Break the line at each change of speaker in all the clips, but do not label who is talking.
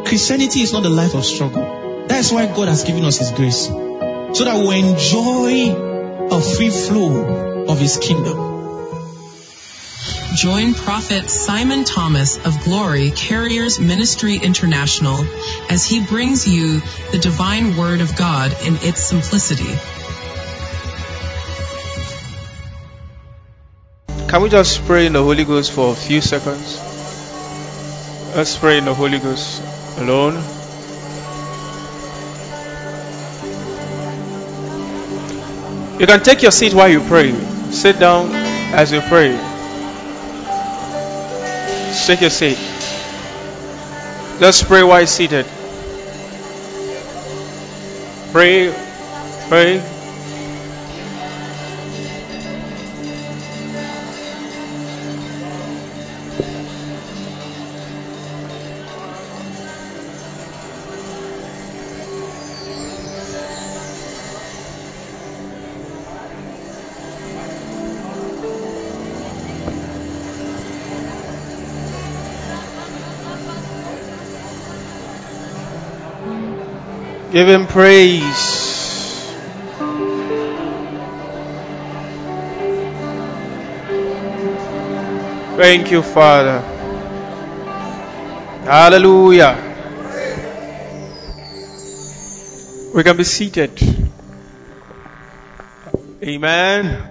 Christianity is not a life of struggle. That's why God has given us His grace, so that we enjoy a free flow of His kingdom.
Join Prophet Simon Thomas of Glory Carriers Ministry International as he brings you the divine word of God in its simplicity.
Can we just pray in the Holy Ghost for a few seconds? Let's pray in the Holy Ghost alone. You can take your seat while you pray. Sit down as you pray. Take your seat. Just pray while you're seated. Pray. Pray. Give Him praise. Thank you, Father. Hallelujah. We can be seated. Amen.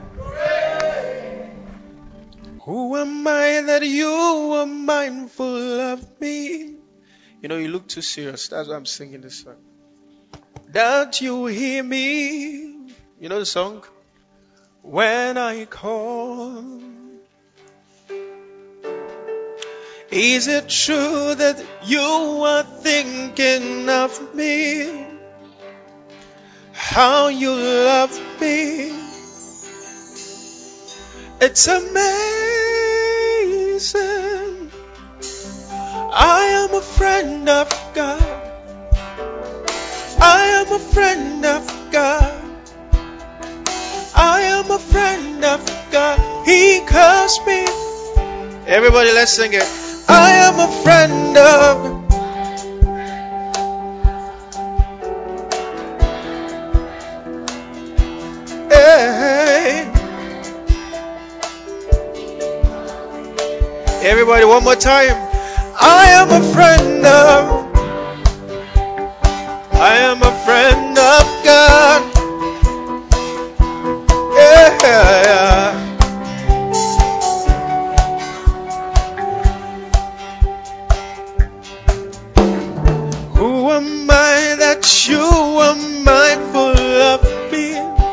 Who am I that you are mindful of me? You know, you look too serious. That's why I'm singing this song. That you hear me. You know the song? When I call. Is it true that you are thinking of me? How you love me? It's amazing. I am a friend of God. I am a friend of God. I am a friend of God. He calls me. Everybody, let's sing it. I am a friend of. Hey. Everybody, one more time. I am a friend of. I am a friend of God. Yeah. Who am I that you are mindful of me?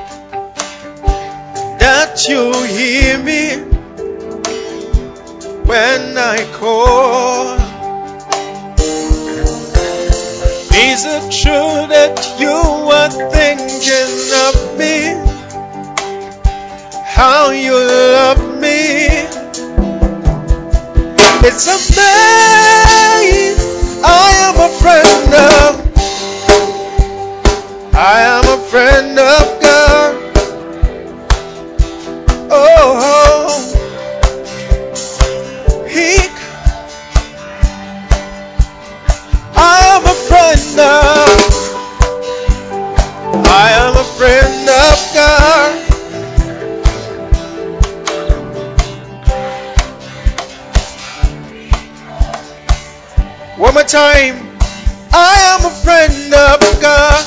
That you hear me when I call. Is it true that you are thinking of me? How you love me? It's amazing. I am a friend of. I am a friend of God. Oh, I am a friend of. I am a friend of God. One more time. I am a friend of God.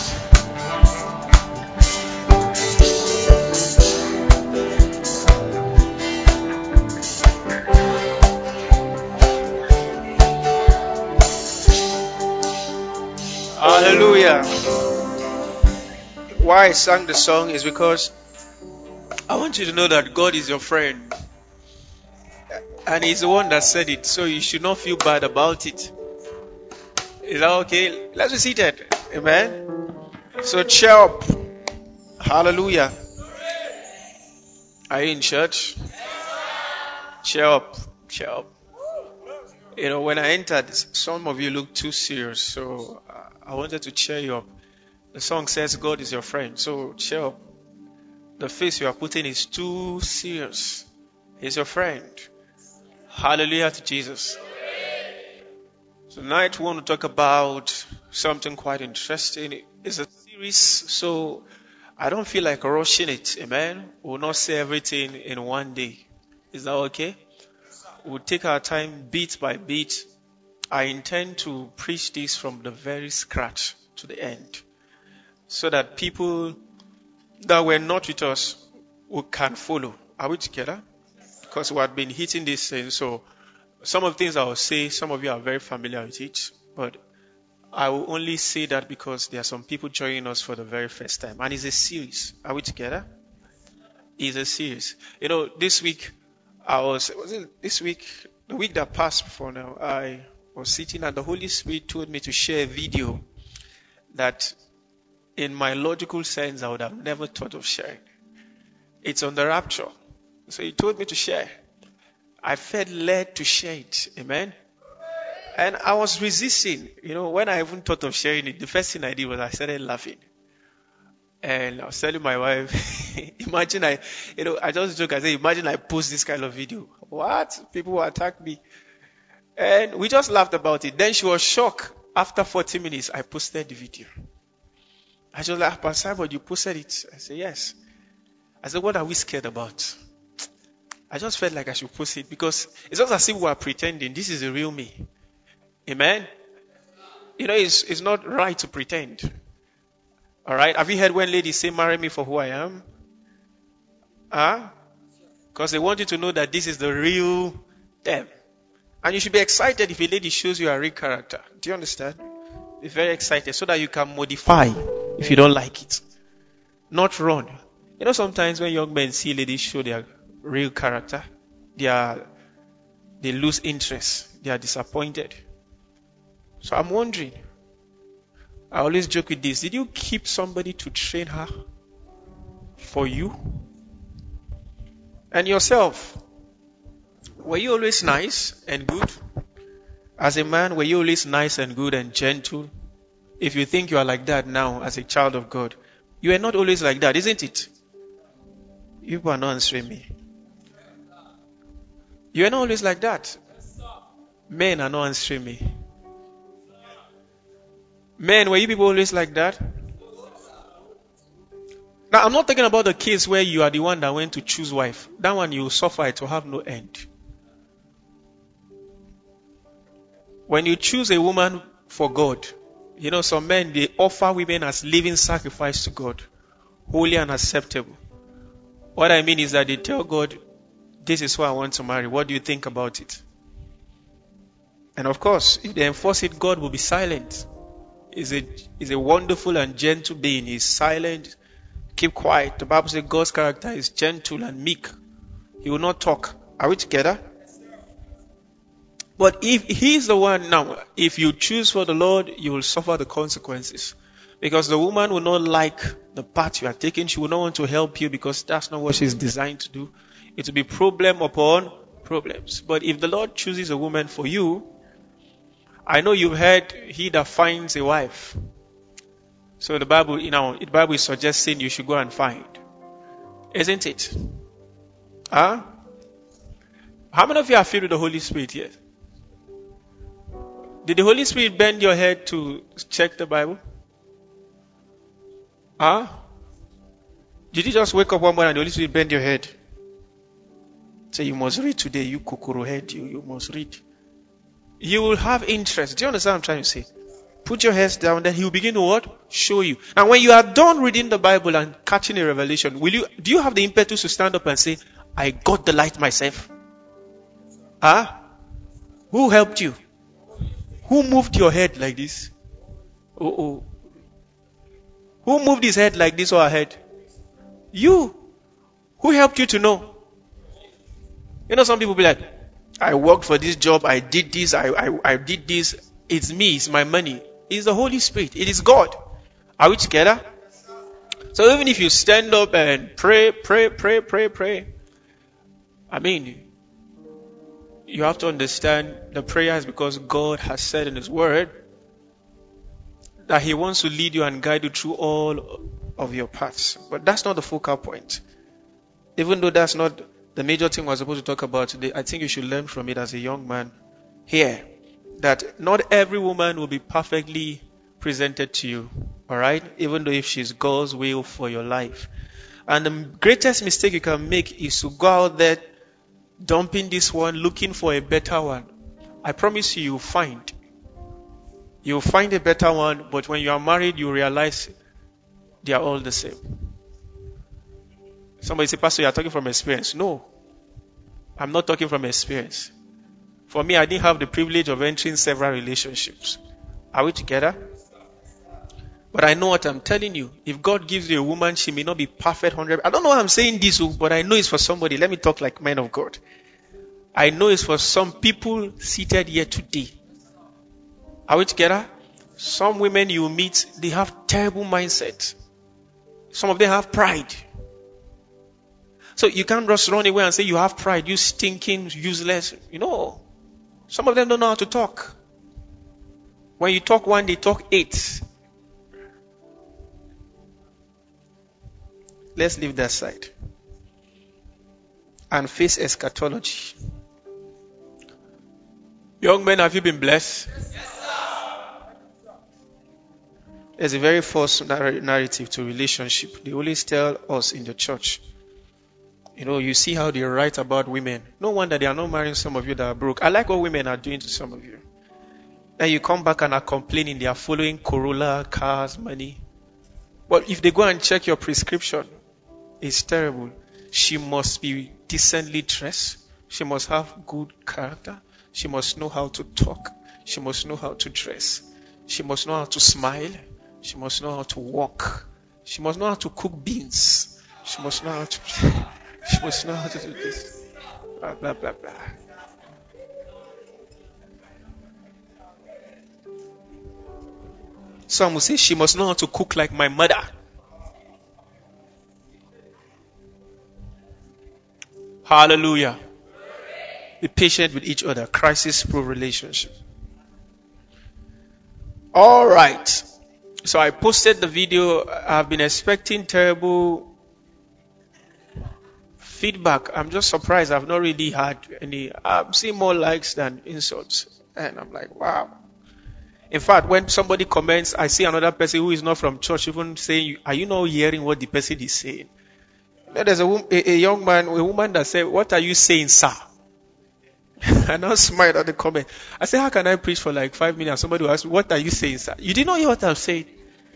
Hallelujah. Why I sang the song is because I want you to know that God is your friend. And He's the one that said it, so you should not feel bad about it. Is that okay? Let's be seated. Amen. So cheer up. Hallelujah. Are you in church? Cheer up. Cheer up. You know, when I entered, some of you look too serious, so I wanted to cheer you up. The song says God is your friend, so cheer up. The face you are putting is too serious. He's your friend. Hallelujah to Jesus. Tonight we want to talk about something quite interesting. It's a series, so I don't feel like rushing it. Amen. We'll not say everything in one day. Is that okay? We'll take our time bit by bit. I intend to preach this from the very scratch to the end, so that people that were not with us can follow. Are we together? Because we have been hitting this thing, so some of the things I will say, some of you are very familiar with it, but I will only say that because there are some people joining us for the very first time. And it's a series. Are we together? It's a series. You know, this week, the week that passed before now, I was sitting and the Holy Spirit told me to share a video that in my logical sense I would have never thought of sharing. It's on the rapture. So he told me to share. I felt led to share it. Amen. And I was resisting. You know, when I even thought of sharing it, the first thing I did was I started laughing. And I was telling my wife, I just joke, I say, imagine I post this kind of video. What? People will attack me. And we just laughed about it. Then she was shocked. After 40 minutes, I posted the video. I just like, Pastor Simon, you posted it? I said, yes. I said, what are we scared about? I just felt like I should post it because it's not as if we are pretending. This is the real me. Amen? You know, it's not right to pretend. Alright? Have you heard when ladies say, marry me for who I am? Because they want you to know that this is the real them. And you should be excited if a lady shows you a real character. Do you understand? Be very excited so that you can modify if you don't like it. Not run. You know, sometimes when young men see ladies show their real character, they lose interest. They are disappointed. So I'm wondering, I always joke with this. Did you keep somebody to train her for you? And yourself, were you always nice and good? As a man, were you always nice and good and gentle? If you think you are like that now as a child of God, you are not always like that, isn't it? You are not answering me. You are not always like that. Men are not answering me. Men, were you people always like that? Now, I'm not talking about the case where you are the one that went to choose wife. That one you will suffer, it will have no end. When you choose a woman for God, you know, some men, they offer women as living sacrifice to God, holy and acceptable. What I mean is that they tell God, this is who I want to marry. What do you think about it? And of course, if they enforce it, God will be silent. He's a wonderful and gentle being. He's silent. Keep quiet. The Bible says God's character is gentle and meek. He will not talk. Are we together? But if he's the one now, if you choose for the Lord, you will suffer the consequences. Because the woman will not like the path you are taking. She will not want to help you because that's not what she's designed to do. It will be problem upon problems. But if the Lord chooses a woman for you, I know you've heard he that finds a wife. So the Bible, the Bible is suggesting you should go and find. Isn't it? How many of you are filled with the Holy Spirit here? Did the Holy Spirit bend your head to check the Bible? Did you just wake up one morning and the Holy Spirit bend your head? Say, you must read today, you kokoro head, you must read. You will have interest. Do you understand what I'm trying to say? Put your heads down, then he will begin to what? Show you. And when you are done reading the Bible and catching a revelation, do you have the impetus to stand up and say, I got the light myself? Who helped you? Who moved your head like this? Who moved his head like this or her head? You. Who helped you to know? You know, some people be like, I worked for this job, I did this, I did this. It's me, it's my money. It's the Holy Spirit. It is God. Are we together? So even if you stand up and pray, I mean, you have to understand the prayer is because God has said in His Word that He wants to lead you and guide you through all of your paths. But that's not the focal point. Even though that's not the major thing we're supposed to talk about today, I think you should learn from it as a young man here. that not every woman will be perfectly presented to you. Alright? Even though if she's God's will for your life. And the greatest mistake you can make is to go out there dumping this one, looking for a better one. I promise you'll find a better one, but when you are married, you realize they are all the same. Somebody say, Pastor, you are talking from experience. No, I'm not talking from experience. For me, I didn't have the privilege of entering several relationships. Are we together? But I know what I'm telling you. If God gives you a woman, she may not be perfect 100%. I don't know why I'm saying this, but I know it's for somebody. Let me talk like man of God. I know it's for some people seated here today. Are we together? Some women you meet, they have terrible mindset. Some of them have pride. So you can't just run away and say you have pride, you stinking, useless. Some of them don't know how to talk. When you talk one, they talk 8. Let's leave that side and face eschatology. Young men, have you been blessed? Yes, sir. There's a very false narrative to relationship. They always tell us in the church. You see how they write about women. No wonder they are not marrying some of you that are broke. I like what women are doing to some of you. Then you come back and are complaining they are following Corolla, cars, money. But if they go and check your prescription, it's terrible. She must be decently dressed. She must have good character. She must know how to talk. She must know how to dress. She must know how to smile. She must know how to walk. She must know how to cook beans. She must know how to do this. Blah, blah, blah, blah. Some will say she must know how to cook like my mother. Hallelujah. Be patient with each other. Crisis-proof relationship. All right. So I posted the video. I've been expecting terrible feedback. I'm just surprised. I've not really had any. I've seen more likes than insults. And I'm like, wow. In fact, when somebody comments, I see another person who is not from church even saying, are you not hearing what the person is saying? There's a young man, a woman that said, what are you saying, sir? And I smiled at the comment. I said, how can I preach for like 5 minutes? Somebody will ask me, what are you saying, sir? You did not hear what I'm saying.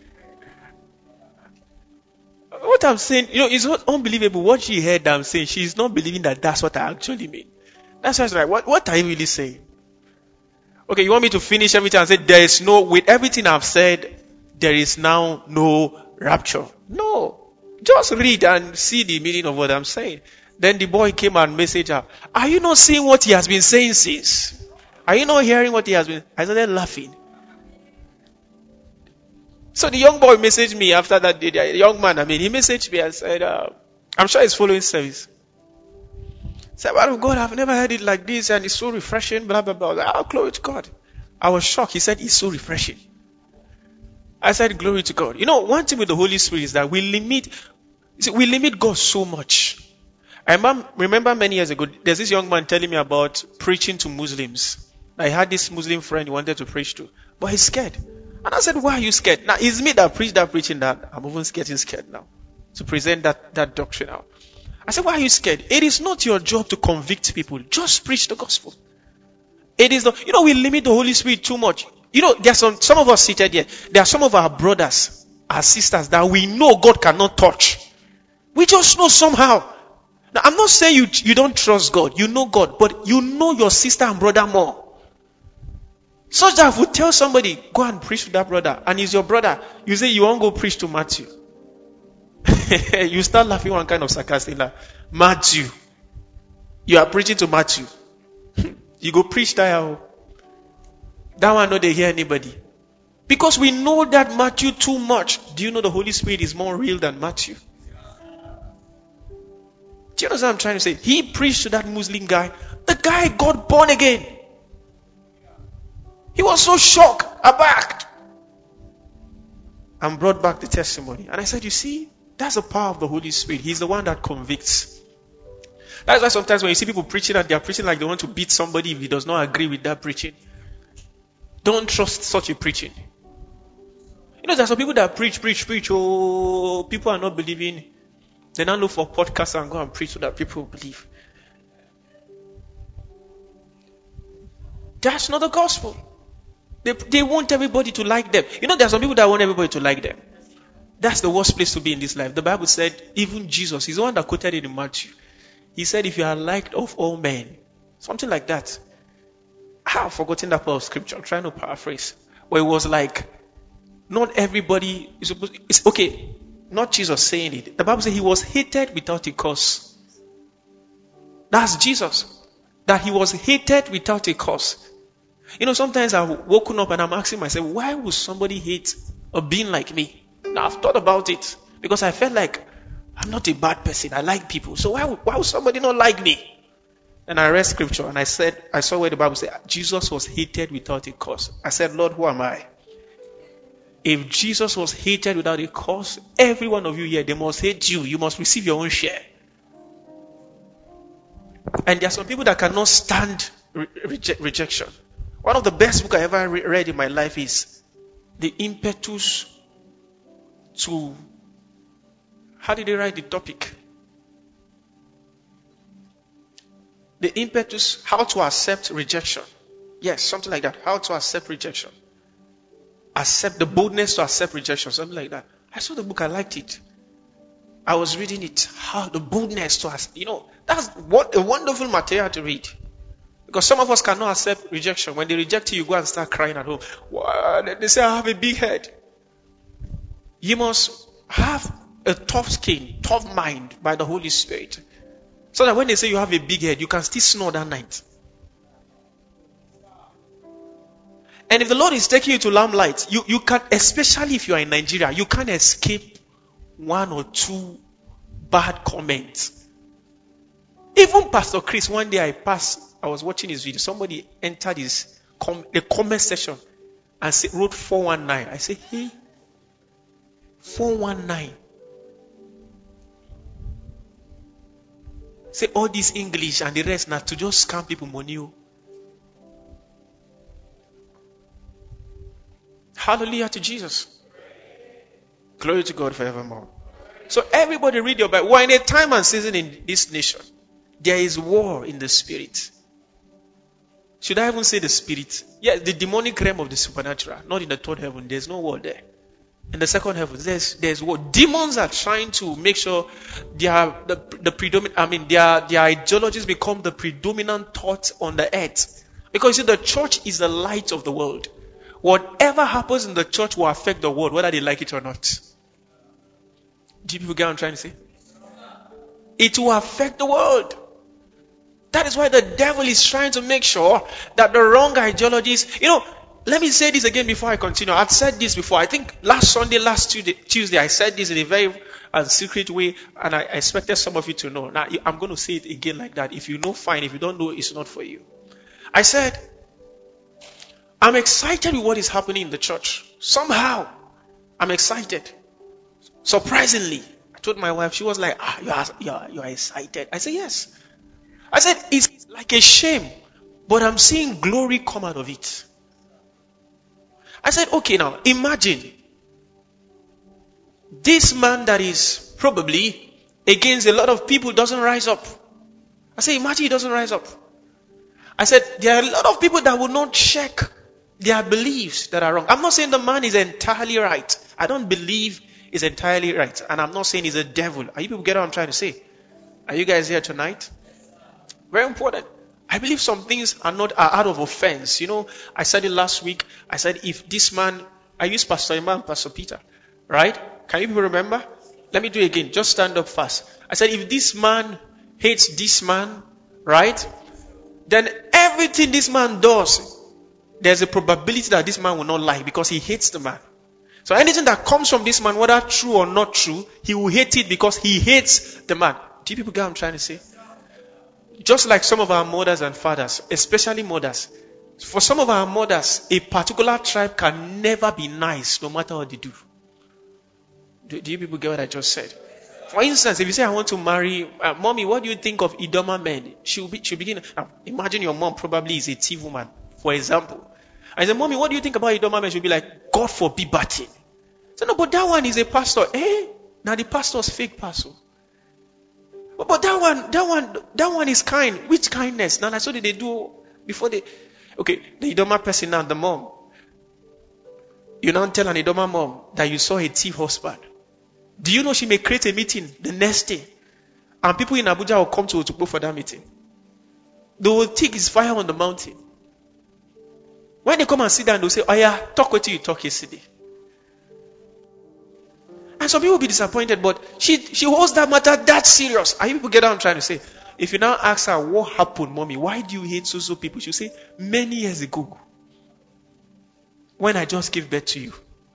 What I'm saying, it's not unbelievable. What she heard I'm saying, she's not believing that that's what I actually mean. That's why I was like, what are you really saying? Okay, you want me to finish everything and say, with everything I've said, there is now no rapture. No. Just read and see the meaning of what I'm saying. Then the boy came and messaged her. Are you not seeing what he has been saying since? Are you not hearing what he has been? I started laughing. So the young boy messaged me after that day. The young man, he messaged me and said, I'm sure he's following service. He said, well, God, I've never heard it like this and it's so refreshing, blah, blah, blah. Like, glory to God. I was shocked. He said, it's so refreshing. I said, glory to God. One thing with the Holy Spirit is that we limit God so much. I remember many years ago, there's this young man telling me about preaching to Muslims. I had this Muslim friend he wanted to preach to, but he's scared. And I said, why are you scared? Now, it's me that preached that preaching that I'm even getting scared now to present that doctrine out. I said, why are you scared? It is not your job to convict people. Just preach the gospel. It is not, we limit the Holy Spirit too much. There are some of us seated here. There are some of our brothers, our sisters that we know God cannot touch. We just know somehow. Now, I'm not saying you don't trust God. You know God, but you know your sister and brother more. Such that if we tell somebody, go and preach to that brother, and he's your brother, you say you won't go preach to Matthew. You start laughing one kind of sarcastic laugh. Matthew. You are preaching to Matthew. You go preach that. That one, no, they hear anybody. Because we know that Matthew too much. Do you know the Holy Spirit is more real than Matthew? Do you know what I'm trying to say? He preached to that Muslim guy. The guy got born again. He was so shocked, abacked, and brought back the testimony. And I said, you see, that's the power of the Holy Spirit. He's the one that convicts. That's why sometimes when you see people preaching and they're preaching like they want to beat somebody if he does not agree with that preaching. Don't trust such a preaching. You know, there are some people that preach. Oh, people are not believing. They now look for podcasts and go and preach so that people will believe. That's not the gospel. They want everybody to like them. You know, there are some people that want everybody to like them. That's the worst place to be in this life. The Bible said, even Jesus, he's the one that quoted it in Matthew. He said, if you are liked of all men, something like that. I've forgotten that part of scripture. I'm trying to paraphrase. Where it was like, not everybody is supposed to, it's okay. Not Jesus saying it. The Bible says he was hated without a cause. That's Jesus. That he was hated without a cause. You know, sometimes I've woken up and I'm asking myself, why would somebody hate a being like me? Now I've thought about it because I felt like I'm not a bad person. I like people. So why would somebody not like me? And I read scripture and I saw where the Bible said Jesus was hated without a cause. I said, Lord, who am I? If Jesus was hated without a cause, every one of you here, they must hate you. You must receive your own share. And there are some people that cannot stand rejection. One of the best books I ever read in my life is The Impetus to... How did they write the topic? The impetus, how to accept rejection. Yes, something like that. How to accept rejection. Accept the boldness to accept rejection. Something like that. I saw the book, I liked it. I was reading it. How the boldness to accept. You know, that's what a wonderful material to read. Because some of us cannot accept rejection. When they reject you, you go and start crying at home. They say, I have a big head. You must have a tough skin, tough mind by the Holy Spirit. So that when they say you have a big head, you can still snore that night. And if the Lord is taking you to limelight, you can, especially if you are in Nigeria, you can't escape one or two bad comments. Even Pastor Chris, one day I was watching his video, somebody entered the comment section and wrote 419. I said, hey, 419. Say all this English and the rest now to just scam people money. Hallelujah to Jesus. Glory to God forevermore. So everybody read your Bible. We're in a time and season in this nation. There is war in the spirit. Should I even say the spirit? Yeah, the demonic realm of the supernatural. Not in the third heaven. There's no war there. In the second heaven, there's what demons are trying to make sure their ideologies become the predominant thought on the earth. Because you see, the church is the light of the world. Whatever happens in the church will affect the world, whether they like it or not. Do you people get what I'm trying to say? It will affect the world. That is why the devil is trying to make sure that the wrong ideologies, let me say this again before I continue. I've said this before. I think last Tuesday, I said this in a very secret way, and I expected some of you to know. Now, I'm going to say it again like that. If you know, fine. If you don't know, it's not for you. I said, I'm excited with what is happening in the church. Somehow, I'm excited. Surprisingly, I told my wife, she was like, you are excited. I said, yes. I said, it's like a shame, but I'm seeing glory come out of it. I said, okay, now imagine this man that is probably against a lot of people doesn't rise up. I said, imagine he doesn't rise up. I said, there are a lot of people that will not check their beliefs that are wrong. I'm not saying the man is entirely right. I don't believe he's entirely right. And I'm not saying he's a devil. Are you people get what I'm trying to say? Are you guys here tonight? Very important. I believe some things are out of offense. I said it last week. I said, if this man, I used Pastor Emma and Pastor Peter, right? Can you people remember? Let me do it again. Just stand up fast. I said, if this man hates this man, right? Then everything this man does, there's a probability that this man will not like because he hates the man. So anything that comes from this man, whether true or not true, he will hate it because he hates the man. Do you people get what I'm trying to say? Just like some of our mothers and fathers, especially mothers. For some of our mothers, a particular tribe can never be nice no matter what they do. Do you people get what I just said? For instance, if you say, I want to marry, mommy, what do you think of Idoma men? She'll begin. Now, imagine your mom probably is a thief woman, for example. I said, Mommy, what do you think about Idoma? She'll be like, God forbid batting. I said, no, but that one is a pastor. Now the pastor's fake pastor. But that one is kind. Which kindness? Now that's what they do before they. Okay, the Idoma person now, the mom. You now tell an Idoma mom that you saw a thief husband. Do you know she may create a meeting the next day? And people in Abuja will come to go for that meeting. They will think it's fire on the mountain. When they come and sit down, they'll say, oh yeah, talk what you talk yesterday. And some people will be disappointed, but she holds that matter that serious. And you people get out and trying to say, if you now ask her, what happened, Mommy? Why do you hate so people? She'll say, many years ago, when I just gave birth to you.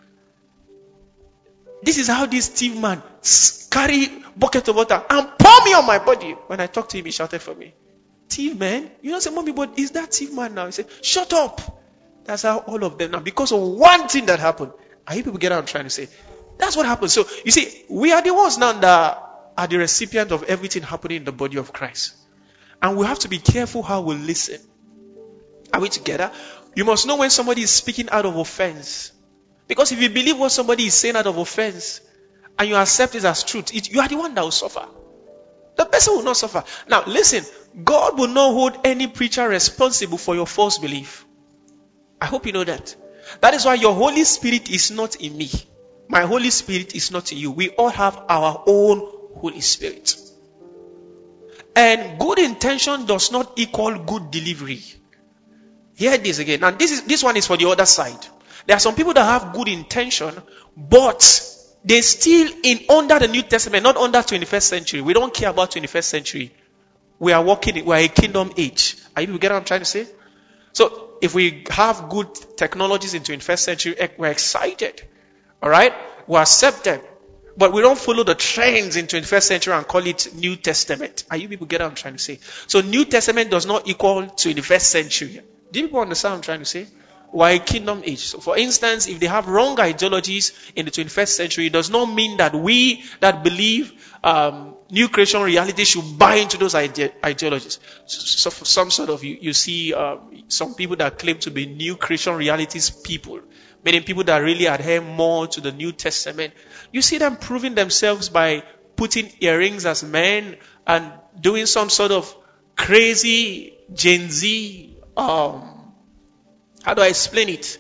This is how this thief man carry bucket of water and pour me on my body. When I talked to him, he shouted for me. Thief man? You don't say, Mommy, but is that thief man now? He said, shut up. That's how all of them now, because of one thing that happened. I hear people get out and trying to say, that's what happened. So, you see, we are the ones now that are the recipient of everything happening in the body of Christ. And we have to be careful how we listen. Are we together? You must know when somebody is speaking out of offense. Because if you believe what somebody is saying out of offense, and you accept it as truth, you are the one that will suffer. The person will not suffer. Now, listen, God will not hold any preacher responsible for your false belief. I hope you know that. That is why your Holy Spirit is not in me. My Holy Spirit is not in you. We all have our own Holy Spirit. And good intention does not equal good delivery. Hear this again. And this one is for the other side. There are some people that have good intention, but they still under the New Testament, not under 21st century. We don't care about 21st century. We are a kingdom age. Are you getting what I'm trying to say? So, if we have good technologies in 21st century, we're excited. Alright? We accept them. But we don't follow the trends in 21st century and call it New Testament. Are you people get what I'm trying to say? So, New Testament does not equal 21st century. Do you people understand what I'm trying to say? We're a kingdom age. So, for instance, if they have wrong ideologies in the 21st century, it does not mean that we that believe new creation reality should buy into those ideologies. So for some sort of, you see some people that claim to be new creation realities people, meaning people that really adhere more to the New Testament. You see them proving themselves by putting earrings as men and doing some sort of crazy Gen Z, how do I explain it?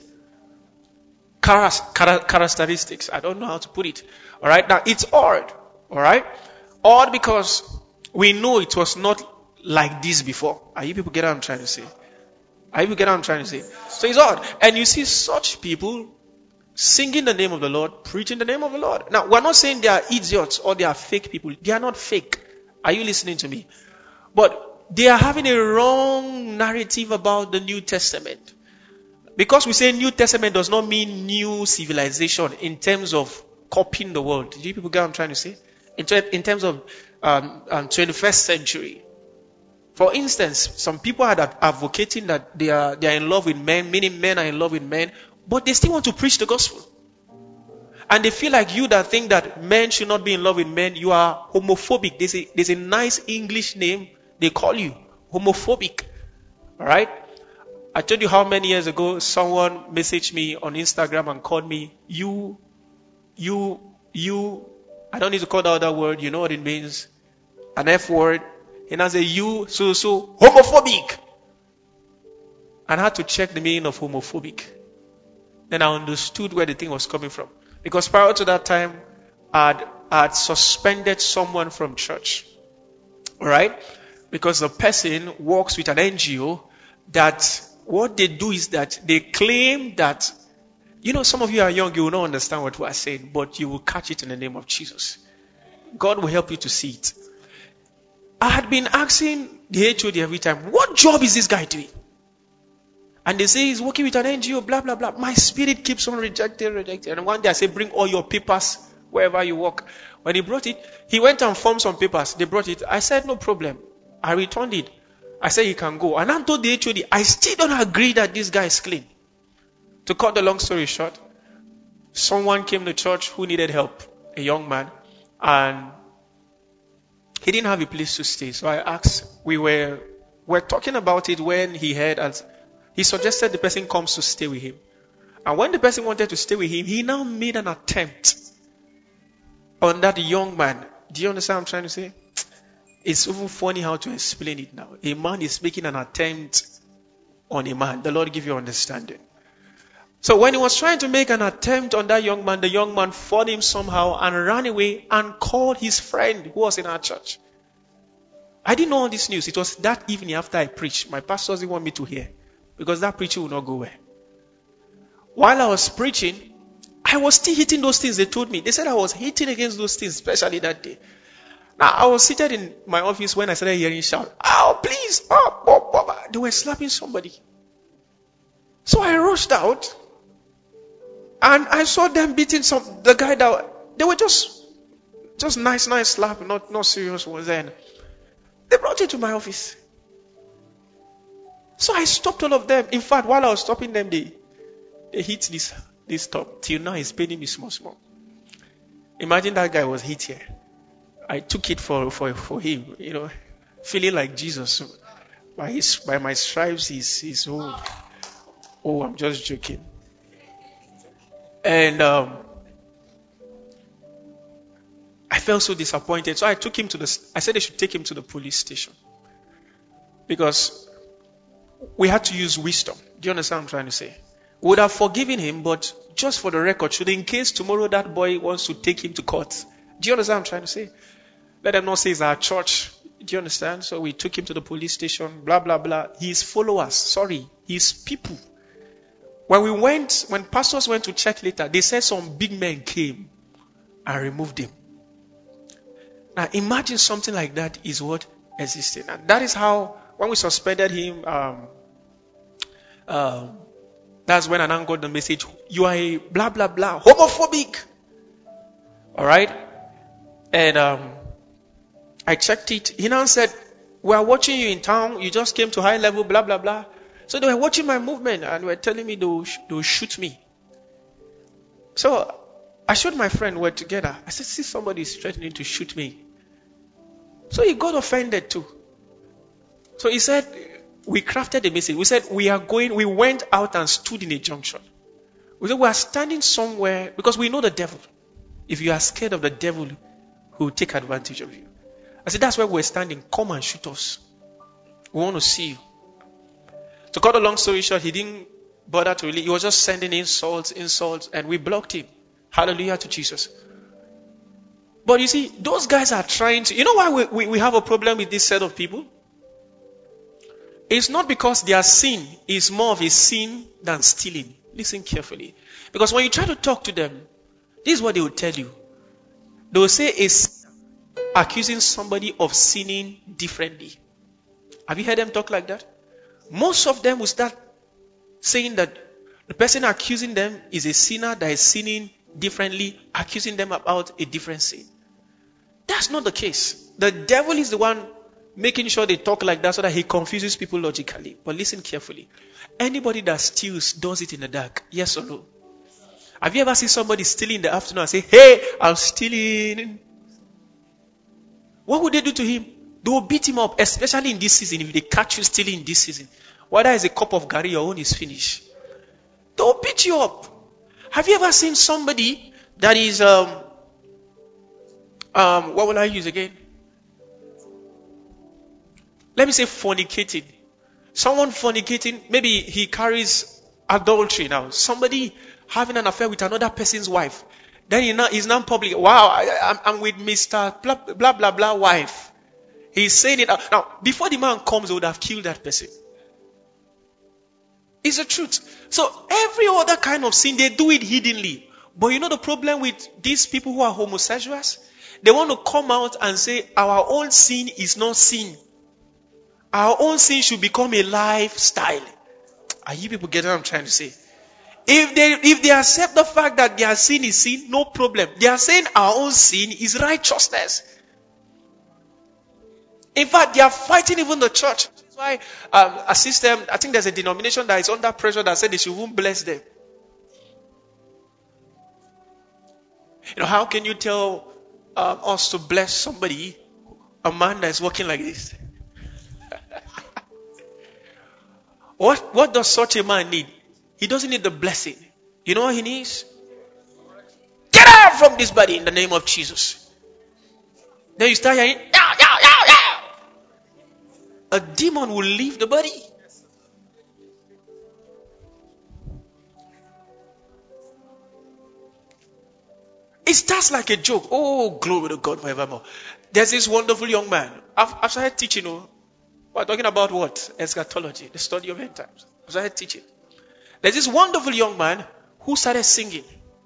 Characteristics. I don't know how to put it. Alright, now it's odd. Alright? Odd because we know it was not like this before. Are you people get what I'm trying to say? Are you people get what I'm trying to say? So it's odd. And you see such people singing the name of the Lord, preaching the name of the Lord. Now, we're not saying they are idiots or they are fake people. They are not fake. Are you listening to me? But they are having a wrong narrative about the New Testament. Because we say New Testament does not mean new civilization in terms of copying the world. Do you people get what I'm trying to say? In terms of 21st century. For instance, some people are advocating that they are in love with men, meaning men are in love with men, but they still want to preach the gospel. And they feel like you that think that men should not be in love with men, you are homophobic. There's a nice English name they call you, homophobic. Alright? I told you how many years ago someone messaged me on Instagram and called me, you, I don't need to call the other word, you know what it means. An F word. And I say, you, so, homophobic. And I had to check the meaning of homophobic. Then I understood where the thing was coming from. Because prior to that time, I'd suspended someone from church. Alright? Because the person works with an NGO that what they do is that they claim that, you know, some of you are young, you will not understand what we are saying, but you will catch it in the name of Jesus. God will help you to see it. I had been asking the HOD every time, what job is this guy doing? And they say he's working with an NGO, blah, blah, blah. My spirit keeps on rejecting. And one day I say, bring all your papers wherever you work. When he brought it, he went and formed some papers. They brought it. I said, no problem. I returned it. I said, he can go. And I told the HOD, I still don't agree that this guy is clean. To cut the long story short, someone came to church who needed help, a young man, and he didn't have a place to stay. So I asked, we were talking about it when he heard He suggested the person comes to stay with him. And when the person wanted to stay with him, he now made an attempt on that young man. Do you understand what I'm trying to say? It's even funny how to explain it now. A man is making an attempt on a man. The Lord give you understanding. So when he was trying to make an attempt on that young man, the young man fought him somehow and ran away and called his friend who was in our church. I didn't know all this news. It was that evening after I preached. My pastor doesn't want me to hear because that preaching will not go well. While I was preaching, I was still hitting those things they told me. They said I was hitting against those things, especially that day. Now, I was seated in my office when I started hearing shout, "Oh, please!" They were slapping somebody. So I rushed out and I saw them beating the guy that they were just nice slap, not serious ones. Then they brought it to my office. So I stopped all of them. In fact, while I was stopping them, they hit this top. Till now, it's paining me small. Imagine that guy was hit here. I took it for him, feeling like Jesus. By my stripes, he's whole. Oh, I'm just joking. And I felt so disappointed. So I took him I said they should take him to the police station. Because we had to use wisdom. Do you understand what I'm trying to say? We would have forgiven him, but just for the record, in case tomorrow that boy wants to take him to court. Do you understand what I'm trying to say? Let them not say it's our church. Do you understand? So we took him to the police station, blah, blah, blah. His followers, his people. When pastors went to check later, they said some big men came and removed him. Now imagine something like that is what existed. And that is how, when we suspended him, that's when Anand got the message, "You are a blah, blah, blah, homophobic." Alright? And I checked it. He now said, "We are watching you in town. You just came to high level, blah, blah, blah." So they were watching my movement and were telling me they will shoot me. So I showed my friend, we're together. I said, "See, somebody is threatening to shoot me." So he got offended too. So he said, we crafted a message. We said, we went out and stood in a junction. We said, we are standing somewhere because we know the devil. If you are scared of the devil, he will take advantage of you. I said, that's where we're standing. Come and shoot us. We want to see you. To cut a long story short, he didn't bother to really, he was just sending insults, and we blocked him. Hallelujah to Jesus. But you see, those guys are trying to, you know why we have a problem with this set of people? It's not because their sin is more of a sin than stealing. Listen carefully. Because when you try to talk to them, this is what they will tell you. They will say it's accusing somebody of sinning differently. Have you heard them talk like that? Most of them will start saying that the person accusing them is a sinner that is sinning differently, accusing them about a different sin. That's not the case. The devil is the one making sure they talk like that so that he confuses people logically. But listen carefully. Anybody that steals does it in the dark. Yes or no? Have you ever seen somebody stealing in the afternoon and say, "Hey, I'm stealing"? What would they do to him? They will beat him up, especially in this season. If they catch you stealing in this season, whether it's a cup of gari, your own is finished. They will beat you up. Have you ever seen somebody that is, what will I use again? Let me say fornicating. Someone fornicating, maybe he carries adultery now. Somebody having an affair with another person's wife. Then he's now public. Wow, I'm with Mr. Blah, blah, blah, blah wife. He's saying it out. Now, before the man comes, they would have killed that person. It's the truth. So every other kind of sin, they do it hiddenly. But you know the problem with these people who are homosexuals? They want to come out and say, our own sin is not sin. Our own sin should become a lifestyle. Are you people getting what I'm trying to say? If they accept the fact that their sin is sin, no problem. They are saying our own sin is righteousness. In fact, they are fighting even the church. That's why a system, I think there's a denomination that is under pressure that said they should even bless them. You know, how can you tell us to bless somebody, a man that is walking like this? What does such a man need? He doesn't need the blessing. You know what he needs? Get out from this body in the name of Jesus. Then you start hearing, yow, yow, yow, yow. A demon will leave the body. It starts like a joke. Oh, glory to God forevermore. There's this wonderful young man. I've started teaching. We're talking about what? Eschatology, the study of end times. I've started teaching. There's this wonderful young man who started singing.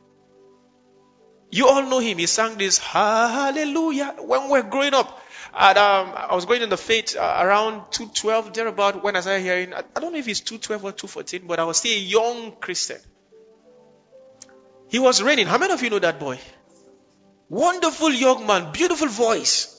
You all know him. He sang this hallelujah when we were growing up. And, I was going in the faith around 212, thereabout, when I started hearing. I don't know if it's 212 or 214, but I was still a young Christian. He was reigning. How many of you know that boy? Wonderful young man, beautiful voice.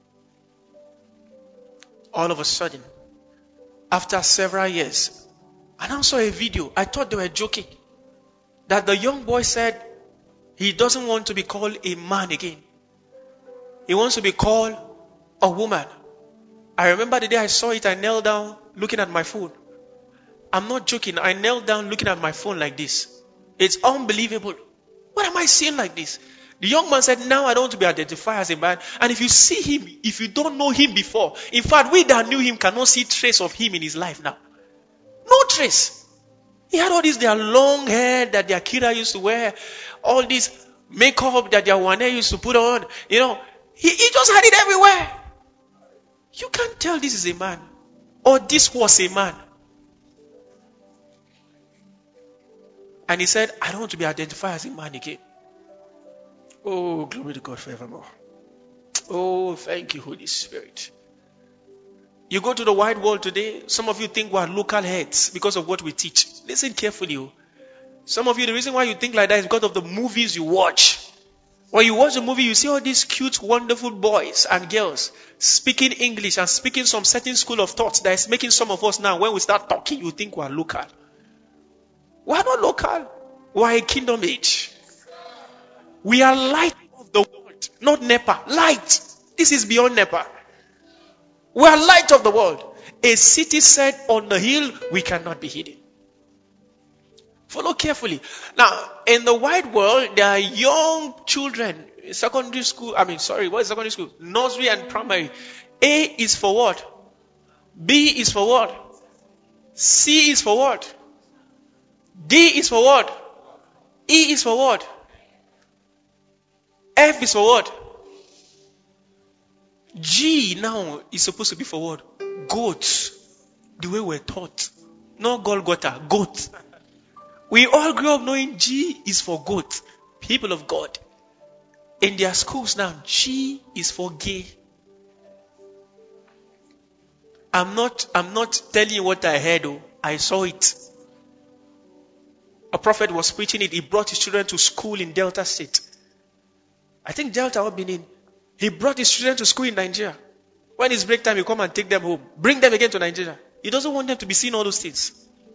All of a sudden, after several years, and I saw a video. I thought they were joking. That the young boy said he doesn't want to be called a man again. He wants to be called a woman. I remember the day I saw it, I knelt down looking at my phone. I'm not joking. I knelt down looking at my phone like this. It's unbelievable. What am I seeing like this? The young man said, now I don't want to be identified as a man. And if you see him, if you don't know him before, in fact, we that knew him cannot see trace of him in his life now. No trace. He had all this, their long hair that their Kira used to wear, all this makeup that their Wane used to put on. You know, he just had it everywhere. You can't tell this is a man or this was a man. And he said, I don't want to be identified as a man again. Oh, glory to God forevermore. Oh, thank you, Holy Spirit. You go to the wide world today, some of you think we are local heads because of what we teach. Listen carefully. Some of you, the reason why you think like that is because of the movies you watch. When you watch a movie, you see all these cute, wonderful boys and girls speaking English and speaking some certain school of thought that is making some of us now, when we start talking, you think we are local. We are not local. We are a kingdom age. We are light of the world, not NEPA. Light. This is beyond NEPA. We are light of the world. A city set on the hill, we cannot be hidden. Follow carefully. Now, in the wide world, there are young children. Secondary school, what is secondary school? Nursery and primary. A is for what? B is for what? C is for what? D is for what? E is for what? F is for what? G now is supposed to be for what? Goats. The way we're taught. Not Golgotha, goat. We all grew up knowing G is for goat. People of God. In their schools now, G is for gay. I'm not telling you what I heard. I saw it. A prophet was preaching it. He brought his children to school in Delta State. I think Delta or Benin. He brought his children to school in Nigeria. When it's break time, he come and take them home. Bring them again to Nigeria. He doesn't want them to be seeing all those things.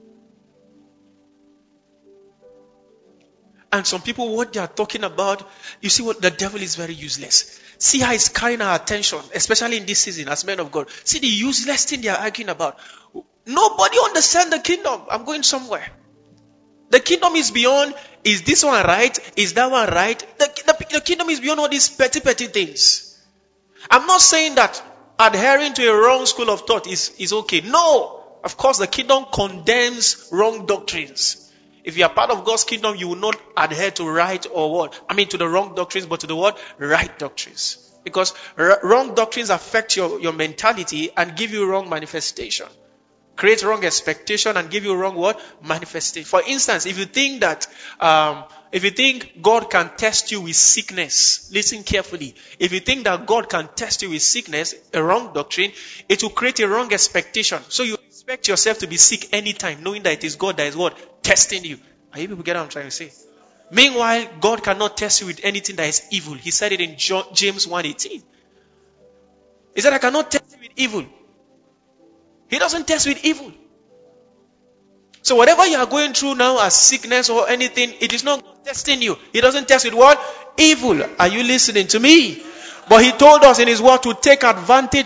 And some people, what they are talking about, you see what the devil is very useless. See how he's carrying our attention, especially in this season as men of God. See the useless thing they are arguing about. Nobody understands the kingdom. I'm going somewhere. The kingdom is beyond, is this one right? Is that one right? The kingdom is beyond all these petty things. I'm not saying that adhering to a wrong school of thought is okay. No. Of course, the kingdom condemns wrong doctrines. If you are part of God's kingdom, you will not adhere to right or what? To the wrong doctrines, but to the what? Right doctrines. Because wrong doctrines affect your mentality and give you wrong manifestation. Create wrong expectation and give you wrong what? Manifestation. For instance, if you think that, if you think God can test you with sickness, listen carefully. If you think that God can test you with sickness, a wrong doctrine, it will create a wrong expectation. So you expect yourself to be sick anytime, knowing that it is God that is what? Testing you. Are you people get what I'm trying to say? Meanwhile, God cannot test you with anything that is evil. He said it in James 1:18. He said, I cannot test you with evil. He doesn't test with evil. So whatever you are going through now as sickness or anything, it is not testing you. He doesn't test with what? Evil. Are you listening to me? But he told us in his word to take advantage of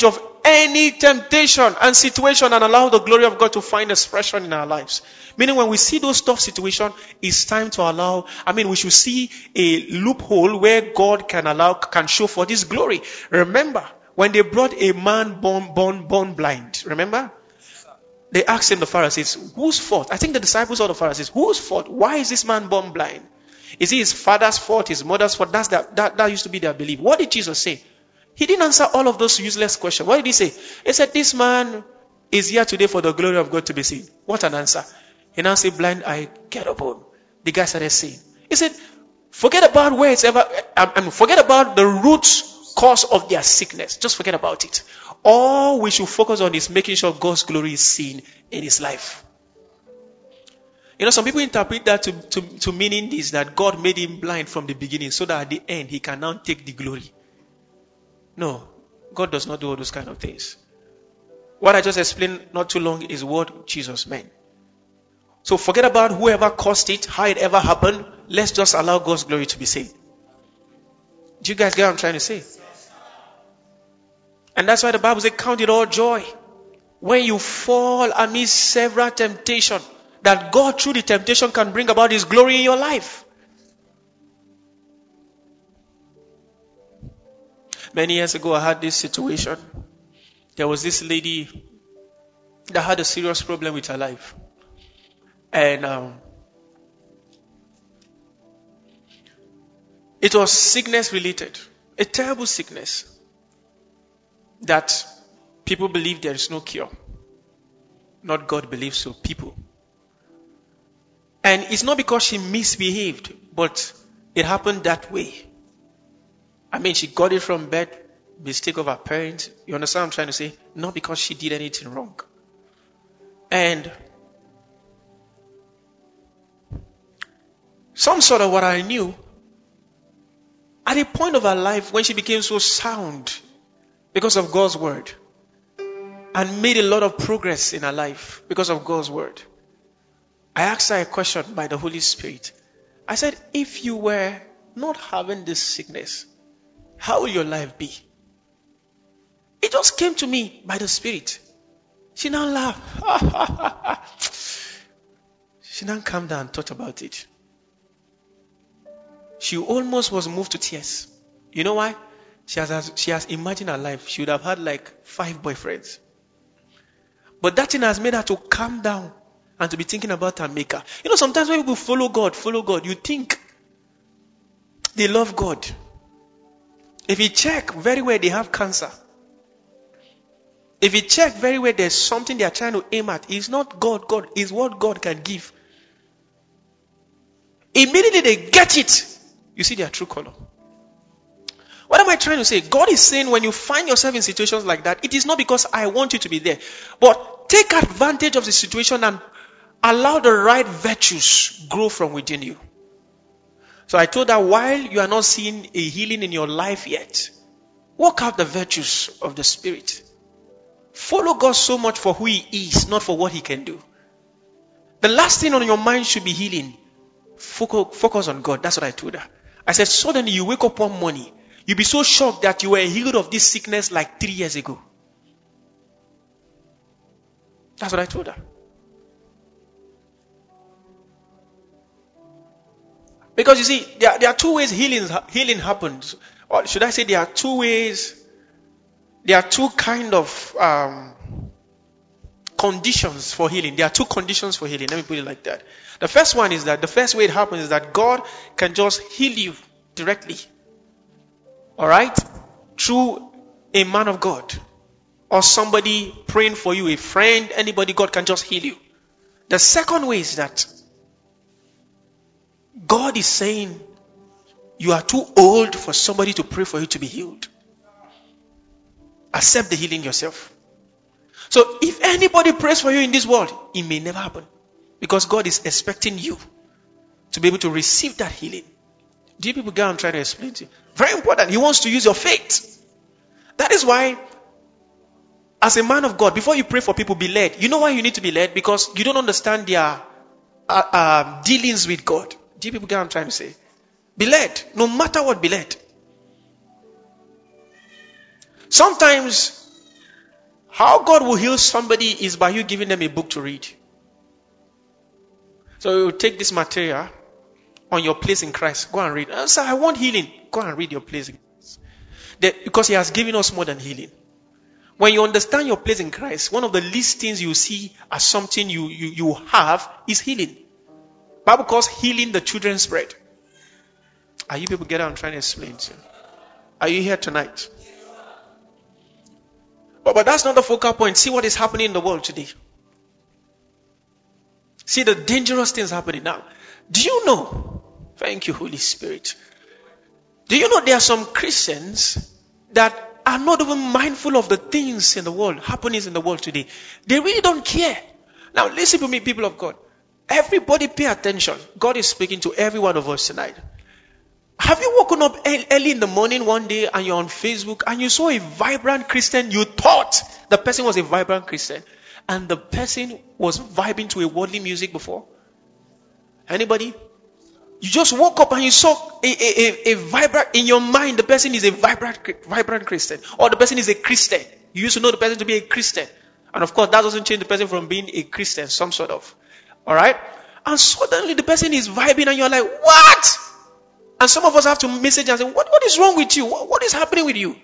any temptation and situation and allow the glory of God to find expression in our lives. Meaning when we see those tough situations, it's time to allow, we should see a loophole where God can show for this glory. Remember, when they brought a man born blind, remember? They asked him, the Pharisees, whose fault? I think the disciples or the Pharisees, whose fault? Why is this man born blind? Is it his father's fault, his mother's fault? That used to be their belief. What did Jesus say? He didn't answer all of those useless questions. What did he say? He said, this man is here today for the glory of God to be seen. What an answer. He now said, blind eye, get upon. The guy started saying. He said, forget about forget about the root cause of their sickness. Just forget about it. All we should focus on is making sure God's glory is seen in his life. Some people interpret that to meaning this, that God made him blind from the beginning so that at the end he can now take the glory. No, God does not do all those kind of things. What I just explained not too long is what Jesus meant. So forget about whoever caused it, how it ever happened. Let's just allow God's glory to be seen. Do you guys get what I'm trying to say? And that's why the Bible says, count it all joy when you fall amidst several temptations, that God through the temptation can bring about his glory in your life. Many years ago, I had this situation. There was this lady that had a serious problem with her life. And it was sickness related. A terrible sickness that people believe there is no cure. Not God believes so, people. And it's not because she misbehaved, but it happened that way. She got it from birth, mistake of her parents. You understand what I'm trying to say? Not because she did anything wrong. And some sort of what I knew, at a point of her life when she became so sound because of God's word and made a lot of progress in her life because of God's word, I asked her a question by the Holy Spirit. I said, if you were not having this sickness, how will your life be? It just came to me by the Spirit. She now laughed. She now calmed down and thought about it. She almost was moved to tears. You know why? She has imagined her life. She would have had like 5 boyfriends. But that thing has made her to calm down and to be thinking about her maker. Sometimes when people follow God, you think they love God. If you check very well, they have cancer. If you check very well, there's something they are trying to aim at. It's not God. God is what God can give. Immediately they get it. You see their true color. What am I trying to say? God is saying when you find yourself in situations like that, it is not because I want you to be there. But take advantage of the situation and allow the right virtues grow from within you. So I told her, while you are not seeing a healing in your life yet, work out the virtues of the Spirit. Follow God so much for who He is, not for what He can do. The last thing on your mind should be healing. Focus on God. That's what I told her. I said, suddenly you wake up one morning, you'll be so shocked that you were healed of this sickness like 3 years ago. That's what I told her. Because you see, there are 2 ways healing happens. Or should I say there are 2 ways, there are 2 kind of conditions for healing. There are 2 conditions for healing. Let me put it like that. The first one is that the first way it happens is that God can just heal you directly. Alright? Through a man of God. Or somebody praying for you, a friend, anybody, God can just heal you. The second way is that God is saying you are too old for somebody to pray for you to be healed. Accept the healing yourself. So if anybody prays for you in this world, it may never happen. Because God is expecting you to be able to receive that healing. Do you people get what I'm trying to explain to you? Very important. He wants to use your faith. That is why, as a man of God, before you pray for people, be led. You know why you need to be led? Because you don't understand their dealings with God. Do you people get what I'm trying to say? Be led. No matter what, be led. Sometimes How God will heal somebody is by you giving them a book to read. So you take this material on your place in Christ. Go and read. Sir, I want healing. Go and read your place in Christ. Because He has given us more than healing. When you understand your place in Christ, one of the least things you see as something you have is healing. Bible calls healing the children's bread. Are you people get what I'm trying to explain to you? Are you here tonight? But that's not the focal point. See what is happening in the world today. See the dangerous things happening now. Do you know? Thank you, Holy Spirit. Do you know there are some Christians that are not even mindful of the things in the world, happenings in the world today? They really don't care. Now listen to me, people of God. Everybody pay attention. God is speaking to every one of us tonight. Have you woken up early in the morning one day and you're on Facebook and you saw a vibrant Christian? You thought the person was a vibrant Christian and the person was vibing to a worldly music before? Anybody? You just woke up and you saw a vibrant, in your mind, the person is a vibrant Christian, or the person is a Christian. You used to know the person to be a Christian. And of course, that doesn't change the person from being a Christian, some sort of. Alright? And suddenly the person is vibing and you're like, what? And some of us have to message and say, what is wrong with you? What is happening with you?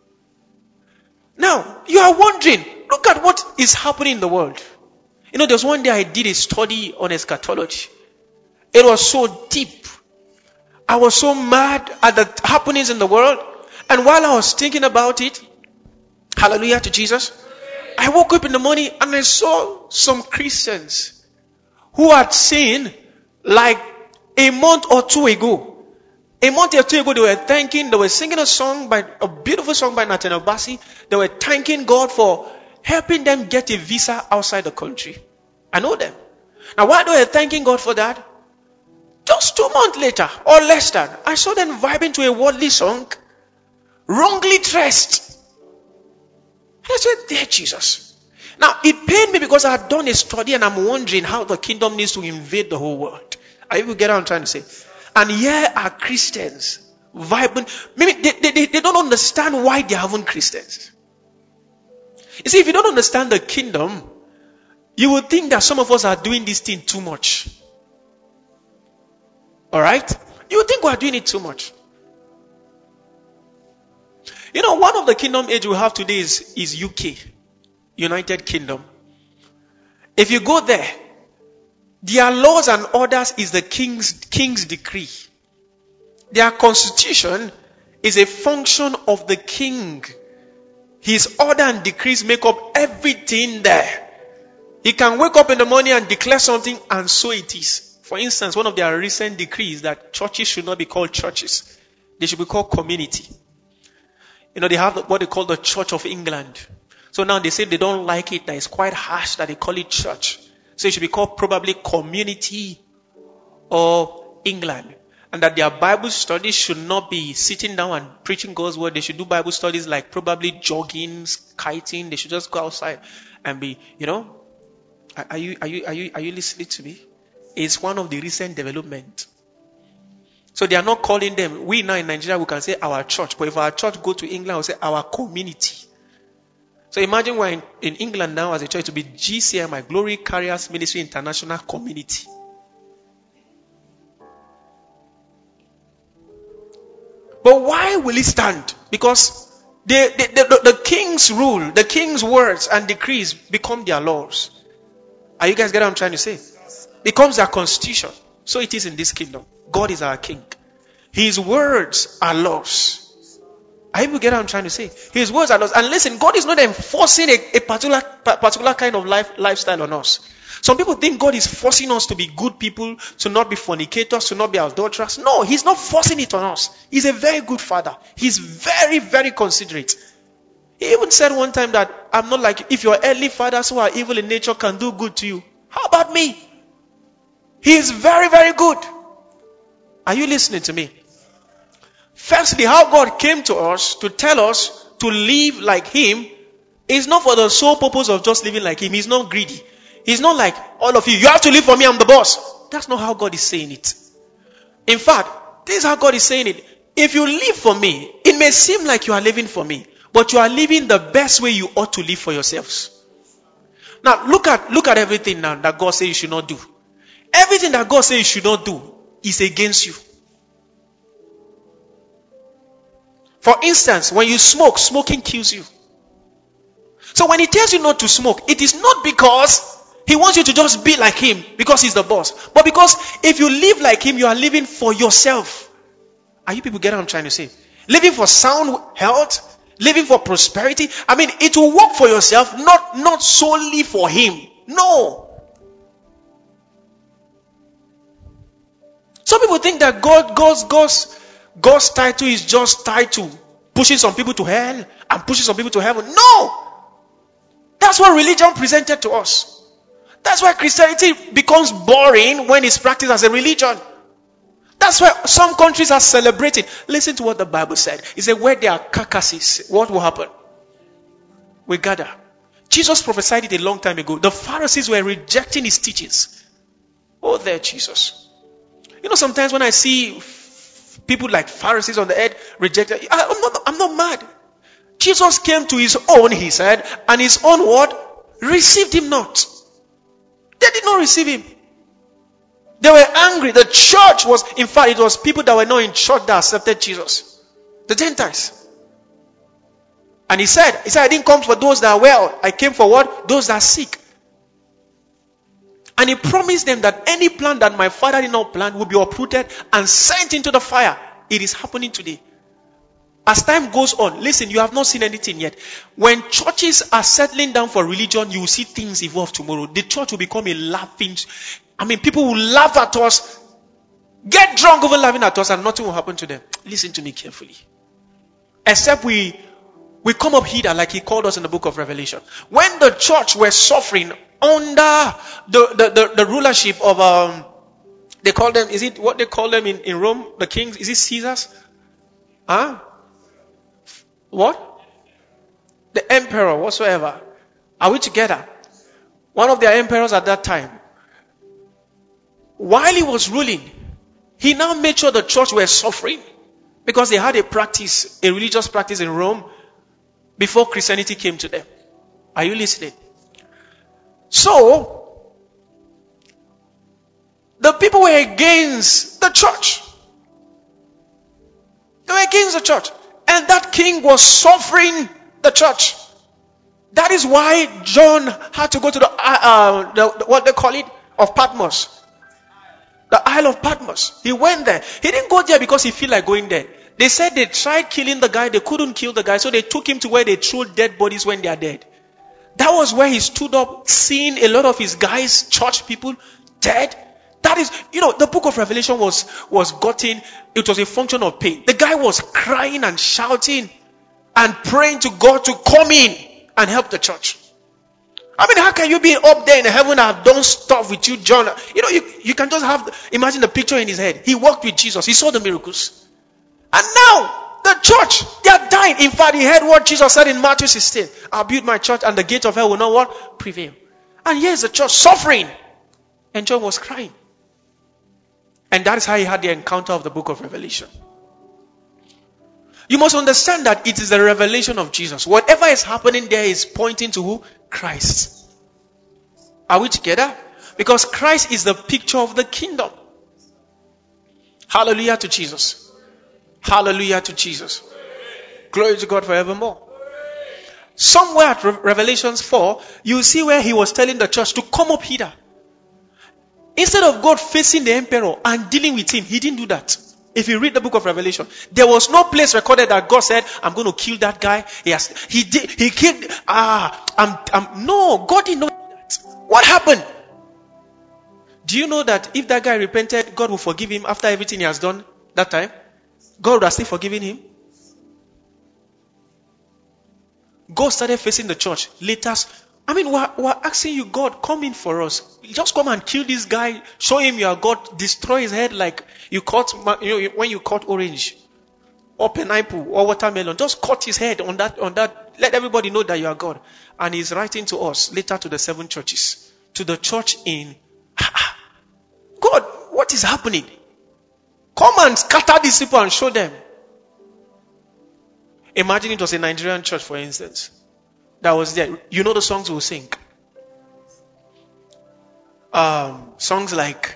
Now, you are wondering, look at what is happening in the world. You know, there was one day I did a study on eschatology. It was so deep. I was so mad at the happenings in the world. And while I was thinking about it, hallelujah to Jesus, I woke up in the morning and I saw some Christians who had seen like a month or two ago. A month or two ago, they were singing a beautiful song by Nathaniel Bassey. They were thanking God for helping them get a visa outside the country. I know them. Now, while they were thanking God for that, just 2 months later, or less than, I saw them vibing to a worldly song, wrongly dressed. And I said, dear Jesus. Now, it pained me because I had done a study and I'm wondering how the kingdom needs to invade the whole world. Are you get what I'm trying to say? And here are Christians vibing. Maybe they don't understand why they are even Christians. You see, if you don't understand the kingdom, you would think that some of us are doing this thing too much. Alright? You would think we are doing it too much. You know, one of the kingdom age we have today is UK, United Kingdom. If you go there, their laws and orders is the king's decree. Their constitution is a function of the king. His order and decrees make up everything there. He can wake up in the morning and declare something, and so it is. For instance, one of their recent decrees that churches should not be called churches. They should be called community. You know, they have what they call the Church of England. So now they say they don't like it, that it's quite harsh that they call it church. So it should be called probably community or England. And that their Bible studies should not be sitting down and preaching God's word. They should do Bible studies like probably jogging, kiting. They should just go outside and be, you know. Are you listening to me? It's one of the recent development. So they are not calling them, we now in Nigeria we can say our church. But if our church go to England, we'll say our community. So imagine we're in England now as a church to be GCMI, Glory Carriers Ministry International Community. But why will it stand? Because the king's rule, the king's words and decrees become their laws. Are you guys getting what I'm trying to say? Becomes their constitution. So it is in this kingdom. God is our king. His words are laws. I will get what I'm trying to say. His words are laws. And listen, God is not enforcing a particular kind of lifestyle on us. Some people think God is forcing us to be good people, to not be fornicators, to not be adulterers. No, He's not forcing it on us. He's a very good Father. He's very, very considerate. He even said one time that I'm not like, if your earthly fathers who are evil in nature can do good to you, how about me? He is very, very good. Are you listening to me? Firstly, how God came to us to tell us to live like Him is not for the sole purpose of just living like Him. He's not greedy. He's not like all of you. You have to live for me, I'm the boss. That's not how God is saying it. In fact, this is how God is saying it. If you live for me, it may seem like you are living for me. but you are living the best way you ought to live for yourselves. Now, look at everything now that God says you should not do. Everything that God says you should not do is against you. For instance, when you smoke, smoking kills you. So when he tells you not to smoke, it is not because he wants you to just be like him because he's the boss, but because if you live like him, you are living for yourself. Are you people getting what I'm trying to say? Living for sound health, living for prosperity. I mean, it will work for yourself, not solely for him. No. Some people think that God's title is just tied to pushing some people to hell and pushing some people to heaven. No. That's what religion presented to us. That's why Christianity becomes boring when it's practiced as a religion. That's why some countries are celebrating. Listen to what the Bible said. It said, where there are carcasses, what will happen? We gather. Jesus prophesied it a long time ago. The Pharisees were rejecting his teachings. Oh, there, Jesus. You know, sometimes when I see people like Pharisees on the earth rejected, I'm not mad. Jesus came to his own, he said, and his own what? Received him not. They did not receive him. They were angry. The church was, in fact, it was people that were not in church that accepted Jesus. The Gentiles. And he said, I didn't come for those that are well. I came for what? Those that are sick. And he promised them that any plant that my Father did not plant will be uprooted and sent into the fire. It is happening today. As time goes on, listen, you have not seen anything yet. When churches are settling down for religion, you will see things evolve tomorrow. The church will become a laughing. People will laugh at us, get drunk over laughing at us, and nothing will happen to them. Listen to me carefully. Except we come up hither like he called us in the book of Revelation. When the church were suffering under the rulership of they call them, is it what they call them in Rome? The kings? Is it Caesars? Huh? What? The emperor, whatsoever. Are we together? One of their emperors at that time. While he was ruling, he now made sure the church were suffering because they had a religious practice in Rome before Christianity came to them. Are you listening? So, the people were against the church. They were against the church. And that king was suffering the church. That is why John had to go to the what they call it, of Patmos. The Isle of Patmos. He went there. He didn't go there because he felt like going there. They said they tried killing the guy. They couldn't kill the guy. So they took him to where they throw dead bodies when they are dead. That was where he stood up, seeing a lot of his guys, church people, dead. That is, the book of Revelation was gotten. It was a function of pain. The guy was crying and shouting and praying to God to come in and help the church. I mean, how can you be up there in heaven and have done stuff with you, John? You can just imagine the picture in his head. He walked with Jesus. He saw the miracles. And now, the church, they are dying. In fact, he heard what Jesus said in Matthew 16. I'll build my church and the gate of hell will not what? Prevail. And here's the church suffering. And John was crying. And that is how he had the encounter of the book of Revelation. You must understand that it is the revelation of Jesus. Whatever is happening there is pointing to who? Christ. Are we together? Because Christ is the picture of the kingdom. Hallelujah to Jesus. Hallelujah to Jesus. Glory to God forevermore. Somewhere at Revelations 4, you see where he was telling the church to come up hither. Instead of God facing the emperor and dealing with him, he didn't do that. If you read the book of Revelation, there was no place recorded that God said, I'm going to kill that guy. He killed, no, God didn't know that. What happened? Do you know that if that guy repented, God will forgive him after everything he has done that time? God would have still forgiven him. God started facing the church. Later, we're asking you, God, come in for us. Just come and kill this guy. Show him you are God. Destroy his head like you cut, when you cut orange or pineapple or watermelon. Just cut his head on that. Let everybody know that you are God. And he's writing to us later to the 7 churches. To the church in God, what is happening? Come and scatter these people and show them. Imagine it was a Nigerian church, for instance, that was there. You know the songs we'll sing. Songs like,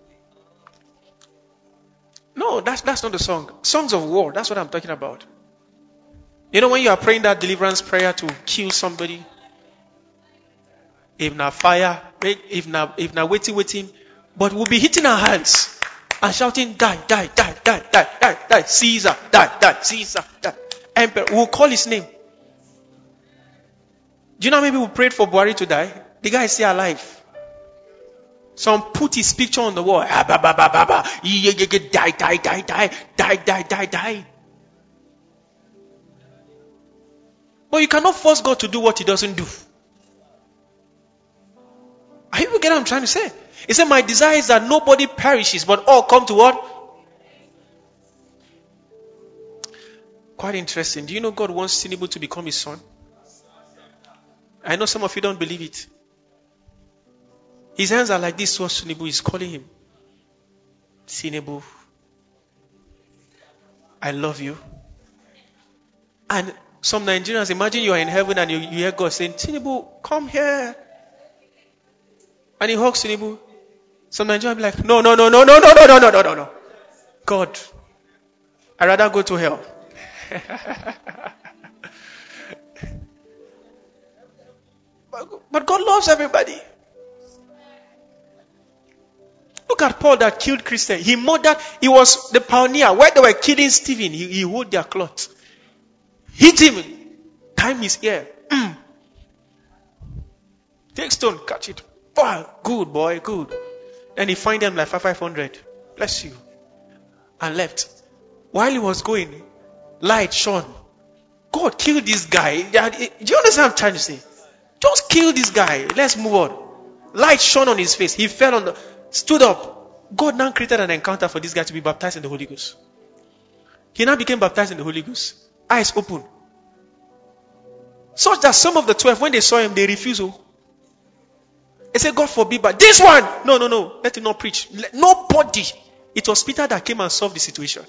no, that's not the song. Songs of war, that's what I'm talking about. You know when you are praying that deliverance prayer to kill somebody, if not fire, if not waiting, but we'll be hitting our hands and shouting, die, die, die, die, die, die, die, Caesar, die, die, Caesar, die. Emperor, we'll call his name. Do you know how many people prayed for Buhari to die? The guy is still alive. Some put his picture on the wall. Die, die, die, die, die, die, die, die. But you cannot force God to do what he doesn't do. Are you getting what I'm trying to say? He said, my desire is that nobody perishes, but all come to what? Quite interesting. Do you know God wants Tinubu to become his son? I know some of you don't believe it. His hands are like this towards Tinubu. He's calling him. Tinubu, I love you. And some Nigerians, imagine you are in heaven and you hear God saying, Tinubu, come here. And he hugs Tinubu. Some Nigerians will be like, no. God, I'd rather go to hell. But God loves everybody. Look at Paul that killed Christian. He murdered, he was the pioneer. While they were killing Stephen, he wore their clothes. Hit him, time his ear. Take stone, catch it. Wow, good boy, good. Then he find them like 500. Bless you. And left. While he was going, light shone. God killed this guy. Do you understand what I'm trying to say? Just kill this guy. Let's move on. Light shone on his face. He fell on stood up. God now created an encounter for this guy to be baptized in the Holy Ghost. He now became baptized in the Holy Ghost. Eyes open. Such that some of the 12, when they saw him, they refused. They said, God forbid, but this one, no, let him not preach. Nobody. It was Peter that came and solved the situation.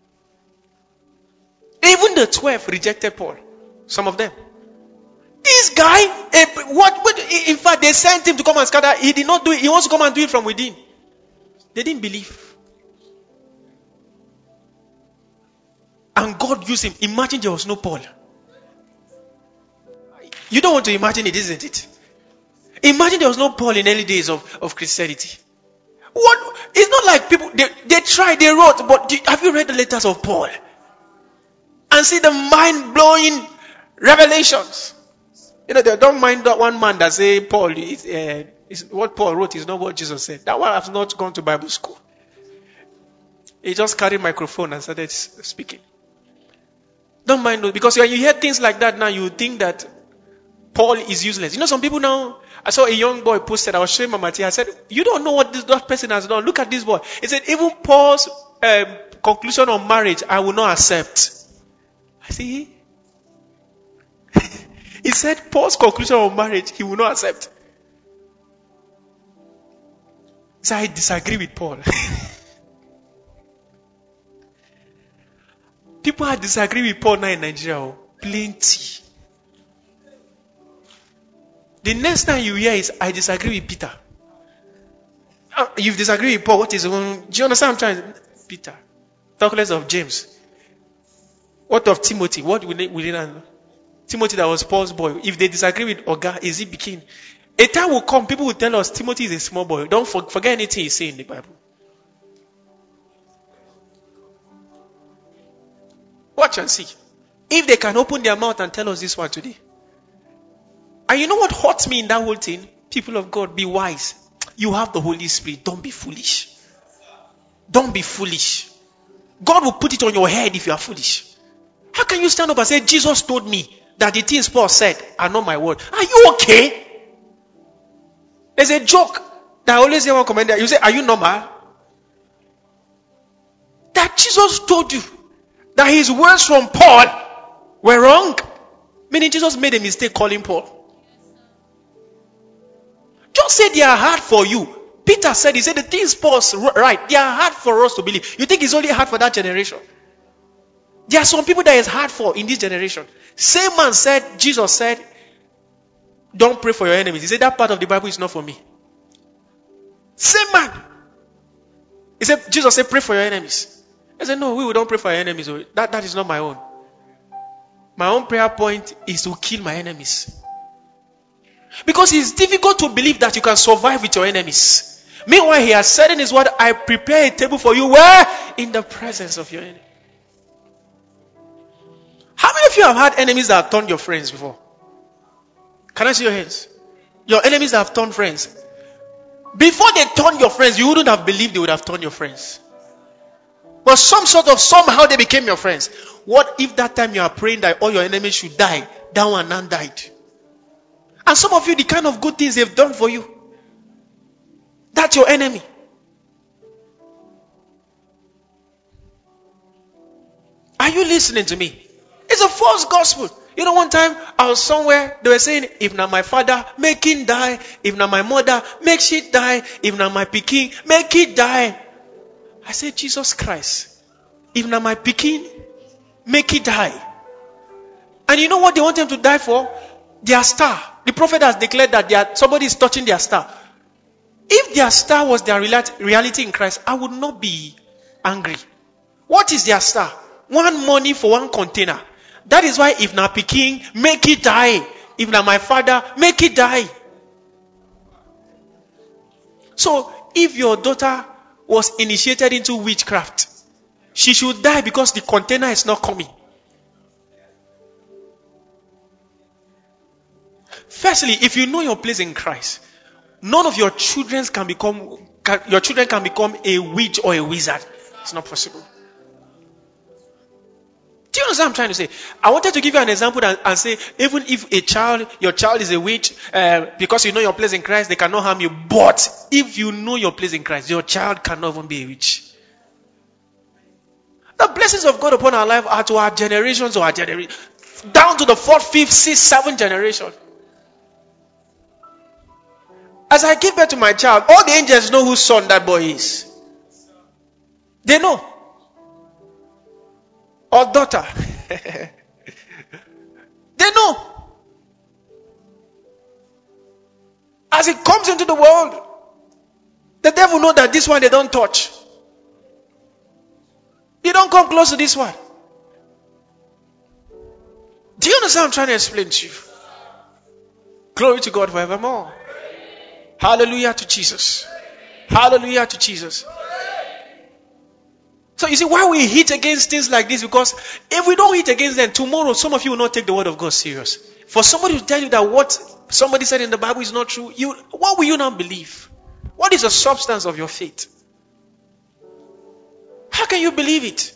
Even the 12 rejected Paul. Some of them. This guy, in fact, they sent him to come and scatter. He did not do it. He wants to come and do it from within. They didn't believe. And God used him. Imagine there was no Paul. You don't want to imagine it, isn't it? Imagine there was no Paul in early days of Christianity. What? It's not like people, they tried, they wrote, but have you read the letters of Paul? And see the mind-blowing revelations. You know, they don't mind that one man that say Paul is what Paul wrote is not what Jesus said. That one has not gone to Bible school. He just carried a microphone and started speaking. Don't mind those, because when you hear things like that now, you think that Paul is useless. You know, some people now, I saw a young boy posted, I was showing my material, I said, you don't know what that person has done. Look at this boy. He said, even Paul's conclusion on marriage, I will not accept. I see. He said Paul's conclusion on marriage, he will not accept. So I disagree with Paul. People are disagreeing with Paul now in Nigeria. Plenty. The next time you hear is, I disagree with Peter. You've disagreed with Paul. What is the one? Do you understand what I'm trying to say? Peter. Talk less of James. What of Timothy? What will they know? Timothy that was Paul's boy. If they disagree with Oga, is he became? A time will come, people will tell us Timothy is a small boy. Don't forget anything he says in the Bible. Watch and see. If they can open their mouth and tell us this one today. And you know what hurts me in that whole thing? People of God, be wise. You have the Holy Spirit. Don't be foolish. Don't be foolish. God will put it on your head if you are foolish. How can you stand up and say, Jesus told me that the things Paul said are not my word? Are you okay? There's a joke that I always hear one comment there. You say, are you normal? That Jesus told you that his words from Paul were wrong. Meaning Jesus made a mistake calling Paul. Just say they are hard for you. Peter said, he said the things Paul's right, they are hard for us to believe. You think it's only hard for that generation? There are some people that is hard for in this generation. Same man said, Jesus said, don't pray for your enemies. He said that part of the Bible is not for me. Same man. He said, Jesus said, pray for your enemies. I said, no, we don't pray for our enemies. That is not my own. My own prayer point is to kill my enemies. Because it's difficult to believe that you can survive with your enemies. Meanwhile, he has said in his word, I prepare a table for you where? In the presence of your enemy. How many of you have had enemies that have turned your friends before? Can I see your hands? Your enemies that have turned friends. Before they turned your friends, you wouldn't have believed they would have turned your friends. But somehow they became your friends. What if that time you are praying that all your enemies should die? That one none died. And some of you, the kind of good things they've done for you, that's your enemy. Are you listening to me? It's a false gospel. You know, one time I was somewhere, they were saying, if not my father, make him die. If not my mother, make she die. If not my pikin, make it die. I said, Jesus Christ, if not my pikin, make it die. And you know what they want them to die for? Their star. The prophet has declared that somebody is touching their star. If their star was their reality in Christ, I would not be angry. What is their star? One money for one container. That is why if na pikin, make it die. If na my father, make it die. So if your daughter was initiated into witchcraft, she should die because the container is not coming. Firstly, if you know your place in Christ, none of your children can become a witch or a wizard. It's not possible. Do you understand what I'm trying to say? I wanted to give you an example and say, even if your child is a witch, because you know your place in Christ, they cannot harm you. But if you know your place in Christ, your child cannot even be a witch. The blessings of God upon our life are to our generations or our generation, down to the 4th, 5th, 6th, 7th generation. As I give birth to my child, all the angels know whose son that boy is. They know. Or daughter. They know. As it comes into the world, the devil knows that this one they don't touch. You don't come close to this one. Do you understand what I'm trying to explain to you? Glory to God forevermore. Hallelujah to Jesus. Hallelujah to Jesus. So you see why we hit against things like this, because if we don't hit against them, tomorrow some of you will not take the word of God serious. For somebody to tell you that what somebody said in the Bible is not true, what will you not believe? What is the substance of your faith? How can you believe it?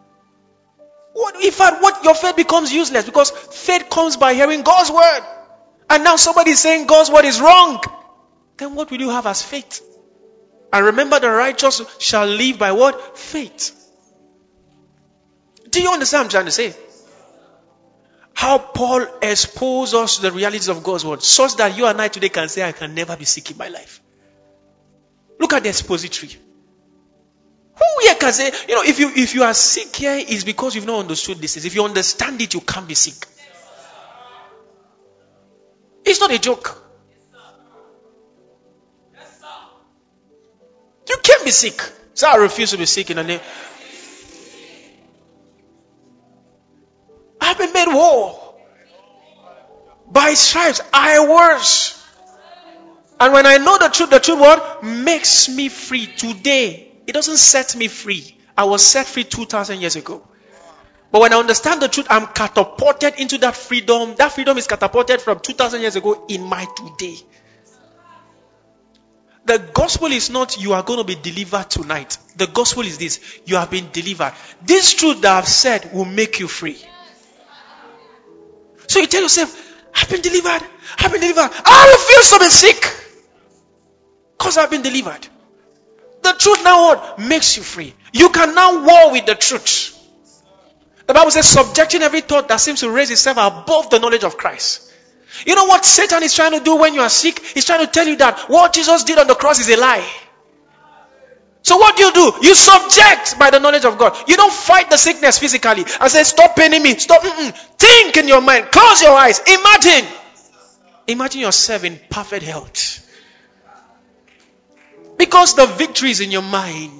In fact, what your faith becomes useless, because faith comes by hearing God's word. And now somebody is saying God's word is wrong. Then what will you have as faith? And remember, the righteous shall live by what? Faith. Do you understand what I'm trying to say? How Paul exposed us to the realities of God's word, such that you and I today can say, I can never be sick in my life. Look at the expository. Who here can say, if you are sick here, it's because you've not understood this. If you understand it, you can't be sick. It's not a joke. You can't be sick. So I refuse to be sick in the name. I've been made whole. By stripes, I was. And when I know the truth what? Makes me free today. It doesn't set me free. I was set free 2,000 years ago. But when I understand the truth, I'm catapulted into that freedom. That freedom is catapulted from 2,000 years ago in my today. The gospel is not you are going to be delivered tonight. The gospel is this: you have been delivered. This truth that I've said will make you free. So you tell yourself, I've been delivered. I've been delivered. I refuse to be sick because I've been delivered. The truth now what? Makes you free. You can now war with the truth. The Bible says, subjecting every thought that seems to raise itself above the knowledge of Christ. You know what Satan is trying to do when you are sick? He's trying to tell you that what Jesus did on the cross is a lie. So what do? You subject by the knowledge of God. You don't fight the sickness physically and say, stop paining me. Stop. Think in your mind. Close your eyes. Imagine yourself in perfect health. Because the victory is in your mind.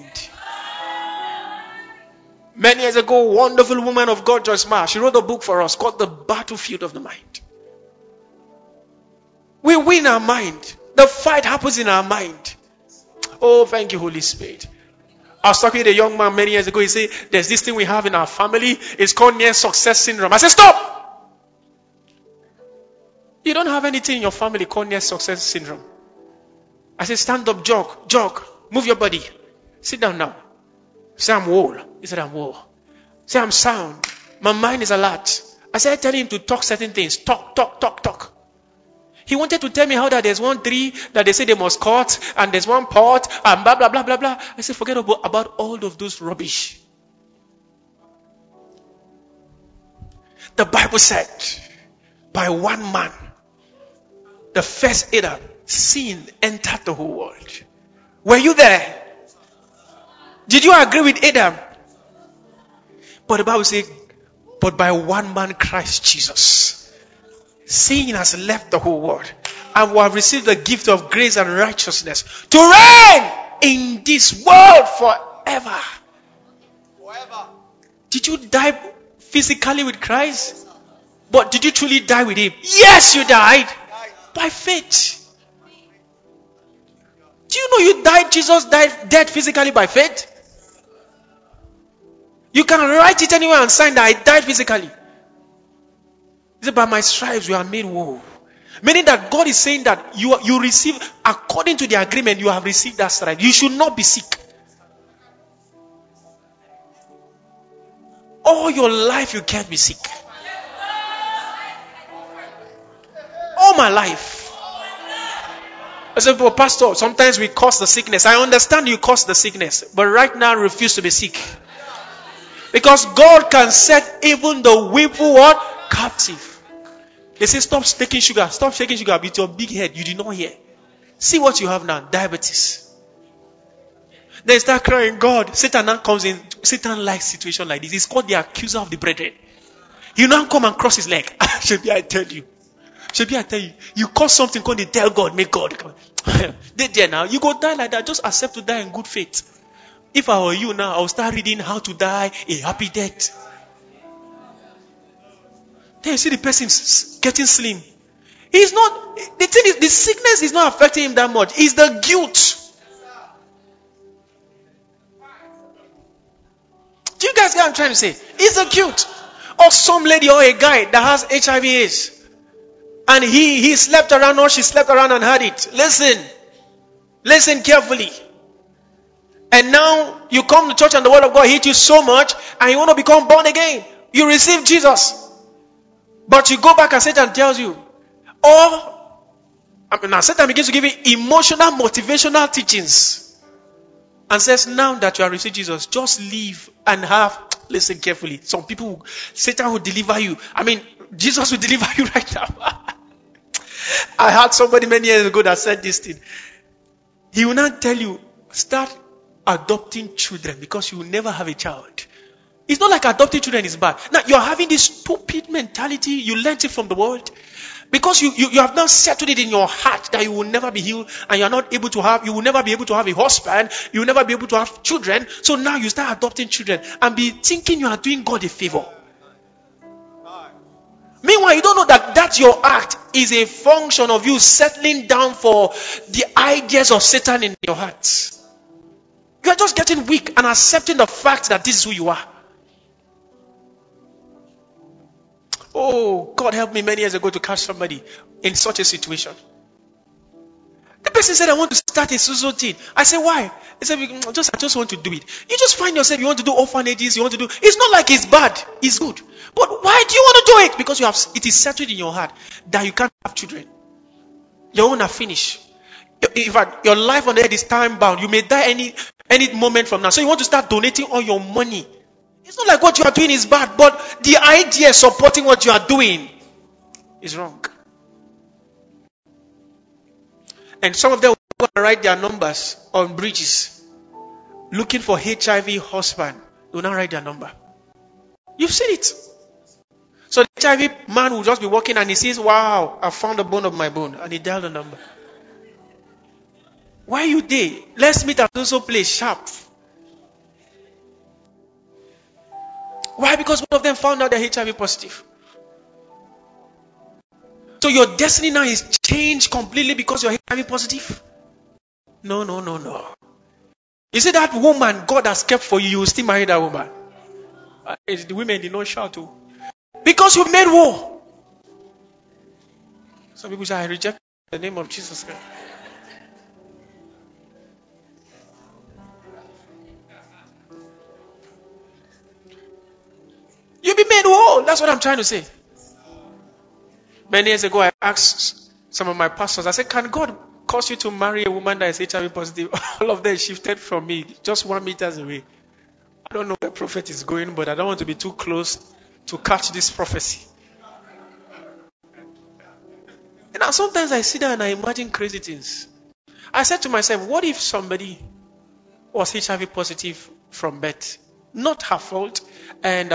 Many years ago, wonderful woman of God, Joyce Meyer, she wrote a book for us called The Battlefield of the Mind. We win our mind. The fight happens in our mind. Oh, thank you, Holy Spirit. I was talking to a young man many years ago. He said, there's this thing we have in our family. It's called near success syndrome. I said, stop! You don't have anything in your family called near success syndrome. I said, stand up, jog, move your body. Sit down now. Say, I'm whole. He said, I'm whole. Say, I'm sound. My mind is alert. I said, tell him to talk certain things. Talk. He wanted to tell me how that there's one tree that they say they must cut, and there's one pot, and blah, blah, blah, blah, blah. I said, forget about all of those rubbish. The Bible said, by one man, the first Adam, sin entered the whole world. Were you there? Did you agree with Adam? But the Bible says, but by one man, Christ Jesus, sin has left the whole world, and we have received the gift of grace and righteousness to reign in this world forever. Did you die physically with Christ? But did you truly die with him? Yes, you died by faith. Do you know Jesus died dead physically by faith? You can write it anywhere and sign that I died physically. He said, by my stripes you are made whole. Meaning that God is saying that you receive, according to the agreement, you have received that stripe. You should not be sick. All your life you can't be sick. All my life. I said, well, Pastor, sometimes we cause the sickness. I understand you cause the sickness, but right now refuse to be sick. Because God can set even the willful what? Captive. They say, stop taking sugar. Stop taking sugar with your big head. You did not hear. See what you have now. Diabetes. They start crying, God. Satan now comes in. Satan likes situation like this. He's called the accuser of the brethren. He now come and cross his leg. Shebi, I tell you. You cause something, come and tell God, make God come. They there now. You go die like that. Just accept to die in good faith. If I were you now, I would start reading how to die a happy death. Then you see the person getting slim. He's not, the thing is, the sickness is not affecting him that much. It's the guilt. Do you guys get what I'm trying to say? It's the guilt. Or some lady or a guy that has HIV/AIDS. And he slept around or she slept around and had it. Listen carefully. And now you come to church and the word of God hit you so much and you want to become born again. You receive Jesus. But you go back and Satan tells you. Now Satan begins to give you emotional, motivational teachings. And says, now that you have received Jesus, just leave and have, listen carefully. Some people, Satan will deliver you. Jesus will deliver you right now. I had somebody many years ago that said this thing. He will not tell you, start adopting children because you will never have a child. It's not like adopting children is bad. Now you're having this stupid mentality. You learned it from the world. Because you have now settled it in your heart that you will never be healed and you will never be able to have a husband. You will never be able to have children. So now you start adopting children and be thinking you are doing God a favor. Meanwhile, you don't know that your act is a function of you settling down for the ideas of Satan in your heart. You are just getting weak and accepting the fact that this is who you are. Oh, God helped me many years ago to catch somebody in such a situation. The person said, I want to start a social thing. I said, why? He said, I just want to do it. You just find yourself, you want to do orphanages, it's not like it's bad, it's good. But why do you want to do it? Because it is settled in your heart that you can't have children. Your own are finished. In fact, your life on earth is time bound. You may die any moment from now. So you want to start donating all your money. It's not like what you are doing is bad, but the idea supporting what you are doing is wrong. And some of them will write their numbers on bridges. looking for HIV husband, they will not write their number. You've seen it. So the HIV man will just be walking and he says, wow, I found a bone of my bone. And he dialed the number. Why you there? Let's meet at also place sharp. Why? Because one of them found out they're HIV positive. So your destiny now is changed completely because you're HIV positive? No. You see that woman God has kept for you, you will still marry that woman. The women did not shout too. Because you made war. Some people say, I reject the name of Jesus Christ. You'll be made whole. That's what I'm trying to say. Many years ago, I asked some of my pastors, I said, can God cause you to marry a woman that is HIV positive? All of them shifted from me, just 1 meter away. I don't know where the prophet is going, but I don't want to be too close to catch this prophecy. And now sometimes I sit down and I imagine crazy things. I said to myself, what if somebody was HIV positive from birth? Not her fault. And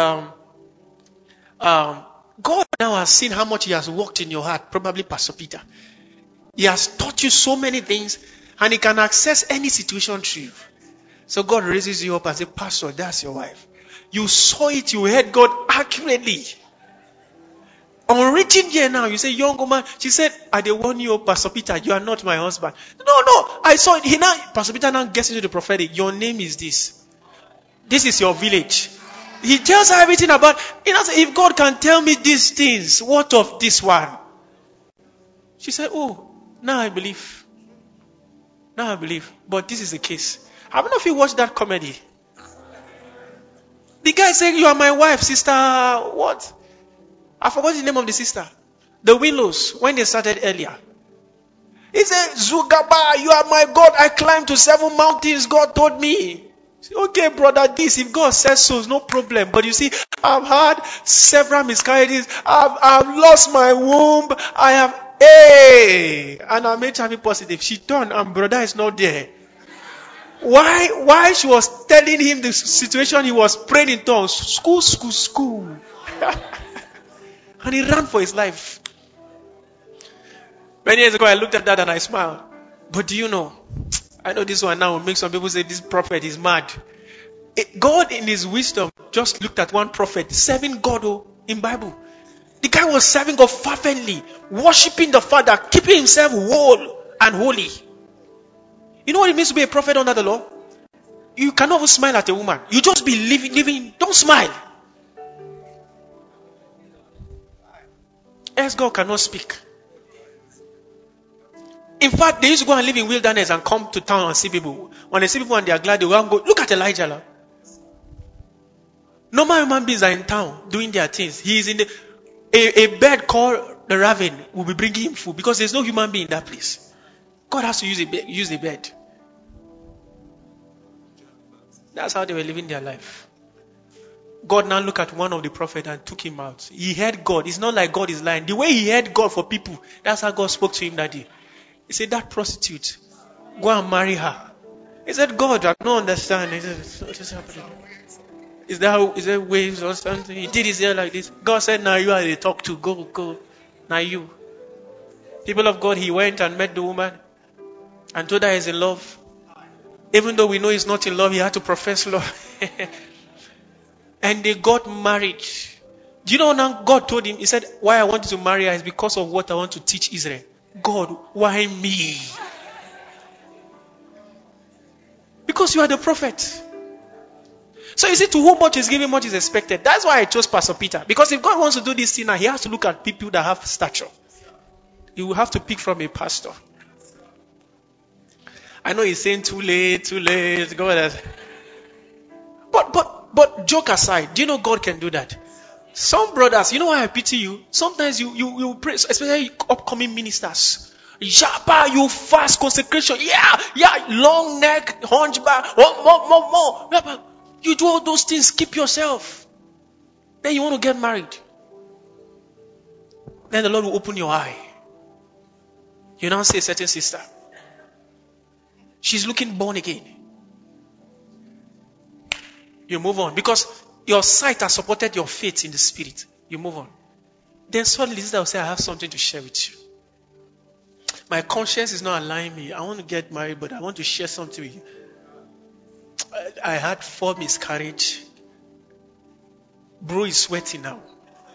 God now has seen how much He has worked in your heart, probably Pastor Peter. He has taught you so many things and He can access any situation through you. So God raises you up and says, Pastor, that's your wife. You saw it, you heard God accurately. On reaching here now, you say, young woman, she said, I dey warn you, Pastor Peter, you are not my husband. No, I saw it. Pastor Peter now gets into the prophetic. Your name is this. This is your village. He tells her everything about, if God can tell me these things, what of this one? She said, oh, now I believe. But this is the case. How many of you watched that comedy? The guy saying, you are my wife, sister, what? I forgot the name of the sister. The Willows, when they started earlier. He said, Zugaba, you are my God. I climbed to 7 mountains, God told me. Okay, brother, if God says so, it's no problem. But you see, I've had several miscarriages. I've lost my womb. And I'm HIV positive. She turned and brother is not there. Why she was telling him the situation, he was praying in tongues. School. And he ran for his life. Many years ago, I looked at that and I smiled. But do you know, I know this one now will make some people say this prophet is mad. God in his wisdom just looked at one prophet serving God in Bible. The guy was serving God fervently, worshiping the Father, keeping himself whole and holy. You know what it means to be a prophet under the law? You cannot even smile at a woman. You just be living. Don't smile. Else God cannot speak. In fact, they used to go and live in wilderness and come to town and see people. When they see people and they are glad, they will go, look at Elijah. Normal human beings are in town doing their things. He is in a bird called the raven will be bringing him food because there's no human being in that place. God has to use a bird. That's how they were living their life. God now looked at one of the prophets and took him out. He heard God. It's not like God is lying. The way he heard God for people, that's how God spoke to him that day. He said, that prostitute, go and marry her. He said, God, I don't understand. He said, what is happening? Is there waves or something? He did his hair like this. God said, now you are the talk to. Go. Now you. People of God, he went and met the woman and told her he's in love. Even though we know he's not in love, he had to profess love. And they got married. Do you know now God told him, he said, why I want you to marry her is because of what I want to teach Israel. God, why me? Because you are the prophet. So you see, to whom much is given, much is expected. That's why I chose Pastor Peter. Because if God wants to do this thing now, he has to look at people that have stature. He will have to pick from a pastor. I know he's saying too late. God has... But joke aside, do you know God can do that? Some brothers, you know why I pity you? Sometimes you pray, especially upcoming ministers. Yapa, you fast, consecration. Yeah, long neck, hunchback, more. You do all those things, keep yourself. Then you want to get married. Then the Lord will open your eye. You now see a certain sister. She's looking born again. You move on. Because your sight has supported your faith in the spirit. You move on. Then suddenly this will say, I have something to share with you. My conscience is not allowing me. I want to get married, but I want to share something with you. I had 4 miscarriages. Bro is sweating now.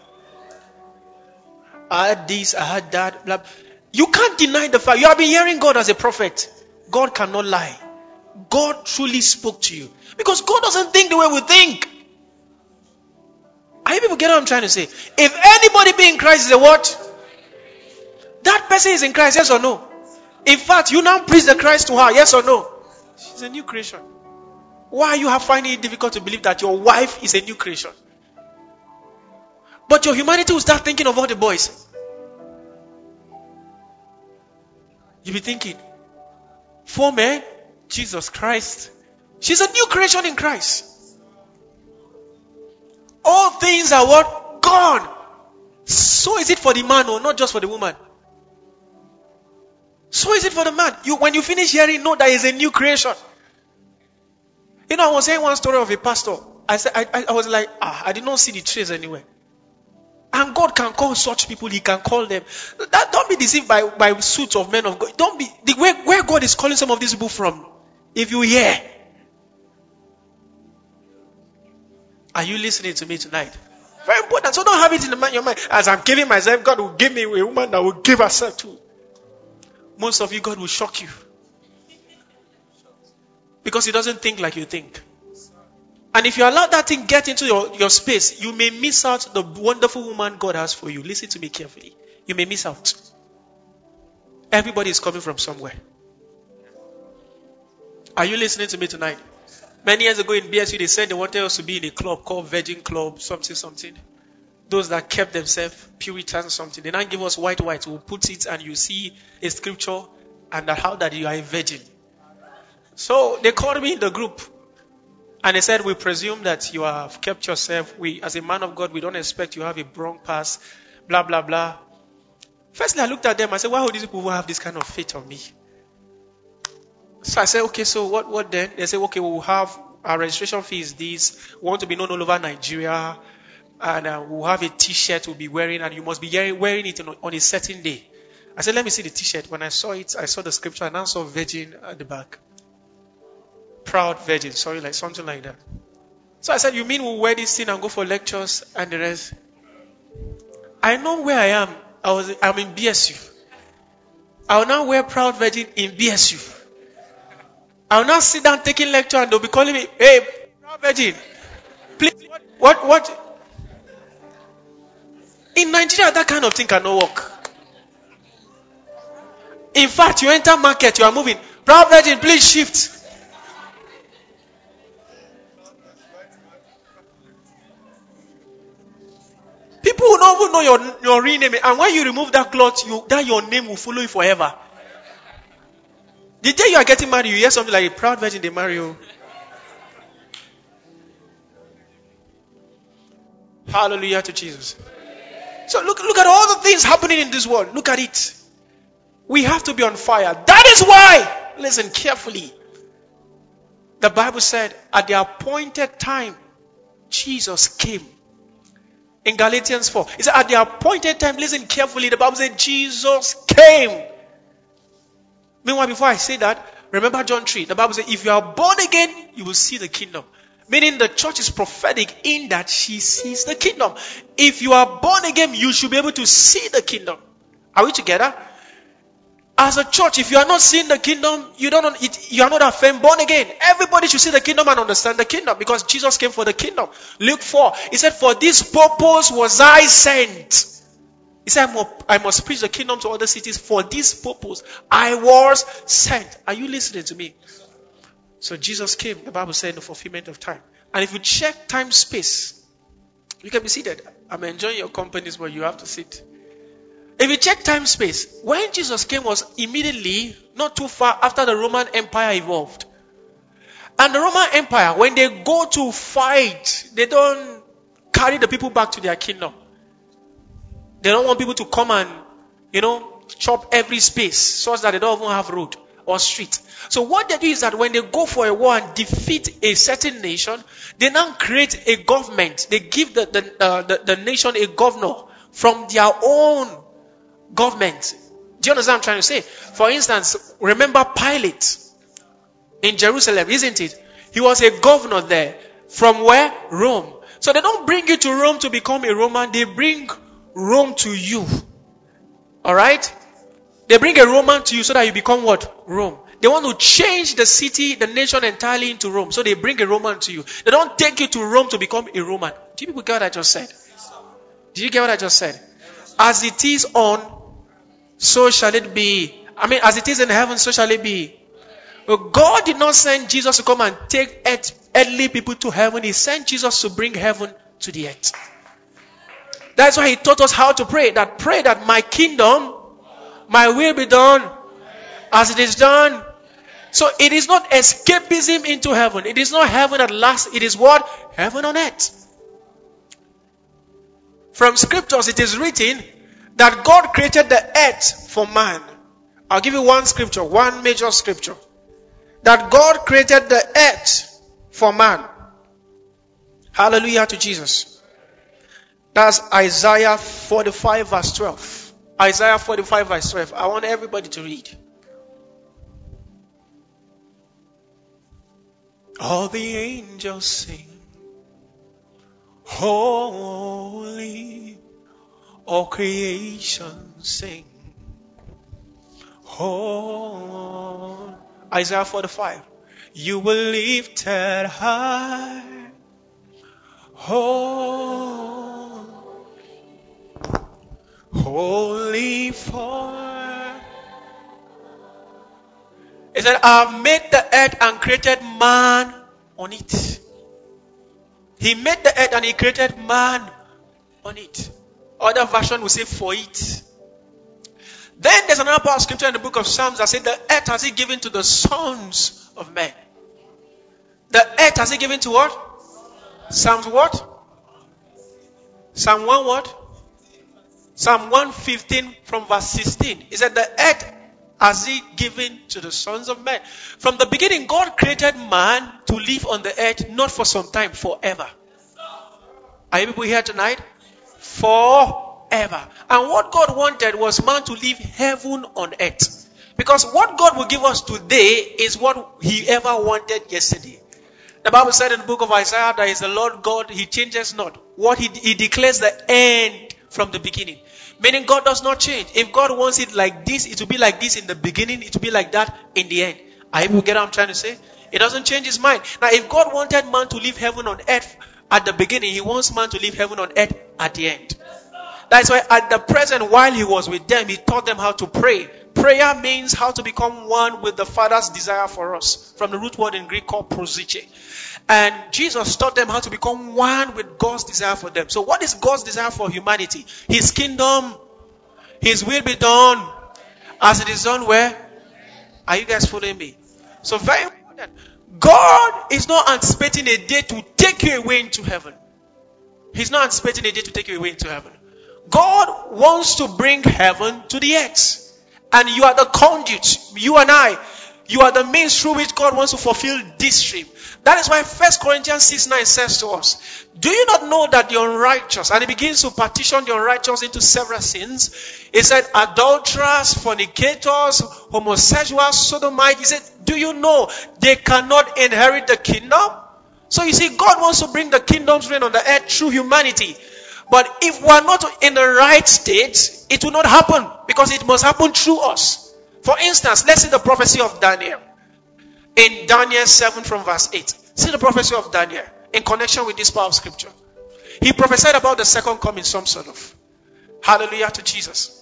I had this, I had that. Blah. You can't deny the fact. You have been hearing God as a prophet. God cannot lie. God truly spoke to you. Because God doesn't think the way we think. Are you people get what I'm trying to say? If anybody be in Christ is a what? That person is in Christ, yes or no? In fact, you now preach the Christ to her, yes or no? She's a new creation. Why are you finding it difficult to believe that your wife is a new creation? But your humanity will start thinking of all the boys. You'll be thinking, 4 men, Jesus Christ. She's a new creation in Christ. All things are what? Gone. So is it for the man or not just for the woman? So is it for the man. When you finish hearing, know that is a new creation. You know, I was hearing one story of a pastor. I was like, I did not see the trace anywhere. And God can call such people, He can call them. Don't be deceived by suits of men of God. Don't be where God is calling some of these people from. If you hear, are you listening to me tonight? Very important. So don't have it in your mind. As I'm giving myself, God will give me a woman that will give herself to. Most of you, God will shock you. Because He doesn't think like you think. And if you allow that thing get into your space, you may miss out the wonderful woman God has for you. Listen to me carefully. You may miss out. Everybody is coming from somewhere. Are you listening to me tonight? Many years ago in BSU, they said they wanted us to be in a club called Virgin Club, something. Those that kept themselves Puritan something. They now give us white. We'll put it and you see a scripture and how that you are a virgin. So they called me in the group. And they said, we presume that you have kept yourself. As a man of God, we don't expect you have a wrong past. Blah, blah, blah. Firstly, I looked at them. I said, why would these people have this kind of faith on me? So I said, okay, so what then? They said, okay, we'll have our registration fee is this. We want to be known all over Nigeria. And we'll have a t-shirt we'll be wearing. And you must be wearing it on a certain day. I said, let me see the t-shirt. When I saw it, I saw the scripture and I saw virgin at the back. Proud virgin, like something like that. So I said, you mean we'll wear this thing and go for lectures and the rest? I know where I am. I'm in BSU. I will now wear proud virgin in BSU. I will now sit down taking lecture and they'll be calling me, hey, proud virgin. Please, what? In Nigeria, that kind of thing cannot work. In fact, you enter market, you are moving. Proud virgin, please shift. People will not even know your real name. And when you remove that cloth, your name will follow you forever. The day you are getting married, you hear something like a proud virgin, they marry you. Hallelujah to Jesus. So look at all the things happening in this world. Look at it. We have to be on fire. That is why, listen carefully. The Bible said, at the appointed time, Jesus came. In Galatians 4, it said, at the appointed time, listen carefully, the Bible said, Jesus came. Meanwhile, before I say that, remember John 3, the Bible said, if you are born again, you will see the kingdom. Meaning the church is prophetic in that she sees the kingdom. If you are born again, you should be able to see the kingdom. Are we together? As a church, if you are not seeing the kingdom, you are not a firm born again. Everybody should see the kingdom and understand the kingdom because Jesus came for the kingdom. Luke 4, he said, for this purpose was I sent. He said, I must preach the kingdom to other cities. For this purpose, I was sent. Are you listening to me? So Jesus came, the Bible said, in the fulfillment of time. And if you check time space, you can be seated. I'm enjoying your companies, but you have to sit. If you check time space, when Jesus came was immediately, not too far after the Roman Empire evolved. And the Roman Empire, when they go to fight, they don't carry the people back to their kingdom. They don't want people to come and, chop every space, so that they don't even have road. or street. So what they do is that when they go for a war and defeat a certain nation, they now create a government. They give the nation a governor from their own government. Do you understand what I'm trying to say? For instance, remember Pilate in Jerusalem, isn't it? He was a governor there. From where? Rome. So they don't bring you to Rome to become a Roman. They bring Rome to you. Alright? They bring a Roman to you so that you become what? Rome. They want to change the city, the nation entirely into Rome. So they bring a Roman to you. They don't take you to Rome to become a Roman. Do you people get what I just said? Did you get what I just said? As it is on, so shall it be. I mean, as it is in heaven, so shall it be. But God did not send Jesus to come and take earthly people to heaven. He sent Jesus to bring heaven to the earth. That's why he taught us how to pray. Pray that my kingdom, my will be done as it is done. So it is not escapism into heaven. It is not heaven at last. It is what? Heaven on earth. From scriptures it is written that God created the earth for man. I'll give you one scripture, one major scripture. That God created the earth for man. Hallelujah to Jesus. That's Isaiah 45 verse 12. Isaiah 45 verse 12. I want everybody to read. All the angels sing, holy. All creation sing, holy. Isaiah 45. You were lifted high, holy for. It said, I've made the earth and created man on it. He made the earth and he created man on it. Other version will say for it. Then there's another part of scripture in the book of Psalms that says the earth has he given to the sons of men. The earth has he given to what? Psalms what? Psalm 1 what? Psalm 115 from verse 16. It said the earth has he given to the sons of men. From the beginning, God created man to live on the earth, not for some time, forever. Are you people here tonight? Forever. And what God wanted was man to live heaven on earth. Because what God will give us today is what he ever wanted yesterday. The Bible said in the book of Isaiah that is the Lord God, he changes not. What he declares the end from the beginning. Meaning God does not change. If God wants it like this, it will be like this in the beginning, it will be like that in the end. Are you get what I'm trying to say? It doesn't change his mind. Now if God wanted man to live heaven on earth at the beginning, he wants man to live heaven on earth at the end. That's why at the present, while he was with them, he taught them how to pray. Prayer means how to become one with the Father's desire for us. From the root word in Greek called prosyche. And Jesus taught them how to become one with God's desire for them. So what is God's desire for humanity? His kingdom, his will be done as it is done where? Are you guys following me? So very important. God is not anticipating a day to take you away into heaven. He's not anticipating a day to take you away into heaven. God wants to bring heaven to the earth. And you are the conduit. You and I. You are the means through which God wants to fulfill this dream. That is why 1 Corinthians 6:9 says to us, do you not know that the unrighteous, and it begins to partition the unrighteous into several sins. It said adulterers, fornicators, homosexuals, sodomites. He said, do you know they cannot inherit the kingdom? So you see, God wants to bring the kingdom's reign on the earth through humanity. But if we are not in the right state, it will not happen. Because it must happen through us. For instance, let's see the prophecy of Daniel. In Daniel 7 from verse 8. See the prophecy of Daniel in connection with this part of scripture. He prophesied about the second coming, some sort of. Hallelujah to Jesus.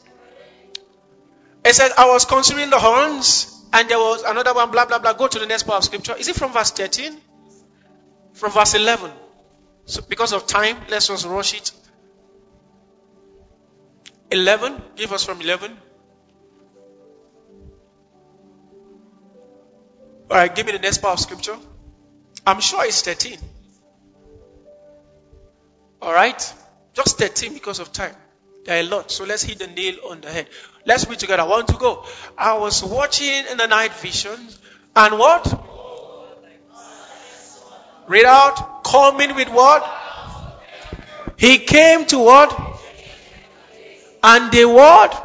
It said, I was considering the horns, and there was another one, blah, blah, blah. Go to the next part of scripture. Is it from verse 13? From verse 11. So because of time, let's just rush it. 11. Give us from 11. Alright, give me the next part of scripture. I'm sure it's 13. Alright? Just 13 because of time. There are a lot. So let's hit the nail on the head. Let's read together. 1 to go. I was watching in the night visions. And what? Read out. Coming with what? He came to what? And they what?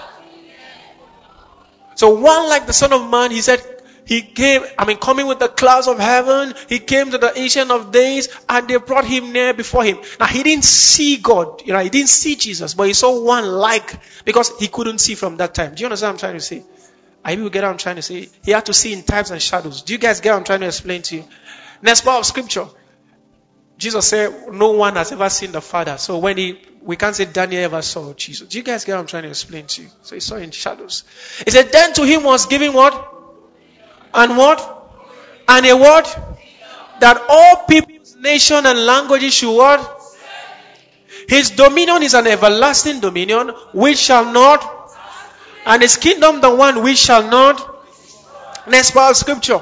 So one like the Son of Man, he said, he came, coming with the clouds of heaven. He came to the Ancient of Days, and they brought him near before him. Now he didn't see God, he didn't see Jesus, but he saw one like, because he couldn't see from that time. Do you understand what I'm trying to say? Are you get what I'm trying to say? He had to see in types and shadows. Do you guys get what I'm trying to explain to you? Next part of scripture. Jesus said, no one has ever seen the Father. So we can't say Daniel ever saw Jesus. Do you guys get what I'm trying to explain to you? So he saw in shadows. He said, then to him was given what? And what? And a word that all peoples, nation, and languages should what? His dominion is an everlasting dominion which shall not, and his kingdom the one which shall not. Next part of scripture.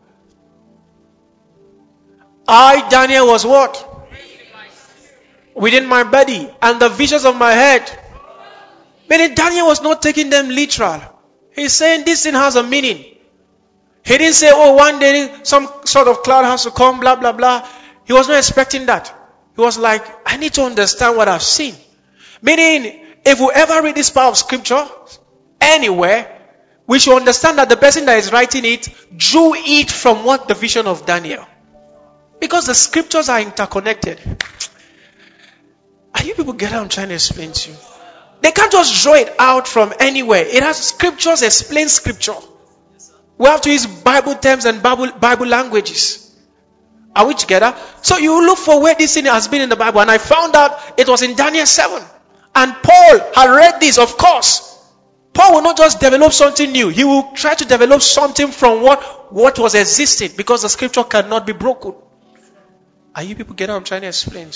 I, Daniel, was what? Within my body, and the visions of my head. Meaning Daniel was not taking them literal. He's saying this thing has a meaning. He didn't say, oh, one day some sort of cloud has to come, blah, blah, blah. He was not expecting that. He was like, I need to understand what I've seen. Meaning, if we ever read this part of scripture, anywhere, we should understand that the person that is writing it drew it from what? The vision of Daniel. Because the scriptures are interconnected. Are you people get what I'm trying to explain to you? They can't just draw it out from anywhere. It has scriptures explain scripture. We have to use Bible terms and Bible languages. Are we together? So you look for where this thing has been in the Bible. And I found out it was in Daniel 7. And Paul had read this, of course. Paul will not just develop something new. He will try to develop something from what was existing. Because the scripture cannot be broken. Are you people get what I'm trying to explain?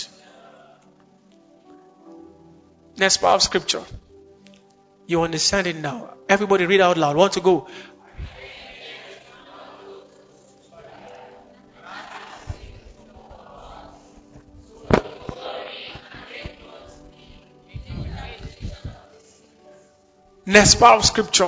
Next part of scripture. You understand it now. Everybody read out loud. Want to go? Next part of scripture.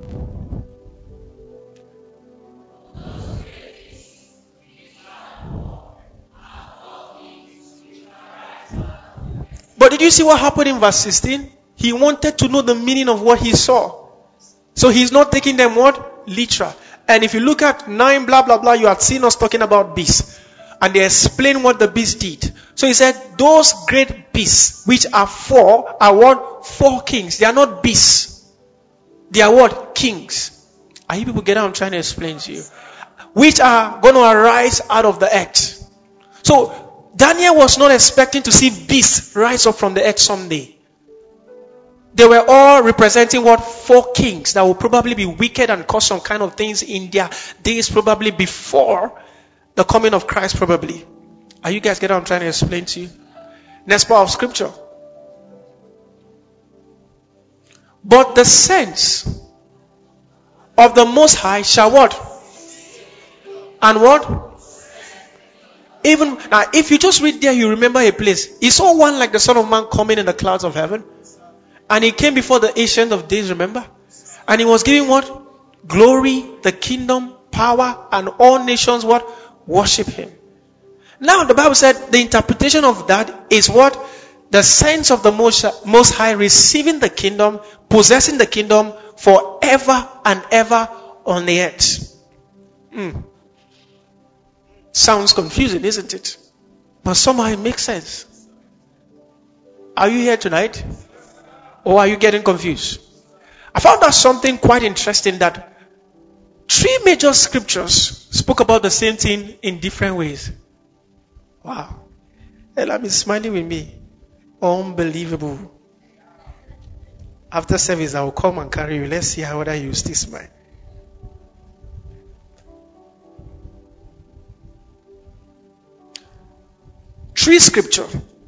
But did you see what happened in verse 16? He wanted to know the meaning of what he saw. So he's not taking them what? Literal. And if you look at 9 blah blah blah, you have seen us talking about beasts. And they explain what the beast did. So he said, those great beasts, which are 4, are what? 4 kings. They are not beasts. They are what? Kings. Are you people getting what I'm trying to explain to you? Which are going to arise out of the earth. So Daniel was not expecting to see beasts rise up from the earth someday. They were all representing what? 4 kings that will probably be wicked and cause some kind of things in their days, probably before the coming of Christ, probably. Are you guys getting what I'm trying to explain to you? Next part of scripture. But the saints of the Most High shall what? And what? Even now, if you just read there, you remember a place. He saw one like the Son of Man coming in the clouds of heaven. And he came before the Ancient of Days, remember? And he was giving what? Glory, the kingdom, power, and all nations what? Worship him. Now the Bible said the interpretation of that is what? The saints of the Most High receiving the kingdom, possessing the kingdom forever and ever on the earth. Sounds confusing, isn't it? But somehow it makes sense. Are you here tonight? Or are you getting confused? I found out something quite interesting, that 3 major scriptures spoke about the same thing in different ways. Wow. Ella is smiling with me. Unbelievable. After service, I will come and carry you. Let's see whether you still smile. Three scripture.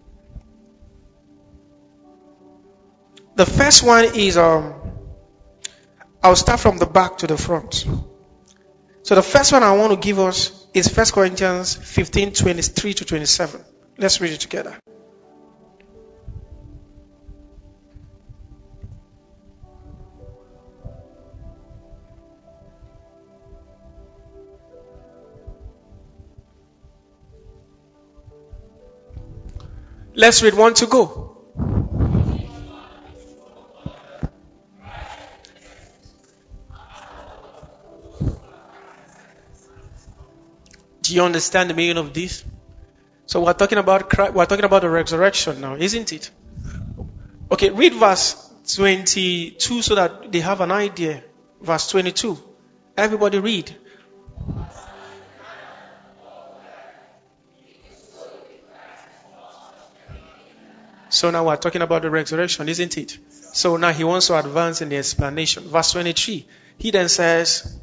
The first one is, I'll start from the back to the front. So the first one I want to give us is 1 Corinthians 15, 23 to 27. Let's read it together. Let's read 1 to go. Do you understand the meaning of this? So we're talking about Christ, we're talking about the resurrection now, isn't it? Okay, read verse 22 so that they have an idea. Verse 22. Everybody read. So now we're talking about the resurrection, isn't it? So now he wants to advance in the explanation. Verse 23. He then says,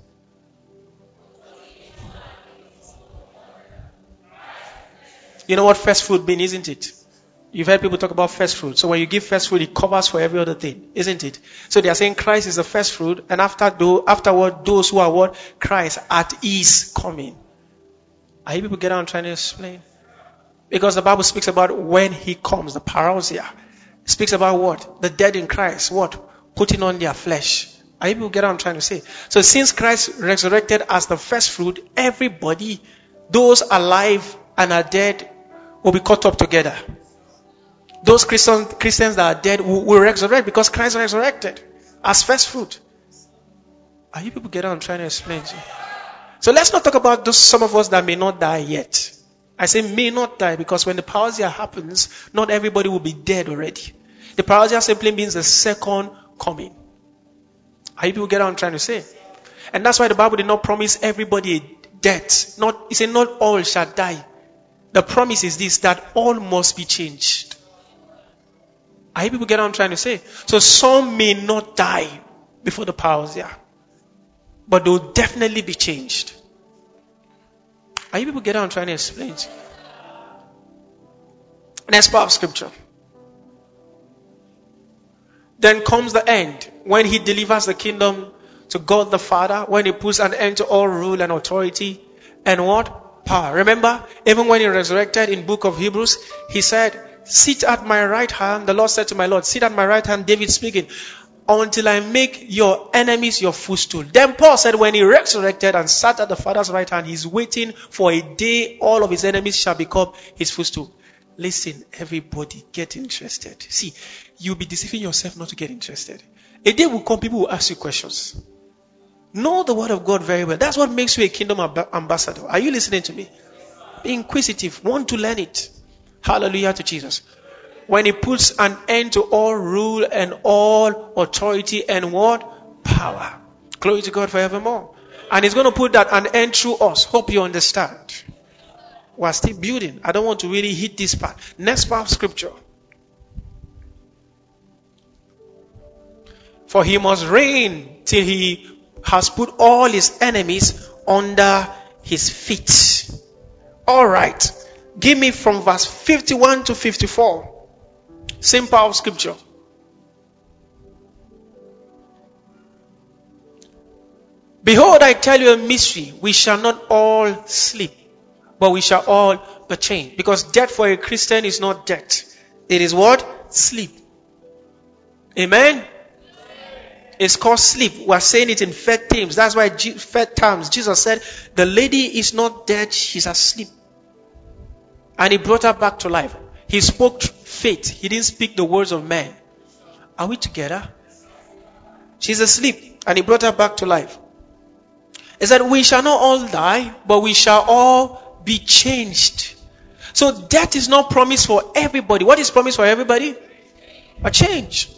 you know what first fruit means, isn't it? You've heard people talk about first fruit. So when you give first fruit, it covers for every other thing, isn't it? So they are saying Christ is the first fruit, and afterward, those who are what? Christ at his coming. Are you people getting what I'm trying to explain? Because the Bible speaks about when he comes, the parousia. It speaks about what? The dead in Christ, what? Putting on their flesh. Are you people getting what I'm trying to say? So since Christ resurrected as the first fruit, everybody, those alive and are dead, will be caught up together. Those Christians that are dead will resurrect because Christ resurrected as first fruit. Are you people getting what I'm trying to explain to you? So let's not talk about those some of us that may not die yet. I say may not die because when the parousia happens, not everybody will be dead already. The parousia simply means the second coming. Are you people getting what I'm trying to say? And that's why the Bible did not promise everybody death. It said not all shall die. The promise is this, that all must be changed. Are you people get what I'm trying to say? So some may not die before the parousia, but they will definitely be changed. Are you people get what I'm trying to explain? Next part of scripture. Then comes the end, when he delivers the kingdom to God the Father, when he puts an end to all rule and authority and what? Power. Remember, even when he resurrected in book of Hebrews, he said, sit at my right hand. The Lord said to my Lord, sit at my right hand, David speaking, until I make your enemies your footstool. Then Paul said when he resurrected and sat at the Father's right hand, he's waiting for a day all of his enemies shall become his footstool. Listen, everybody, get interested. See, you'll be deceiving yourself not to get interested. A day will come, people will ask you questions. Know the word of God very well. That's what makes you a kingdom ambassador. Are you listening to me? Be inquisitive. Want to learn it. Hallelujah to Jesus. When he puts an end to all rule and all authority and what? Power. Glory to God forevermore. And he's going to put that an end through us. Hope you understand. We're still building. I don't want to really hit this part. Next part of scripture. For he must reign till he has put all his enemies under his feet. All right. Give me from verse 51 to 54. Same part of scripture. Behold, I tell you a mystery. We shall not all sleep, but we shall all be changed. Because death for a Christian is not death. It is what? Sleep. Amen? It's called sleep. We are saying it in faith terms. That's why faith terms. Jesus said, the lady is not dead, she's asleep. And he brought her back to life. He spoke faith. He didn't speak the words of man. Are we together? She's asleep. And he brought her back to life. He said, we shall not all die, but we shall all be changed. So death is not promised for everybody. What is promised for everybody? A change.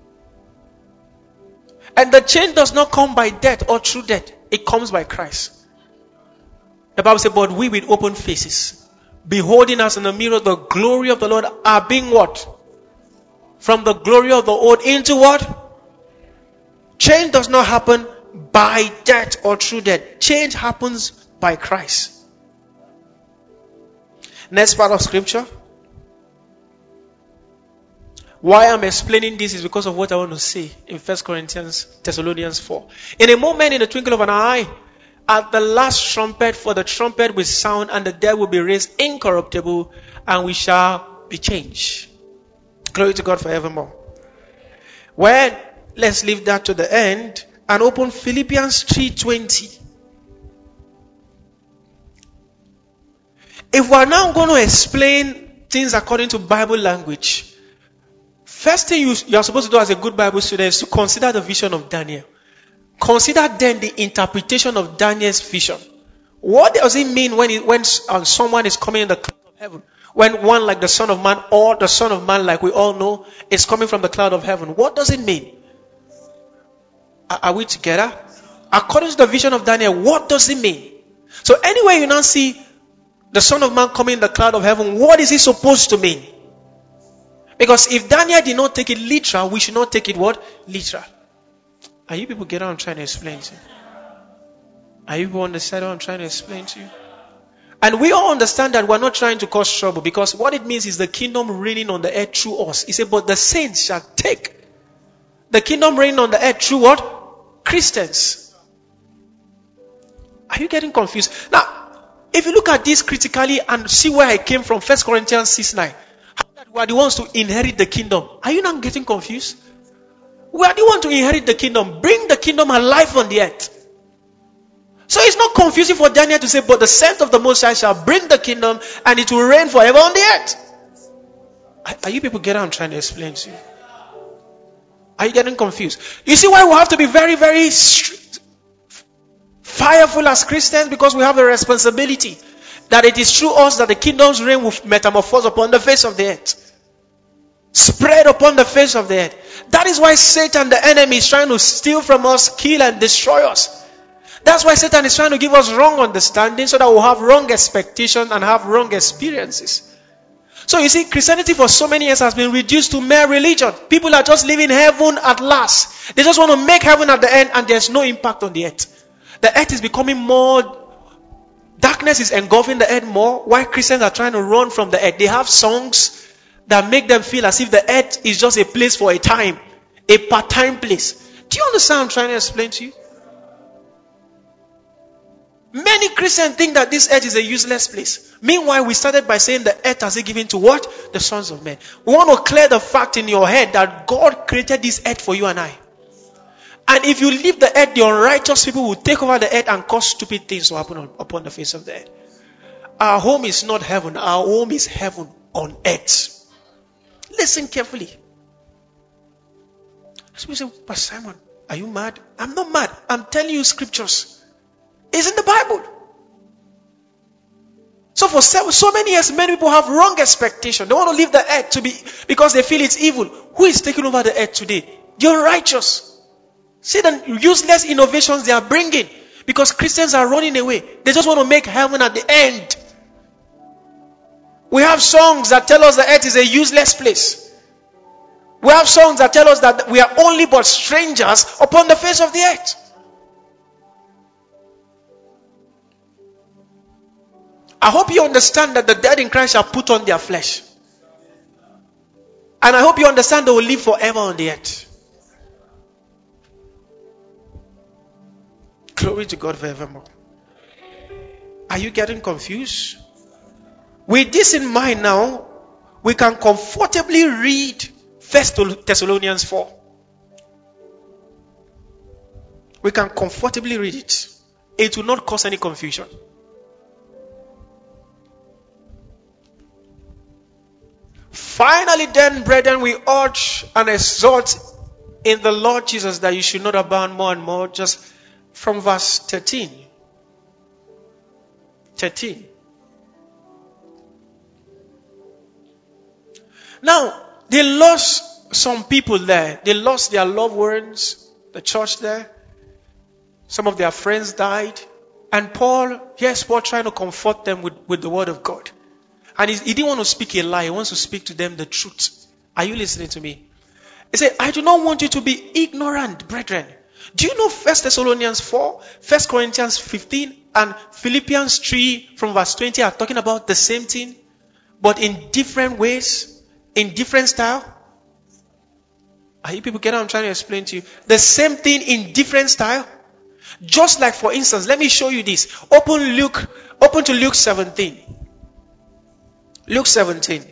And the change does not come by death or through death. It comes by Christ. The Bible says, but we with open faces, beholding us in the mirror the glory of the Lord, are being what? From the glory of the old into what? Change does not happen by death or through death. Change happens by Christ. Next part of scripture. Why I'm explaining this is because of what I want to say in 1 Thessalonians 4. In a moment, in the twinkle of an eye, at the last trumpet, for the trumpet will sound and the dead will be raised incorruptible and we shall be changed. Glory to God forevermore. Well, let's leave that to the end and open Philippians 3:20. If we're now going to explain things according to Bible language. First thing you are supposed to do as a good Bible student is to consider the vision of Daniel. Consider then the interpretation of Daniel's vision. What does it mean when someone is coming in the cloud of heaven? When one like the Son of Man, or the Son of Man like we all know, is coming from the cloud of heaven. What does it mean? Are we together? According to the vision of Daniel, what does it mean? So anyway you now see the Son of Man coming in the cloud of heaven, what is it supposed to mean? Because if Daniel did not take it literal, we should not take it what? Literal. Are you people getting what I'm trying to explain to you? Are you people understand what I'm trying to explain to you? And we all understand that we're not trying to cause trouble, because what it means is the kingdom reigning on the earth through us. He said, but the saints shall take the kingdom reigning on the earth through what? Christians. Are you getting confused? Now, if you look at this critically and see where I came from, 1 Corinthians 6:9, that we are the ones to inherit the kingdom. Are you not getting confused? We are the ones to inherit the kingdom. Bring the kingdom alive on the earth. So it's not confusing for Daniel to say, but the saints of the Most High shall bring the kingdom and it will reign forever on the earth. Are you people getting what I'm trying to explain to you? Are you getting confused? You see why we have to be very, very strict, fireful as Christians? Because we have a responsibility that it is through us that the kingdom's reign will metamorphose upon the face of the earth. Spread upon the face of the earth. That is why Satan, the enemy, is trying to steal from us, kill and destroy us. That's why Satan is trying to give us wrong understanding so that we'll have wrong expectations and have wrong experiences. So you see, Christianity for so many years has been reduced to mere religion. People are just living heaven at last. They just want to make heaven at the end, and there's no impact on the earth. The earth is becoming more, darkness is engulfing the earth more, while Christians are trying to run from the earth. They have songs that make them feel as if the earth is just a place for a time, a part-time place. Do you understand what I'm trying to explain to you? Many Christians think that this earth is a useless place. Meanwhile, we started by saying the earth has been given to what? The sons of men. We want to clear the fact in your head that God created this earth for you and I. And if you leave the earth, the unrighteous people will take over the earth and cause stupid things to happen upon the face of the earth. Our home is not heaven. Our home is heaven on earth. Listen carefully. Somebody say, Pastor Simon, are you mad? I'm not mad. I'm telling you scriptures. It's in the Bible. So for so many years, many people have wrong expectation. They want to leave the earth to be, because they feel it's evil. Who is taking over the earth today? The unrighteous. See the useless innovations they are bringing, because Christians are running away. They just want to make heaven at the end. We have songs that tell us the earth is a useless place. We have songs that tell us that we are only but strangers upon the face of the earth. I hope you understand that the dead in Christ shall put on their flesh. And I hope you understand they will live forever on the earth. Glory to God forevermore. Are you getting confused? With this in mind now, we can comfortably read 1 Thessalonians 4. We can comfortably read it. It will not cause any confusion. Finally then, brethren, we urge and exhort in the Lord Jesus that you should not abound more and more. Just from verse 13. 13. Now, they lost some people there. They lost their loved ones, the church there. Some of their friends died. And Paul trying to comfort them with the word of God. And he didn't want to speak a lie. He wants to speak to them the truth. Are you listening to me? He said, I do not want you to be ignorant, brethren. Do you know 1 Thessalonians 4, 1 Corinthians 15, and Philippians 3 from verse 20 are talking about the same thing, but in different ways, in different style? Are you people getting what I'm trying to explain to you? The same thing in different style? Just like, for instance, let me show you this. Open to Luke 17. Luke 17.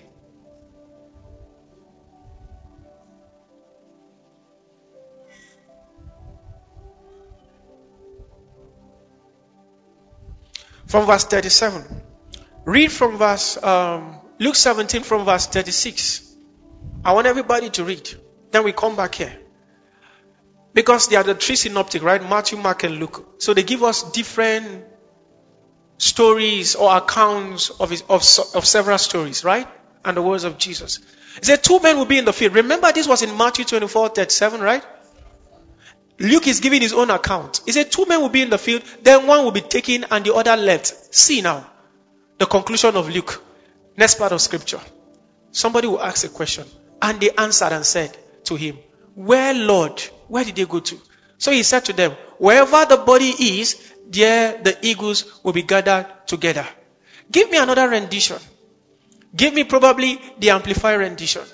From verse 37. Read from verse Luke 17 from verse 36. I want everybody to read. Then we come back here. Because they are the three synoptic, right? Matthew, Mark, and Luke. So they give us different stories or accounts of several stories, right? And the words of Jesus. He said 2 men will be in the field. Remember this was in Matthew 24:37, right? Luke is giving his own account. He said 2 men will be in the field, then one will be taken and the other left. See now, the conclusion of Luke. Next part of scripture. Somebody will ask a question. And they answered and said to him, "Where, Lord?" Where did they go to? So he said to them, "Wherever the body is, there the eagles will be gathered together." Give me another rendition. Give me probably the Amplified rendition.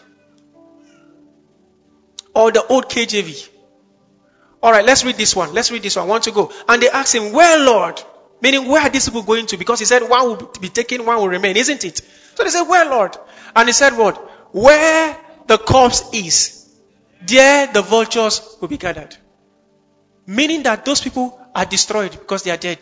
Or the old KJV. Alright, let's read this one. I want to go. And they asked him, "Where, Lord?" Meaning, where are these people going to? Because he said one will be taken, one will remain, isn't it? So they said, "Where, Lord?" And he said what? "Where the corpse is, there the vultures will be gathered." Meaning that those people are destroyed because they are dead.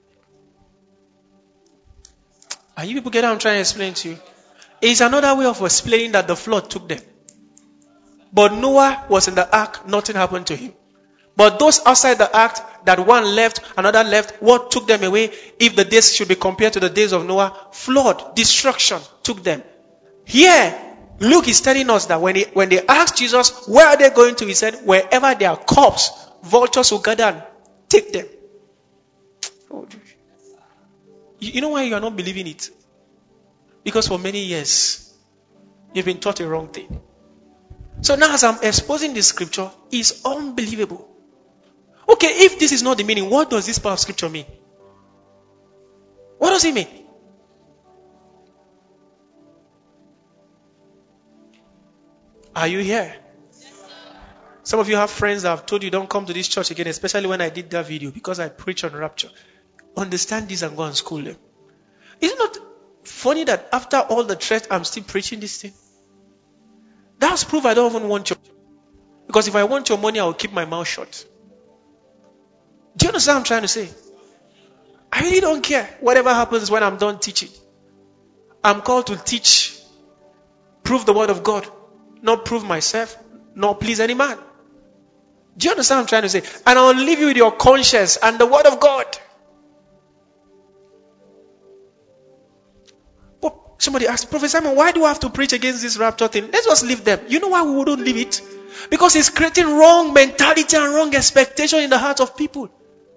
Are you people getting what I'm trying to explain to you? It's another way of explaining that the flood took them. But Noah was in the ark, nothing happened to him. But those outside the ark, that one left, another left, what took them away? If the days should be compared to the days of Noah, flood, destruction took them. Here, Luke is telling us that when they asked Jesus, where are they going to? He said, wherever there are corpses, vultures will gather and take them. Oh, you know why you are not believing it? Because for many years, you've been taught a wrong thing. So now as I'm exposing this scripture, it's unbelievable. Okay, if this is not the meaning, what does this part of scripture mean? What does it mean? Are you here? Some of you have friends that have told you don't come to this church again, especially when I did that video, because I preach on rapture. Understand this and go and school them. Is it not funny that after all the threat, I'm still preaching this thing? That's proof I don't even want your money. Because if I want your money, I'll keep my mouth shut. Do you understand what I'm trying to say? I really don't care whatever happens when I'm done teaching. I'm called to teach, prove the word of God, not prove myself, not please any man. Do you understand what I'm trying to say? And I'll leave you with your conscience and the word of God. But somebody asked, Prophet Simon, why do I have to preach against this rapture thing? Let's just leave them. You know why we wouldn't leave it? Because it's creating wrong mentality and wrong expectation in the hearts of people.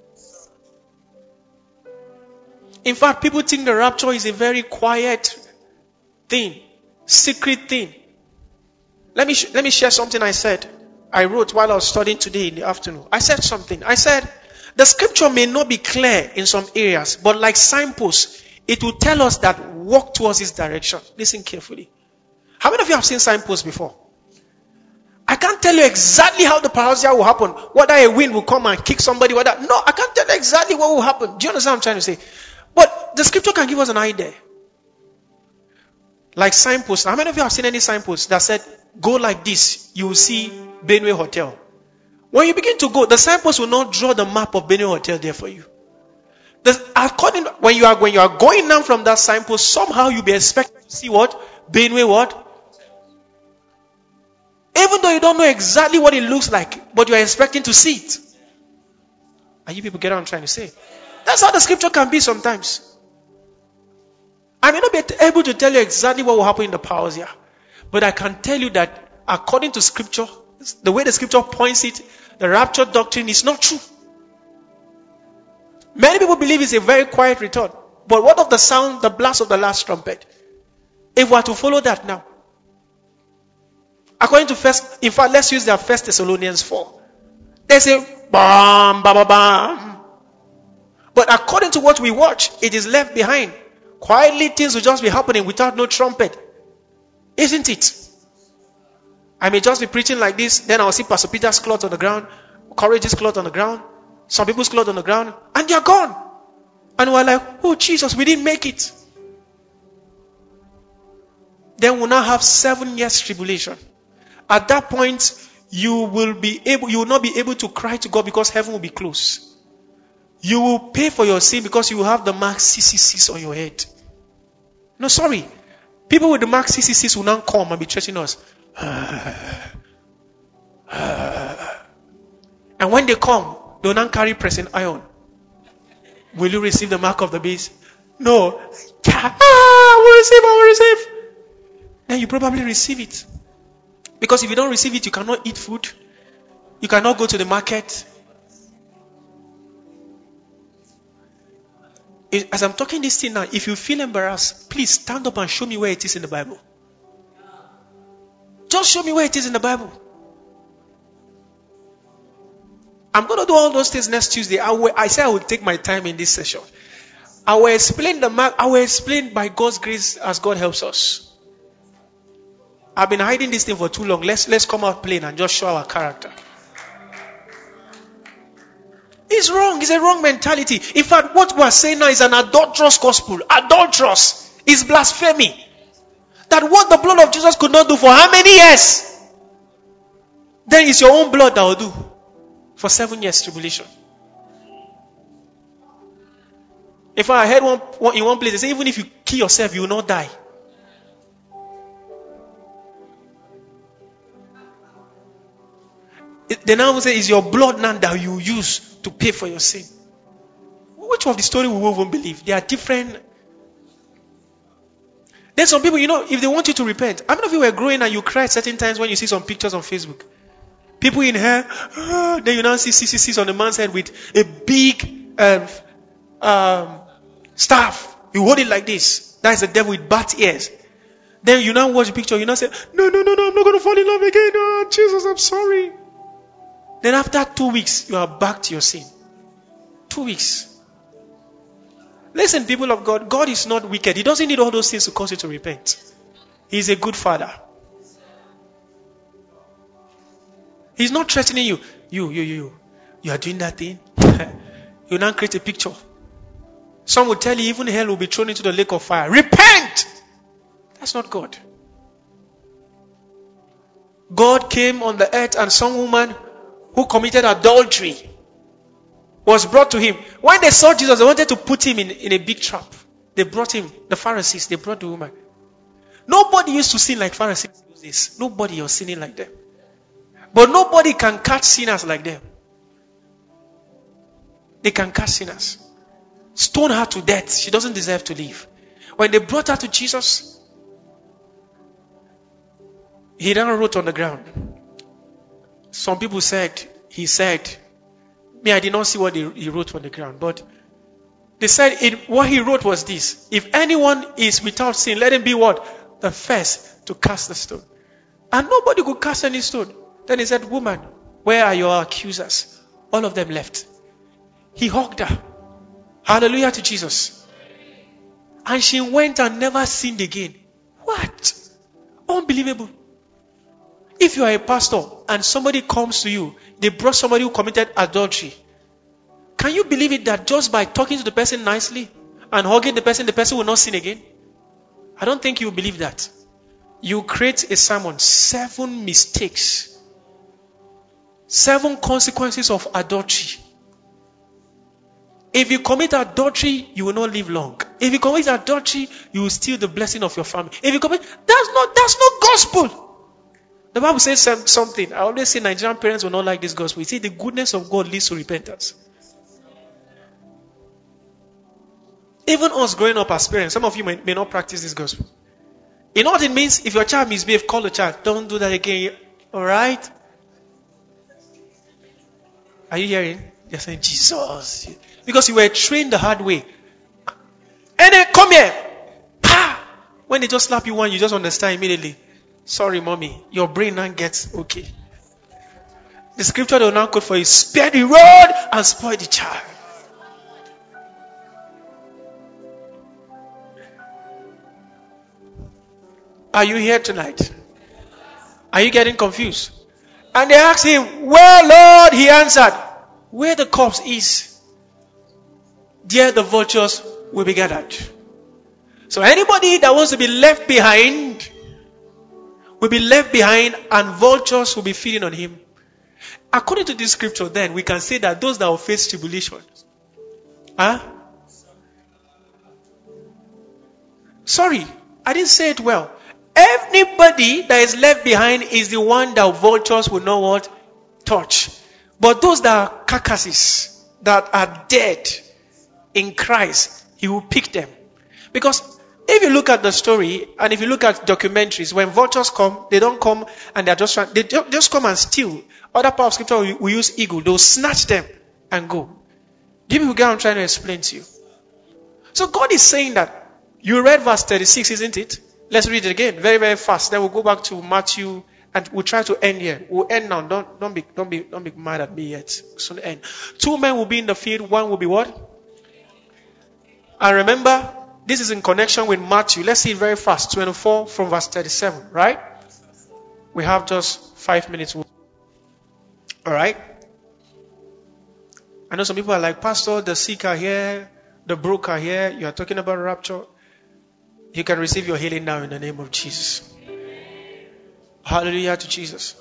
In fact, people think the rapture is a very quiet thing, secret thing. Let me share something I wrote while I was studying today in the afternoon. I said something. I said, the scripture may not be clear in some areas, but like signposts, it will tell us that walk towards this direction. Listen carefully. How many of you have seen signposts before? I can't tell you exactly how the parousia will happen. Whether a wind will come and kick somebody. No, I can't tell you exactly what will happen. Do you understand what I'm trying to say? But the scripture can give us an idea. Like signposts. How many of you have seen any signposts that said, go like this, you will see Benway Hotel? When you begin to go, the signpost will not draw the map of Benway Hotel there for you. When you are going down from that signpost, somehow you'll be expecting to see what? Benway what? Even though you don't know exactly what it looks like, but you are expecting to see it. Are you people get what I'm trying to say? That's how the scripture can be sometimes. I may not be able to tell you exactly what will happen in the parousia, but I can tell you that according to scripture, the way the scripture points it, the rapture doctrine is not true. Many people believe it's a very quiet return. But what of the sound, the blast of the last trumpet? If we are to follow that now, according to let's use their 1 Thessalonians 4. They say, bam, bam, bam, bam. But according to what we watch, it is left behind. Quietly things will just be happening without no trumpet. Isn't it? I may just be preaching like this, then I'll see Pastor Peter's cloth on the ground, Courage's cloth on the ground, some people's cloth on the ground, and they're gone. And we're like, oh Jesus, we didn't make it. Then we'll now have 7 years tribulation. At that point, you will not be able to cry to God because heaven will be closed. You will pay for your sin because you will have the mark 666 on your head. No, sorry. People with the Mark 666 will now come and be threatening us. And when they come, they will now carry pressing iron. Will you receive the mark of the beast? No. I will receive. Then you probably receive it. Because if you don't receive it, you cannot eat food. You cannot go to the market. As I'm talking this thing now, if you feel embarrassed, please stand up and show me where it is in the Bible. Just show me where it is in the Bible. I'm going to do all those things next Tuesday. I said I would take my time in this session. I will explain the mark. I will explain by God's grace as God helps us. I've been hiding this thing for too long. Let's come out plain and just show our character. It's wrong. It's a wrong mentality. In fact, what we're saying now is an adulterous gospel. Adulterous is blasphemy. That what the blood of Jesus could not do for how many years? Then it's your own blood that will do. For 7 years tribulation. In fact, I heard in one place, they say even if you kill yourself, you will not die. They now say it's your blood now that you use to pay for your sin. Which of the story we will even believe? They are different. Then some people, if they want you to repent, how many of you were growing and you cried certain times when you see some pictures on Facebook? People in hair, then you now see CCCs on the man's head with a big staff. You hold it like this. That is the devil with bat ears. Then you now watch the picture, you now say, no, I'm not going to fall in love again. Oh, Jesus, I'm sorry. Then after 2 weeks, you are back to your sin. 2 weeks. Listen, people of God, God is not wicked. He doesn't need all those things to cause you to repent. He is a good father. He's not threatening you. You are doing that thing. You now create a picture. Some will tell you even hell will be thrown into the lake of fire. Repent! That's not God. God came on the earth and some woman who committed adultery was brought to him. When they saw Jesus, they wanted to put him in a big trap. They brought him, the Pharisees, they brought the woman. Nobody used to sin like Pharisees. Nobody was sinning like them. But nobody can catch sinners like them. They can catch sinners. Stone her to death. She doesn't deserve to live. When they brought her to Jesus, he then wrote on the ground. Some people said, me, I did not see what he wrote on the ground. But they said what he wrote was this. If anyone is without sin, let him be what? The first to cast the stone. And nobody could cast any stone. Then he said, woman, where are your accusers? All of them left. He hugged her. Hallelujah to Jesus. And she went and never sinned again. What? Unbelievable. If you are a pastor and somebody comes to you, they brought somebody who committed adultery. Can you believe it that just by talking to the person nicely and hugging the person will not sin again? I don't think you believe that. You create a sermon, 7 mistakes. 7 consequences of adultery. If you commit adultery, you will not live long. If you commit adultery, you will steal the blessing of your family. If you commit, that's not gospel. The Bible says something. I always say Nigerian parents will not like this gospel. You see, the goodness of God leads to repentance. Even us growing up as parents, some of you may not practice this gospel. You know what it means? If your child misbehaves, call the child. Don't do that again. Alright? Are you hearing? You're saying, Jesus. Because you were trained the hard way. And then come here. Pa! When they just slap you one, you just understand immediately. Sorry, mommy. Your brain now gets okay. The scripture they will now quote for you. Spare the rod and spoil the child. Are you here tonight? Are you getting confused? And they asked him, well, Lord, he answered, where the corpse is, there the vultures will be gathered. So anybody that wants to be left behind will be left behind and vultures will be feeding on him. According to this scripture, then, we can say that those that will face tribulation. Sorry, I didn't say it well. Anybody that is left behind is the one that vultures will not what? Touch. But those that are carcasses, that are dead in Christ, he will pick them. Because if you look at the story, and if you look at documentaries, when vultures come, they don't come and they just come and steal. Other part of scripture we use eagle. They'll snatch them and go. Do you get what I'm trying to explain to you? So God is saying that. You read verse 36, isn't it? Let's read it again, very, very fast. Then we'll go back to Matthew, and we'll try to end here. We'll end now. Don't be mad at me yet. Soon end. 2 men will be in the field. One will be what? And remember, this is in connection with Matthew. Let's see it very fast. 24 from verse 37, right? We have just 5 minutes. All right? I know some people are like, Pastor, the sick are here, the broke are here. You are talking about rapture. You can receive your healing now in the name of Jesus. Hallelujah to Jesus.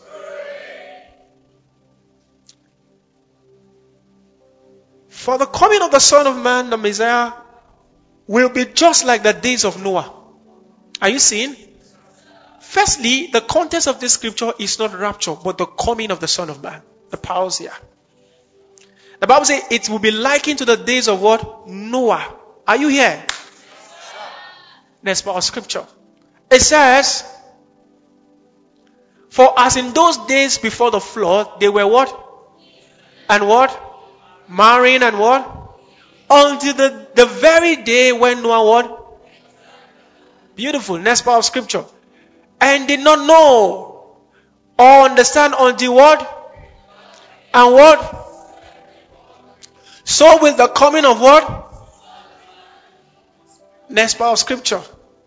For the coming of the Son of Man, the Messiah, will be just like the days of Noah. Are you seeing? Firstly, the context of this scripture is not rapture, but the coming of the Son of Man. The parousia. The Bible says it will be likened to the days of what? Noah. Are you here? Next part of scripture. It says, for as in those days before the flood, they were what? And what? Marrying and what? Until the very day when Noah what? Beautiful. Next part of scripture. And did not know or understand until what? And what? So with the coming of what? Next part of scripture.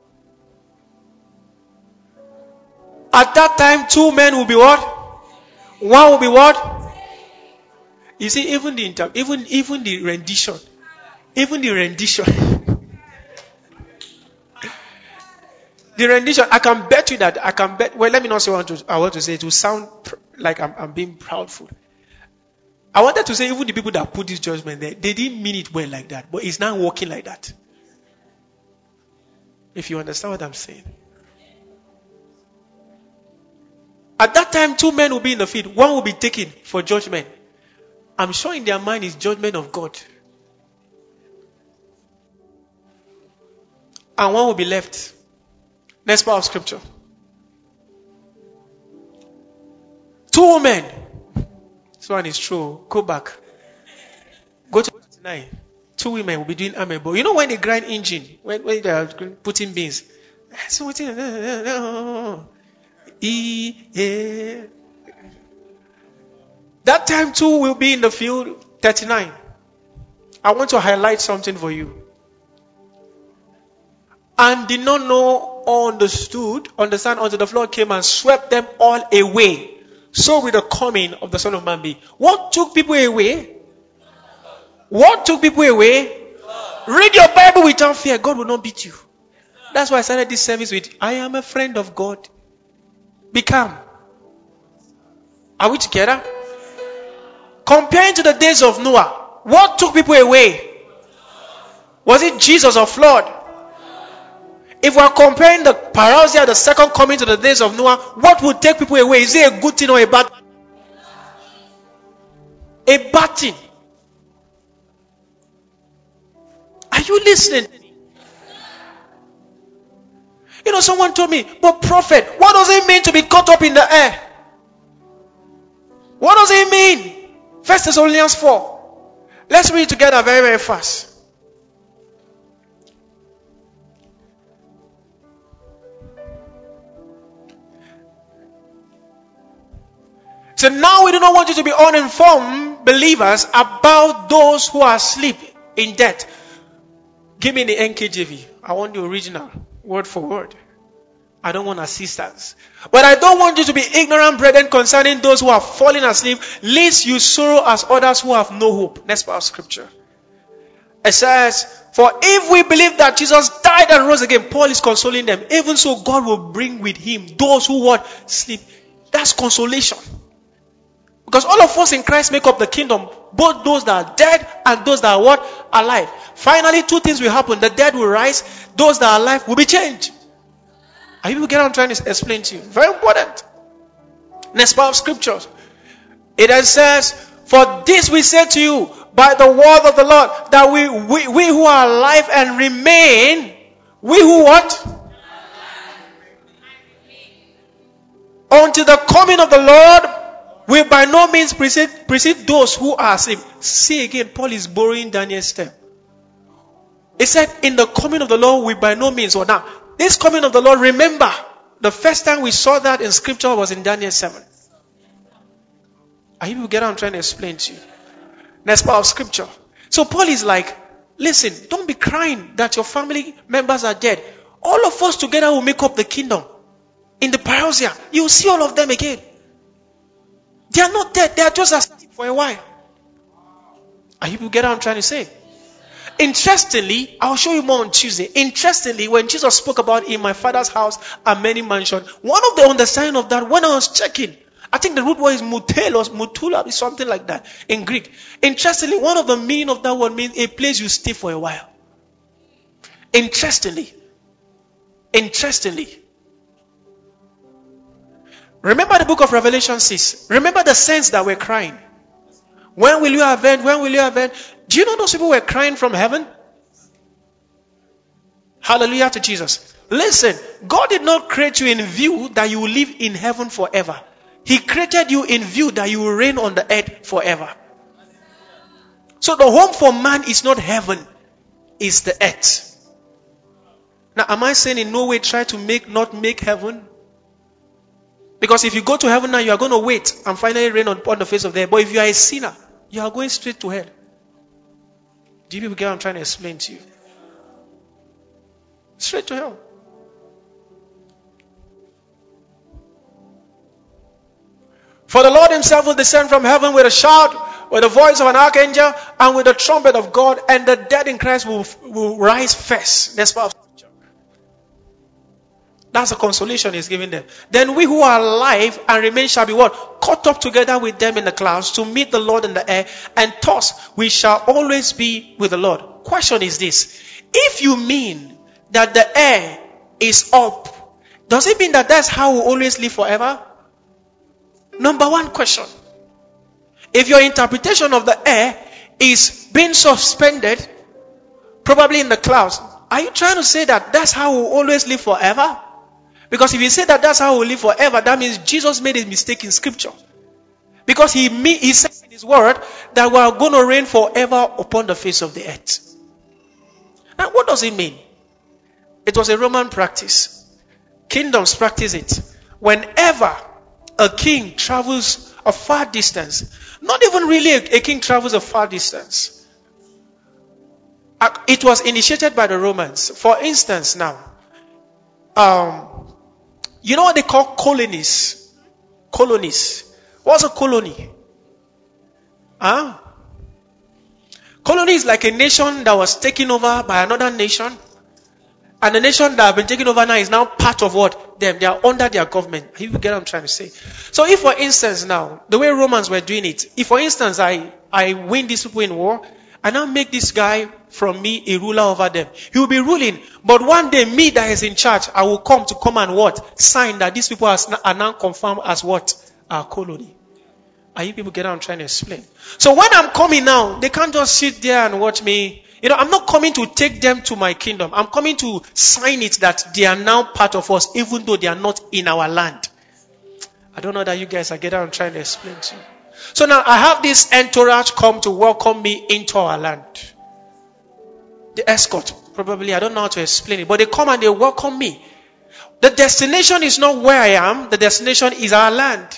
At that time, 2 men will be what? One will be what? You see, even the rendition. The rendition, I can bet you that, well, let me not say what I want to say. It will sound like I'm being proudful. I wanted to say even the people that put this judgment there, they didn't mean it well like that. But it's not working like that. If you understand what I'm saying. At that time, 2 men will be in the field. One will be taken for judgment. I'm sure in their mind is judgment of God. And one will be left. Next part of scripture. 2 men. This one is true. Go back. Go to 9. 2 women will be doing amebo. You know when they grind engine, when they are putting beans. That time 2 will be in the field. 39. I want to highlight something for you. And did not know or understand until the flood came and swept them all away. So will the coming of the Son of Man be. What took people away? What took people away? Read your Bible without fear. God will not beat you. That's why I started this service with, I am a friend of God. Be calm. Are we together? Comparing to the days of Noah, what took people away? Was it Jesus or flood? If we are comparing the parousia, the second coming to the days of Noah, what would take people away? Is it a good thing or a bad thing? A bad thing. Are you listening? You know, someone told me, but prophet, what does it mean to be caught up in the air? What does it mean? 1 Thessalonians 4. Let's read it together very, very fast. So now we do not want you to be uninformed believers about those who are asleep in death. Give me the NKJV. I want the original, word for word. I don't want assistance. But I don't want you to be ignorant, brethren, concerning those who are falling asleep, lest you sorrow as others who have no hope. Next part of scripture. It says, for if we believe that Jesus died and rose again, Paul is consoling them. Even so, God will bring with him those who what? Sleep. That's consolation. Because all of us in Christ make up the kingdom. Both those that are dead and those that are what? Alive. Finally, 2 things will happen. The dead will rise. Those that are alive will be changed. Are you get what I'm trying to explain to you? Very important. Next part of scriptures. It then says, for this we say to you by the word of the Lord, that we who are alive and remain, we who what? Until the coming of the Lord, will by no means precede those who are asleep. See again, Paul is borrowing Daniel's term. He said, in the coming of the Lord, we by no means. Or now, this coming of the Lord, remember, the first time we saw that in scripture was in Daniel 7. Are you able to get what I'm trying to explain to you? Next part of scripture. So Paul is like, listen, don't be crying that your family members are dead. All of us together will make up the kingdom. In the parousia, you will see all of them again. They are not dead. They are just asleep for a while. Are you able to get what I'm trying to say? Interestingly, I'll show you more on Tuesday. Interestingly, when Jesus spoke about in my father's house are many mansions, one of the understanding of that, when I was checking, I think the root word is mutelos, mutula, something like that in Greek. Interestingly, one of the meaning of that word means a place you stay for a while. Interestingly. Remember the book of Revelation 6. Remember the saints that were crying. When will you avenge? When will you avenge? Do you know those people were crying from heaven? Hallelujah to Jesus. Listen, God did not create you in view that you will live in heaven forever. He created you in view that you will reign on the earth forever. So the home for man is not heaven, it's the earth. Now, am I saying in no way try to not make heaven? Because if you go to heaven now, you are going to wait and finally reign on the face of the earth. But if you are a sinner, you are going straight to hell. Do you people get what I'm trying to explain to you? Straight to hell. For the Lord himself will descend from heaven with a shout, with the voice of an archangel, and with the trumpet of God, and the dead in Christ will rise first. That's part of scripture. That's the consolation he's giving them. Then we who are alive and remain shall be what? Caught up together with them in the clouds to meet the Lord in the air, and thus we shall always be with the Lord. Question is this: if you mean that the air is up, does it mean that that's how we always live forever? Number one question. If your interpretation of the air is being suspended, probably in the clouds, are you trying to say that that's how we always live forever? Because if you say that that's how we live forever, that means Jesus made a mistake in scripture. Because he said in his word that we are going to reign forever upon the face of the earth. Now, what does it mean? It was a Roman practice. Kingdoms practice it. Whenever a king travels a far distance, not even really a king travels a far distance. It was initiated by the Romans. For instance, now, you know what they call colonies? Colonies. What's a colony? Colony is like a nation that was taken over by another nation. And the nation that have been taken over now is now part of what? Them. They are under their government. You get what I'm trying to say? So if, for instance, now, the way Romans were doing it, if, for instance, I win these people in war, I now make this guy from me a ruler over them. He will be ruling. But one day, me that is in charge, I will come and what? Sign that these people are now confirmed as what? Our colony. Are you people get what I'm trying to explain? So when I'm coming now, they can't just sit there and watch me. I'm not coming to take them to my kingdom. I'm coming to sign it that they are now part of us, even though they are not in our land. I don't know that you guys are getting what I'm trying to explain to you. So now I have this entourage come to welcome me into our land. The escort, probably, I don't know how to explain it, but they come and they welcome me. The destination is not where I am. The destination is our land.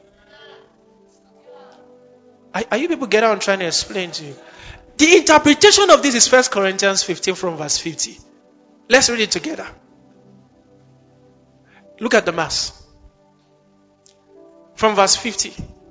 Are you people getting what I'm trying to explain to you? The interpretation of this is 1 Corinthians 15 from verse 50. Let's read it together. Look at the mass. From verse 50.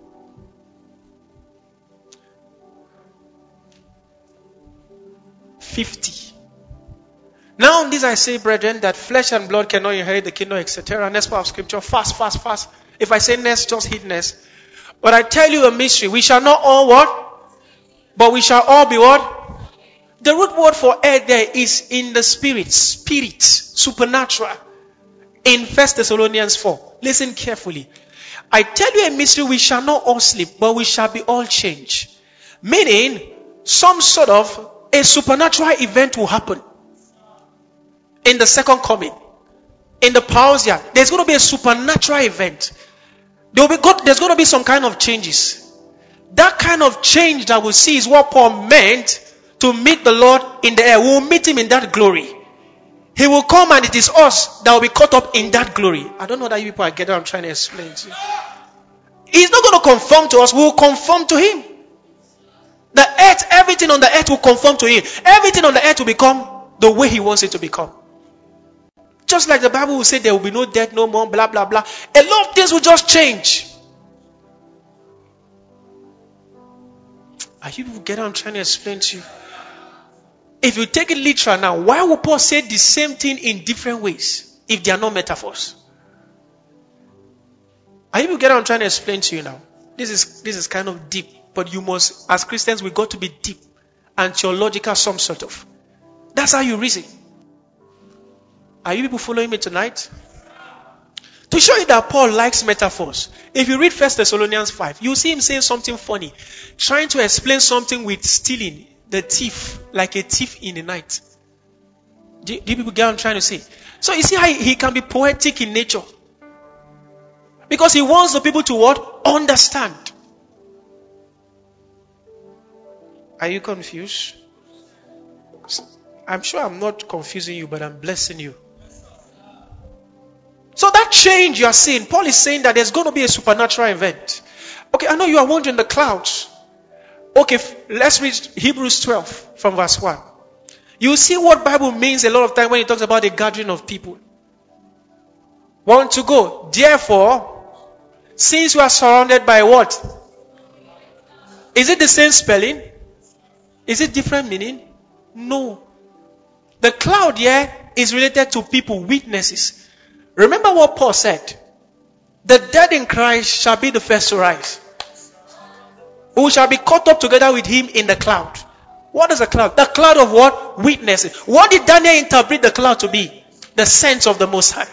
Now on this I say, brethren, that flesh and blood cannot inherit the kingdom, etc. Next part of scripture. Fast. If I say next, just hit next. But I tell you a mystery. We shall not all what? But we shall all be what? The root word for earth there is in the spirit, supernatural. in 1 Thessalonians 4. Listen carefully. I tell you a mystery, we shall not all sleep, but we shall be all changed. Meaning, some sort of a supernatural event will happen in the second coming. In the parousia, there's going to be a supernatural event. There's going to be some kind of changes. That kind of change that we'll see is what Paul meant to meet the Lord in the air. We'll meet him in that glory. He will come and it is us that will be caught up in that glory. I don't know that you people are getting what I'm trying to explain to you. He's not going to conform to us. We will conform to him. The earth, everything on the earth will conform to him. Everything on the earth will become the way he wants it to become. Just like the Bible will say there will be no death, no more, blah, blah, blah. A lot of things will just change. Are you getting what I'm trying to explain to you? If you take it literal now, why would Paul say the same thing in different ways if they are not metaphors? Are you getting what I'm trying to explain to you now? This is kind of deep, but you must, as Christians, we got to be deep and theological, some sort of. That's how you reason. Are you people following me tonight? To show you that Paul likes metaphors, if you read 1 Thessalonians 5, you see him saying something funny, trying to explain something with stealing, the thief, like a thief in the night. Do you people get what I'm trying to say? So you see how he can be poetic in nature. Because he wants the people to what? Understand. Are you confused? I'm sure I'm not confusing you, but I'm blessing you. So that change you are seeing, Paul is saying that there's going to be a supernatural event. Okay, I know you are wondering the clouds. Okay, let's read Hebrews 12 from verse 1. You see what Bible means a lot of time when it talks about the gathering of people. Want to go. Therefore, since we are surrounded by what? Is it the same spelling? Is it different meaning? No. The cloud here is related to people, witnesses. Remember what Paul said. The dead in Christ shall be the first to rise. Who shall be caught up together with him in the cloud. What is a cloud? The cloud of what? Witnesses. What did Daniel interpret the cloud to be? The sense of the Most High.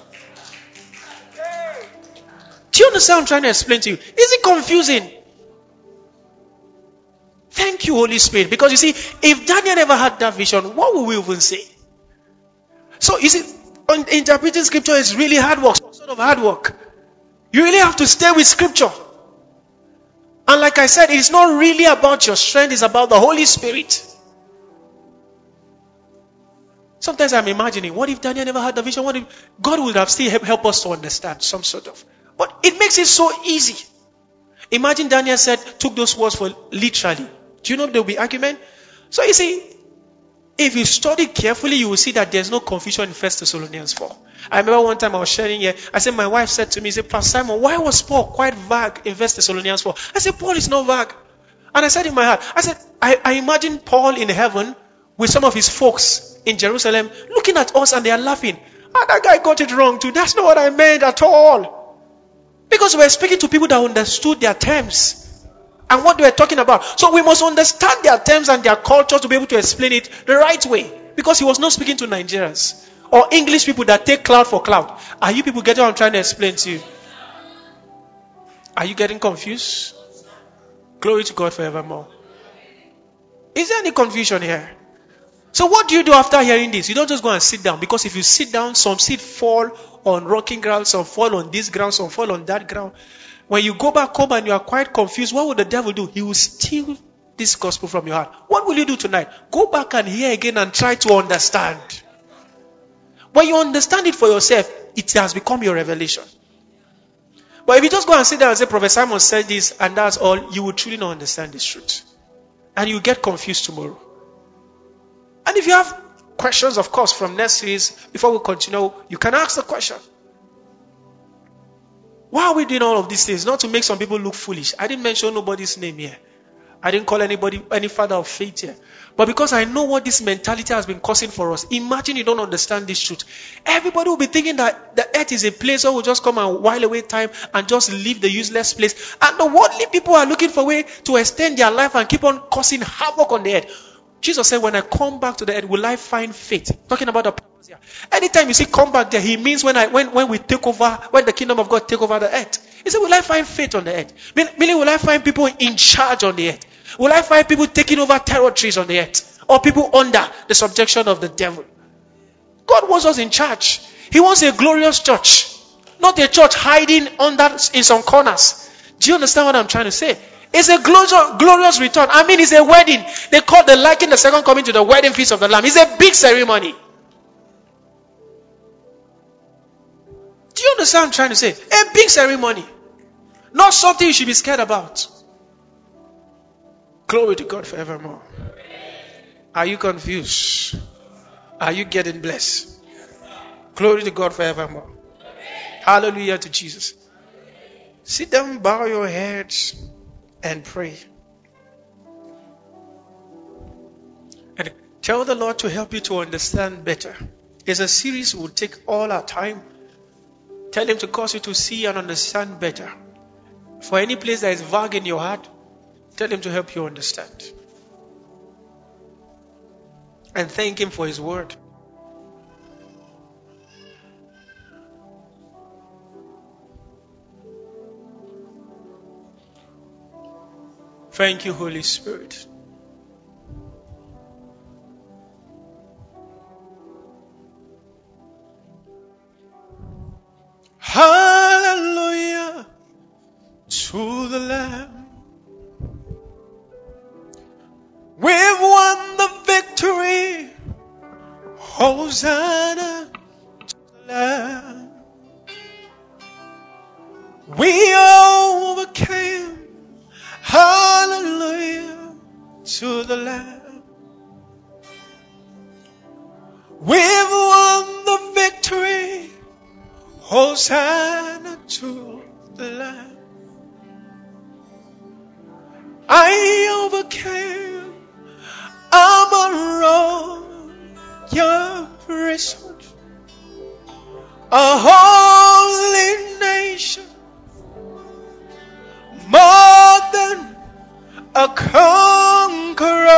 Do you understand what I'm trying to explain to you? Is it confusing? Thank you, Holy Spirit. Because you see, if Daniel never had that vision, what would we even say? So you see, interpreting scripture is really hard work. Some sort of hard work. You really have to stay with scripture. And like I said, it's not really about your strength, it's about the Holy Spirit. Sometimes I'm imagining, what if Daniel never had the vision? What if God would have still helped us to understand some sort of. But it makes it so easy. Imagine Daniel took those words for literally. Do you know there will be argument? So you see, if you study carefully, you will see that there's no confusion in 1 Thessalonians 4. I remember one time I was sharing here. I said, my wife said to me, Pastor Simon, why was Paul quite vague in 1 Thessalonians 4? I said, Paul is not vague. And I said in my heart, I imagine Paul in heaven with some of his folks in Jerusalem looking at us and they are laughing. Ah, that guy got it wrong too. That's not what I meant at all. Because we're speaking to people that understood their terms and what they were talking about. So we must understand their terms and their culture to be able to explain it the right way. Because he was not speaking to Nigerians or English people that take cloud for cloud. Are you people getting what I'm trying to explain to you? Are you getting confused? Glory to God forevermore. Is there any confusion here? So what do you do after hearing this? You don't just go and sit down. Because if you sit down, some seed fall on rocking ground, some fall on this ground, some fall on that ground. When you go back home and you are quite confused, what will the devil do? He will steal this gospel from your heart. What will you do tonight? Go back and hear again and try to understand. When you understand it for yourself, it has become your revelation. But if you just go and sit there and say, Prophet Simon said this and that's all, you will truly not understand this truth. And you get confused tomorrow. And if you have questions, of course, from next series, before we continue, you can ask the question. Why are we doing all of these things? Not to make some people look foolish. I didn't mention nobody's name here. I didn't call anybody any father of faith here. But because I know what this mentality has been causing for us. Imagine you don't understand this truth. Everybody will be thinking that the earth is a place where we'll just come and while away time and just leave the useless place. And the worldly people are looking for a way to extend their life and keep on causing havoc on the earth. Jesus said, when I come back to the earth, will I find faith? Talking about the
Anytime you see come back there, he means when we take over, when the kingdom of God take over the earth. He said, will I find faith on the earth? Meaning, will I find people in charge on the earth? Will I find people taking over territories on the earth? Or people under the subjection of the devil? God wants us in charge. He wants a glorious church. Not a church hiding in some corners. Do you understand what I'm trying to say? It's a glorious return. I mean, it's a wedding. They liken the second coming to the wedding feast of the Lamb. It's a big ceremony. Do you understand what I'm trying to say? A big ceremony. Not something you should be scared about. Glory to God forevermore. Are you confused? Are you getting blessed? Glory to God forevermore. Hallelujah to Jesus. Sit down, bow your heads, and pray. And tell the Lord to help you to understand better. It's a series that will take all our time. Tell Him to cause you to see and understand better. For any place that is vague in your heart, tell Him to help you understand. And thank Him for His word. Thank you, Holy Spirit. Hallelujah to the Lamb. We've won the victory. Hosanna to the Lamb. We overcame. Hallelujah to the Lamb. We've won the victory. Hosanna to the Lamb. I overcame. I'm a royal priesthood, a holy nation, more than a conqueror.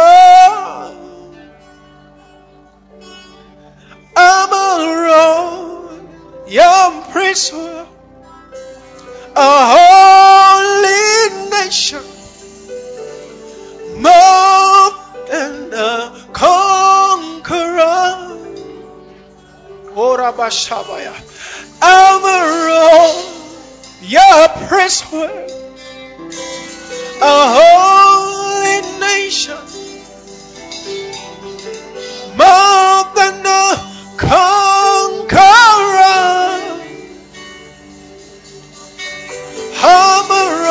I'm a royal priesthood, a holy nation, more than a conqueror. I'm a royal priesthood, a holy nation, more than a conqueror. I'm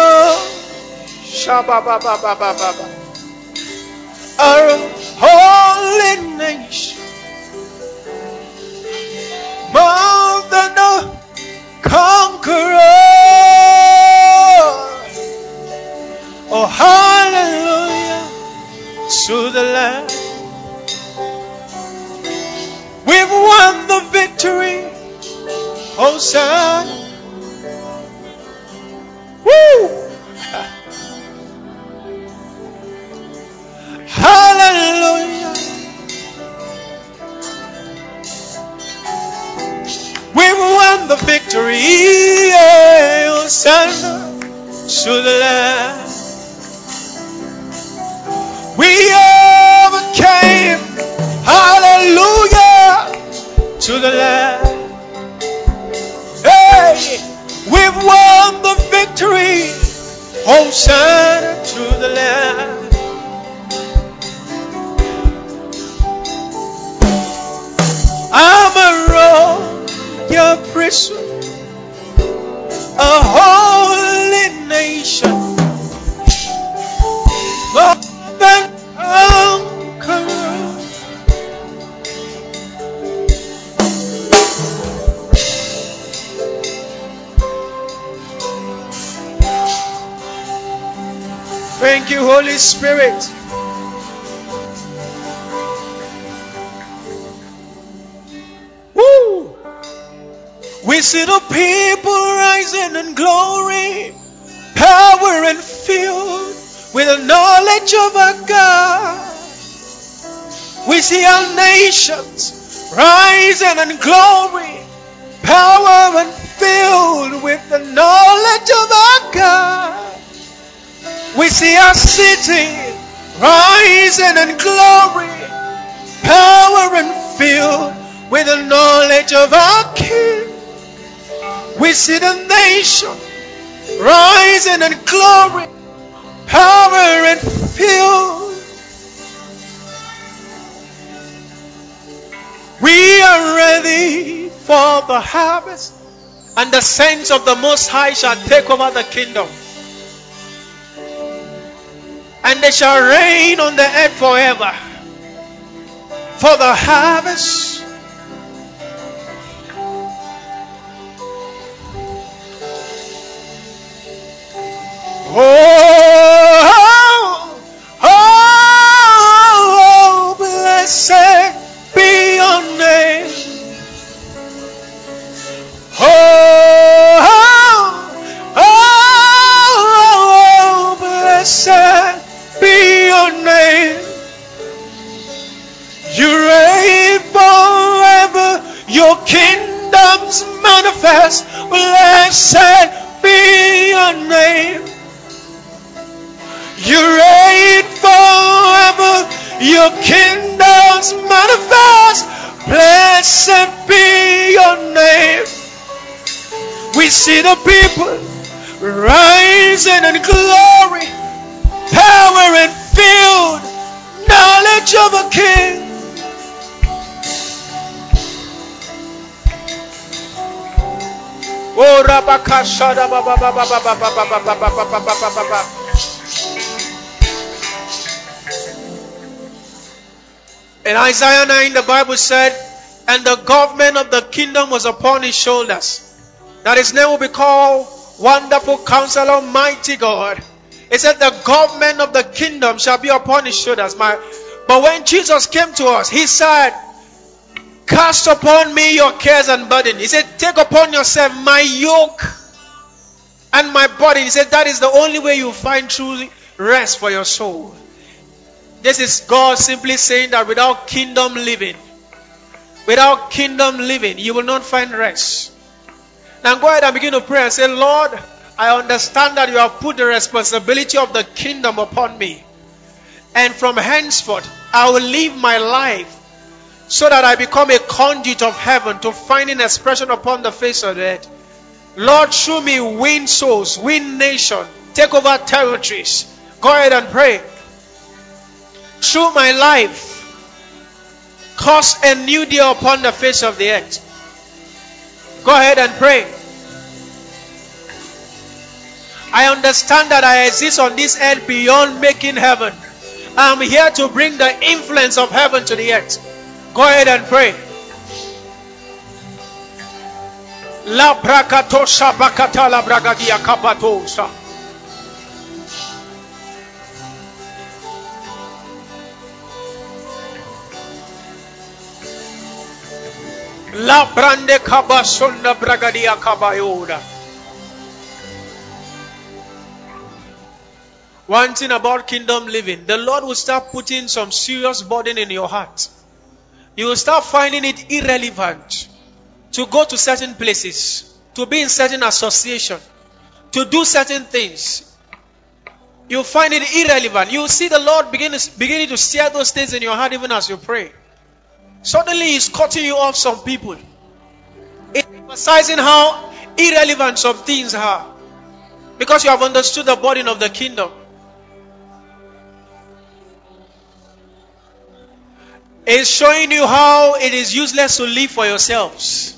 a holy nation, more than a conqueror. Oh, hallelujah to the Lamb. We've won the victory. Hosanna. Woo! Hallelujah. We've won the victory. Hosanna to the Lamb. We overcame. Hallelujah to the Lamb. Hey, we've won the victory. Hosanna to the Lamb. I'm a royal priesthood, a holy nation, more than conqueror. Thank you, Holy Spirit. Woo! We see the people rising in glory, power, and filled with the knowledge of our God. We see our nations rising in glory, power and filled with the knowledge of our God. We see our city rising in glory, power and filled with the knowledge of our King. We see the nation rising in glory, power and filled. We are ready for the harvest, and the saints of the Most High shall take over the kingdom, and they shall reign on the earth forever. For the harvest, oh, blessed be your name. Oh, blessed be your name. You reign forever, your kingdoms manifest. Blessed be your name. You reign forever, your kingdoms manifest. Blessed be your name. We see the people rising in glory, power and filled knowledge of a King. Oh, Rabakashada Baba Baba Baba Baba Baba Baba. In Isaiah 9, the Bible said, and the government of the kingdom was upon his shoulders, that his name will be called Wonderful Counselor, Mighty God. It said the government of the kingdom shall be upon his shoulders. But when Jesus came to us, he said, cast upon me your cares and burden. He said, take upon yourself my yoke and my burden. He said, that is the only way you find true rest for your soul. This is God simply saying that without kingdom living, you will not find rest. Now go ahead and begin to pray and say, Lord, I understand that you have put the responsibility of the kingdom upon me. And from henceforth, I will live my life so that I become a conduit of heaven to find an expression upon the face of the earth. Lord, show me win souls, win nation, take over territories. Go ahead and pray. Through my life, cause a new day upon the face of the earth. Go ahead and pray. I understand that I exist on this earth beyond making heaven. I'm here to bring the influence of heaven to the earth. Go ahead and pray. La brakatosha bakata la bragadia kapatosha. La brande kabasunda bragadia kabayoda. One thing about kingdom living, the Lord will start putting some serious burden in your heart. You will start finding it irrelevant to go to certain places, to be in certain association, to do certain things. You find it irrelevant. You will see the Lord beginning to steer those things in your heart even as you pray. Suddenly He's cutting you off some people. It's emphasizing how irrelevant some things are, because you have understood the burden of the kingdom. It's showing you how it is useless to live for yourselves.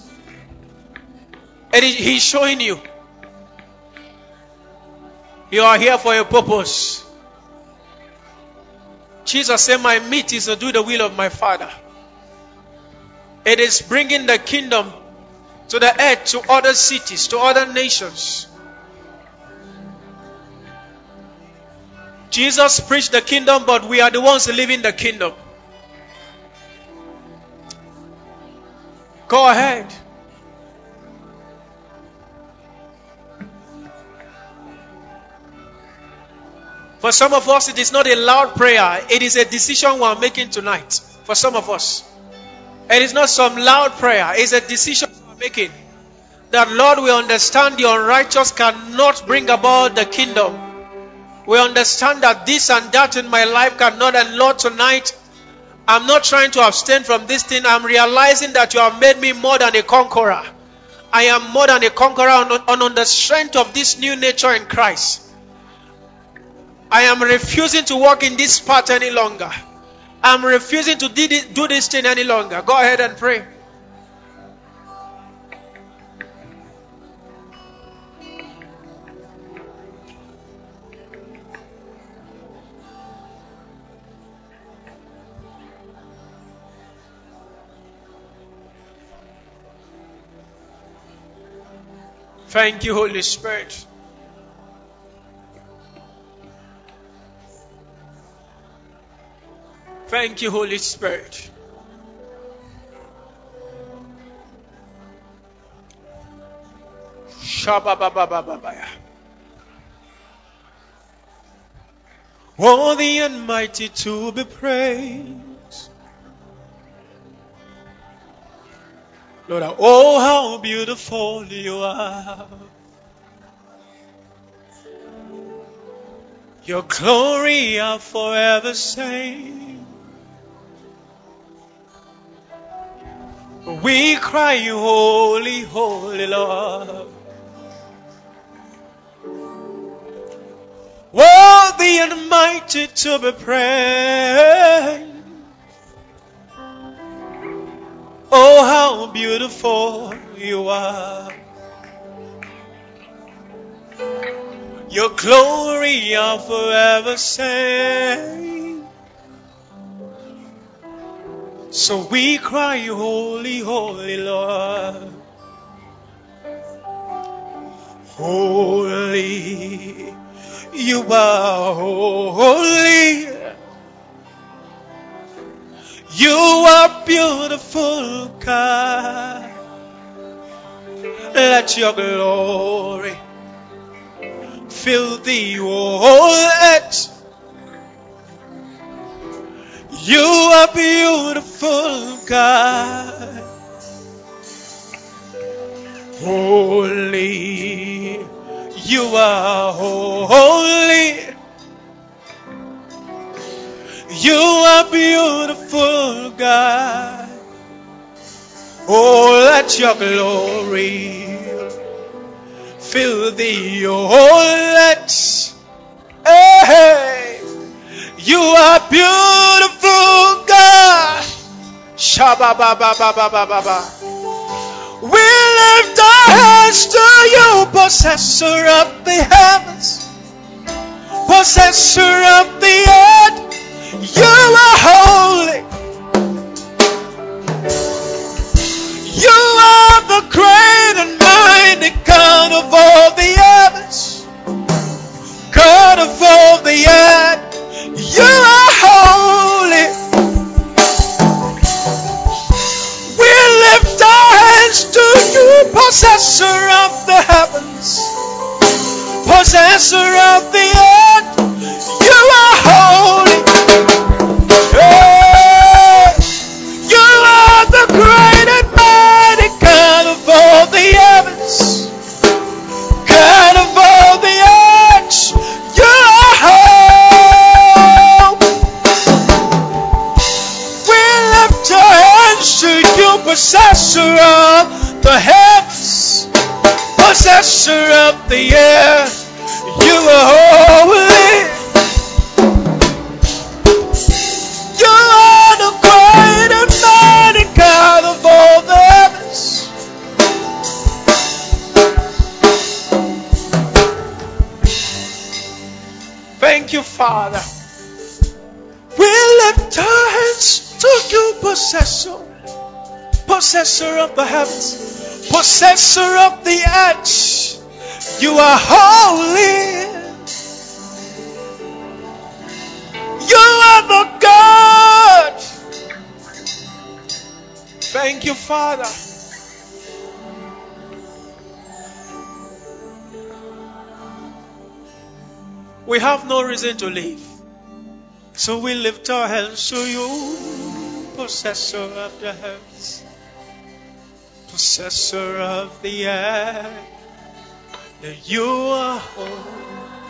He's showing you. You are here for a purpose. Jesus said, my meat is to do the will of my Father. It is bringing the kingdom to the earth, to other cities, to other nations. Jesus preached the kingdom, but we are the ones living the kingdom. Go ahead. For some of us, it is not a loud prayer. It is a decision we are making tonight. For some of us. It is not some loud prayer. It's a decision we're making. That, Lord, we understand the unrighteous cannot bring about the kingdom. We understand that this and that in my life cannot. And Lord, tonight, I'm not trying to abstain from this thing. I'm realizing that you have made me more than a conqueror. I am more than a conqueror on the strength of this new nature in Christ. I am refusing to walk in this path any longer. I'm refusing to do this thing any longer. Go ahead and pray. Thank you, Holy Spirit. Thank you, Holy Spirit. Shabba-ba-ba-ba-ba-ba. Worthy and mighty to be praised. Lord, oh, how beautiful you are. Your glory are forever same. We cry, holy, holy Lord. Worthy and mighty to be praised. Oh, how beautiful you are. Your glory are forever same. So we cry, holy, holy Lord. Holy, you are holy. You are beautiful, God. Let your glory fill the whole earth. You are beautiful, God. Holy, you are holy. You are beautiful, God. Oh, let your glory fill the whole earth. Hey, you are beautiful, God. Shabba-ba-ba-ba-ba-ba-ba. We lift our hands to you, possessor of the heavens, possessor of the earth. You are holy. You are the great and mighty God of all the heavens, God of all the earth. You are holy. We lift our hands to you, possessor of the heavens, possessor of the earth. You are holy. You are the great and mighty God of all the heavens, God of all the earth. You are holy. We lift our hands to you, possessor of the heavens, possessor of the earth. You are holy. You are the great and mighty God of all the heavens. Thank you, Father. We lift our hands to you, possessor, possessor of the heavens, possessor of the earth. You are holy. You are the God. Thank you, Father. We have no reason to live, so we lift our hands to you.
possessor of the heavens, possessor of the earth. You are holy.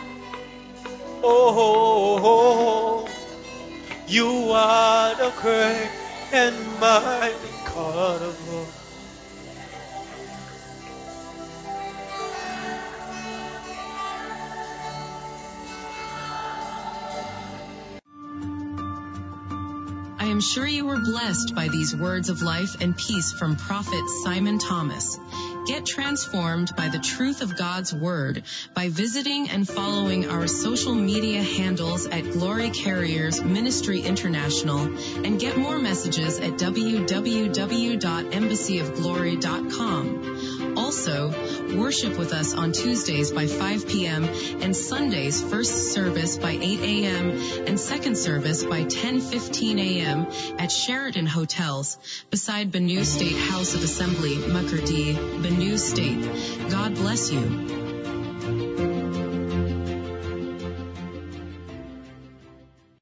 Oh, you are the great and mighty God of all.
I am sure you were blessed by these words of life and peace from Prophet Simon Thomas. Get transformed by the truth of God's Word by visiting and following our social media handles at Glory Carriers Ministry International, and get more messages at www.embassyofglory.com. Also, worship with us on Tuesdays by 5 p.m. and Sundays first service by 8 a.m. and second service by 10:15 a.m. at Sheraton Hotels beside Benue State House of Assembly, Makurdi, Benue State. God bless you.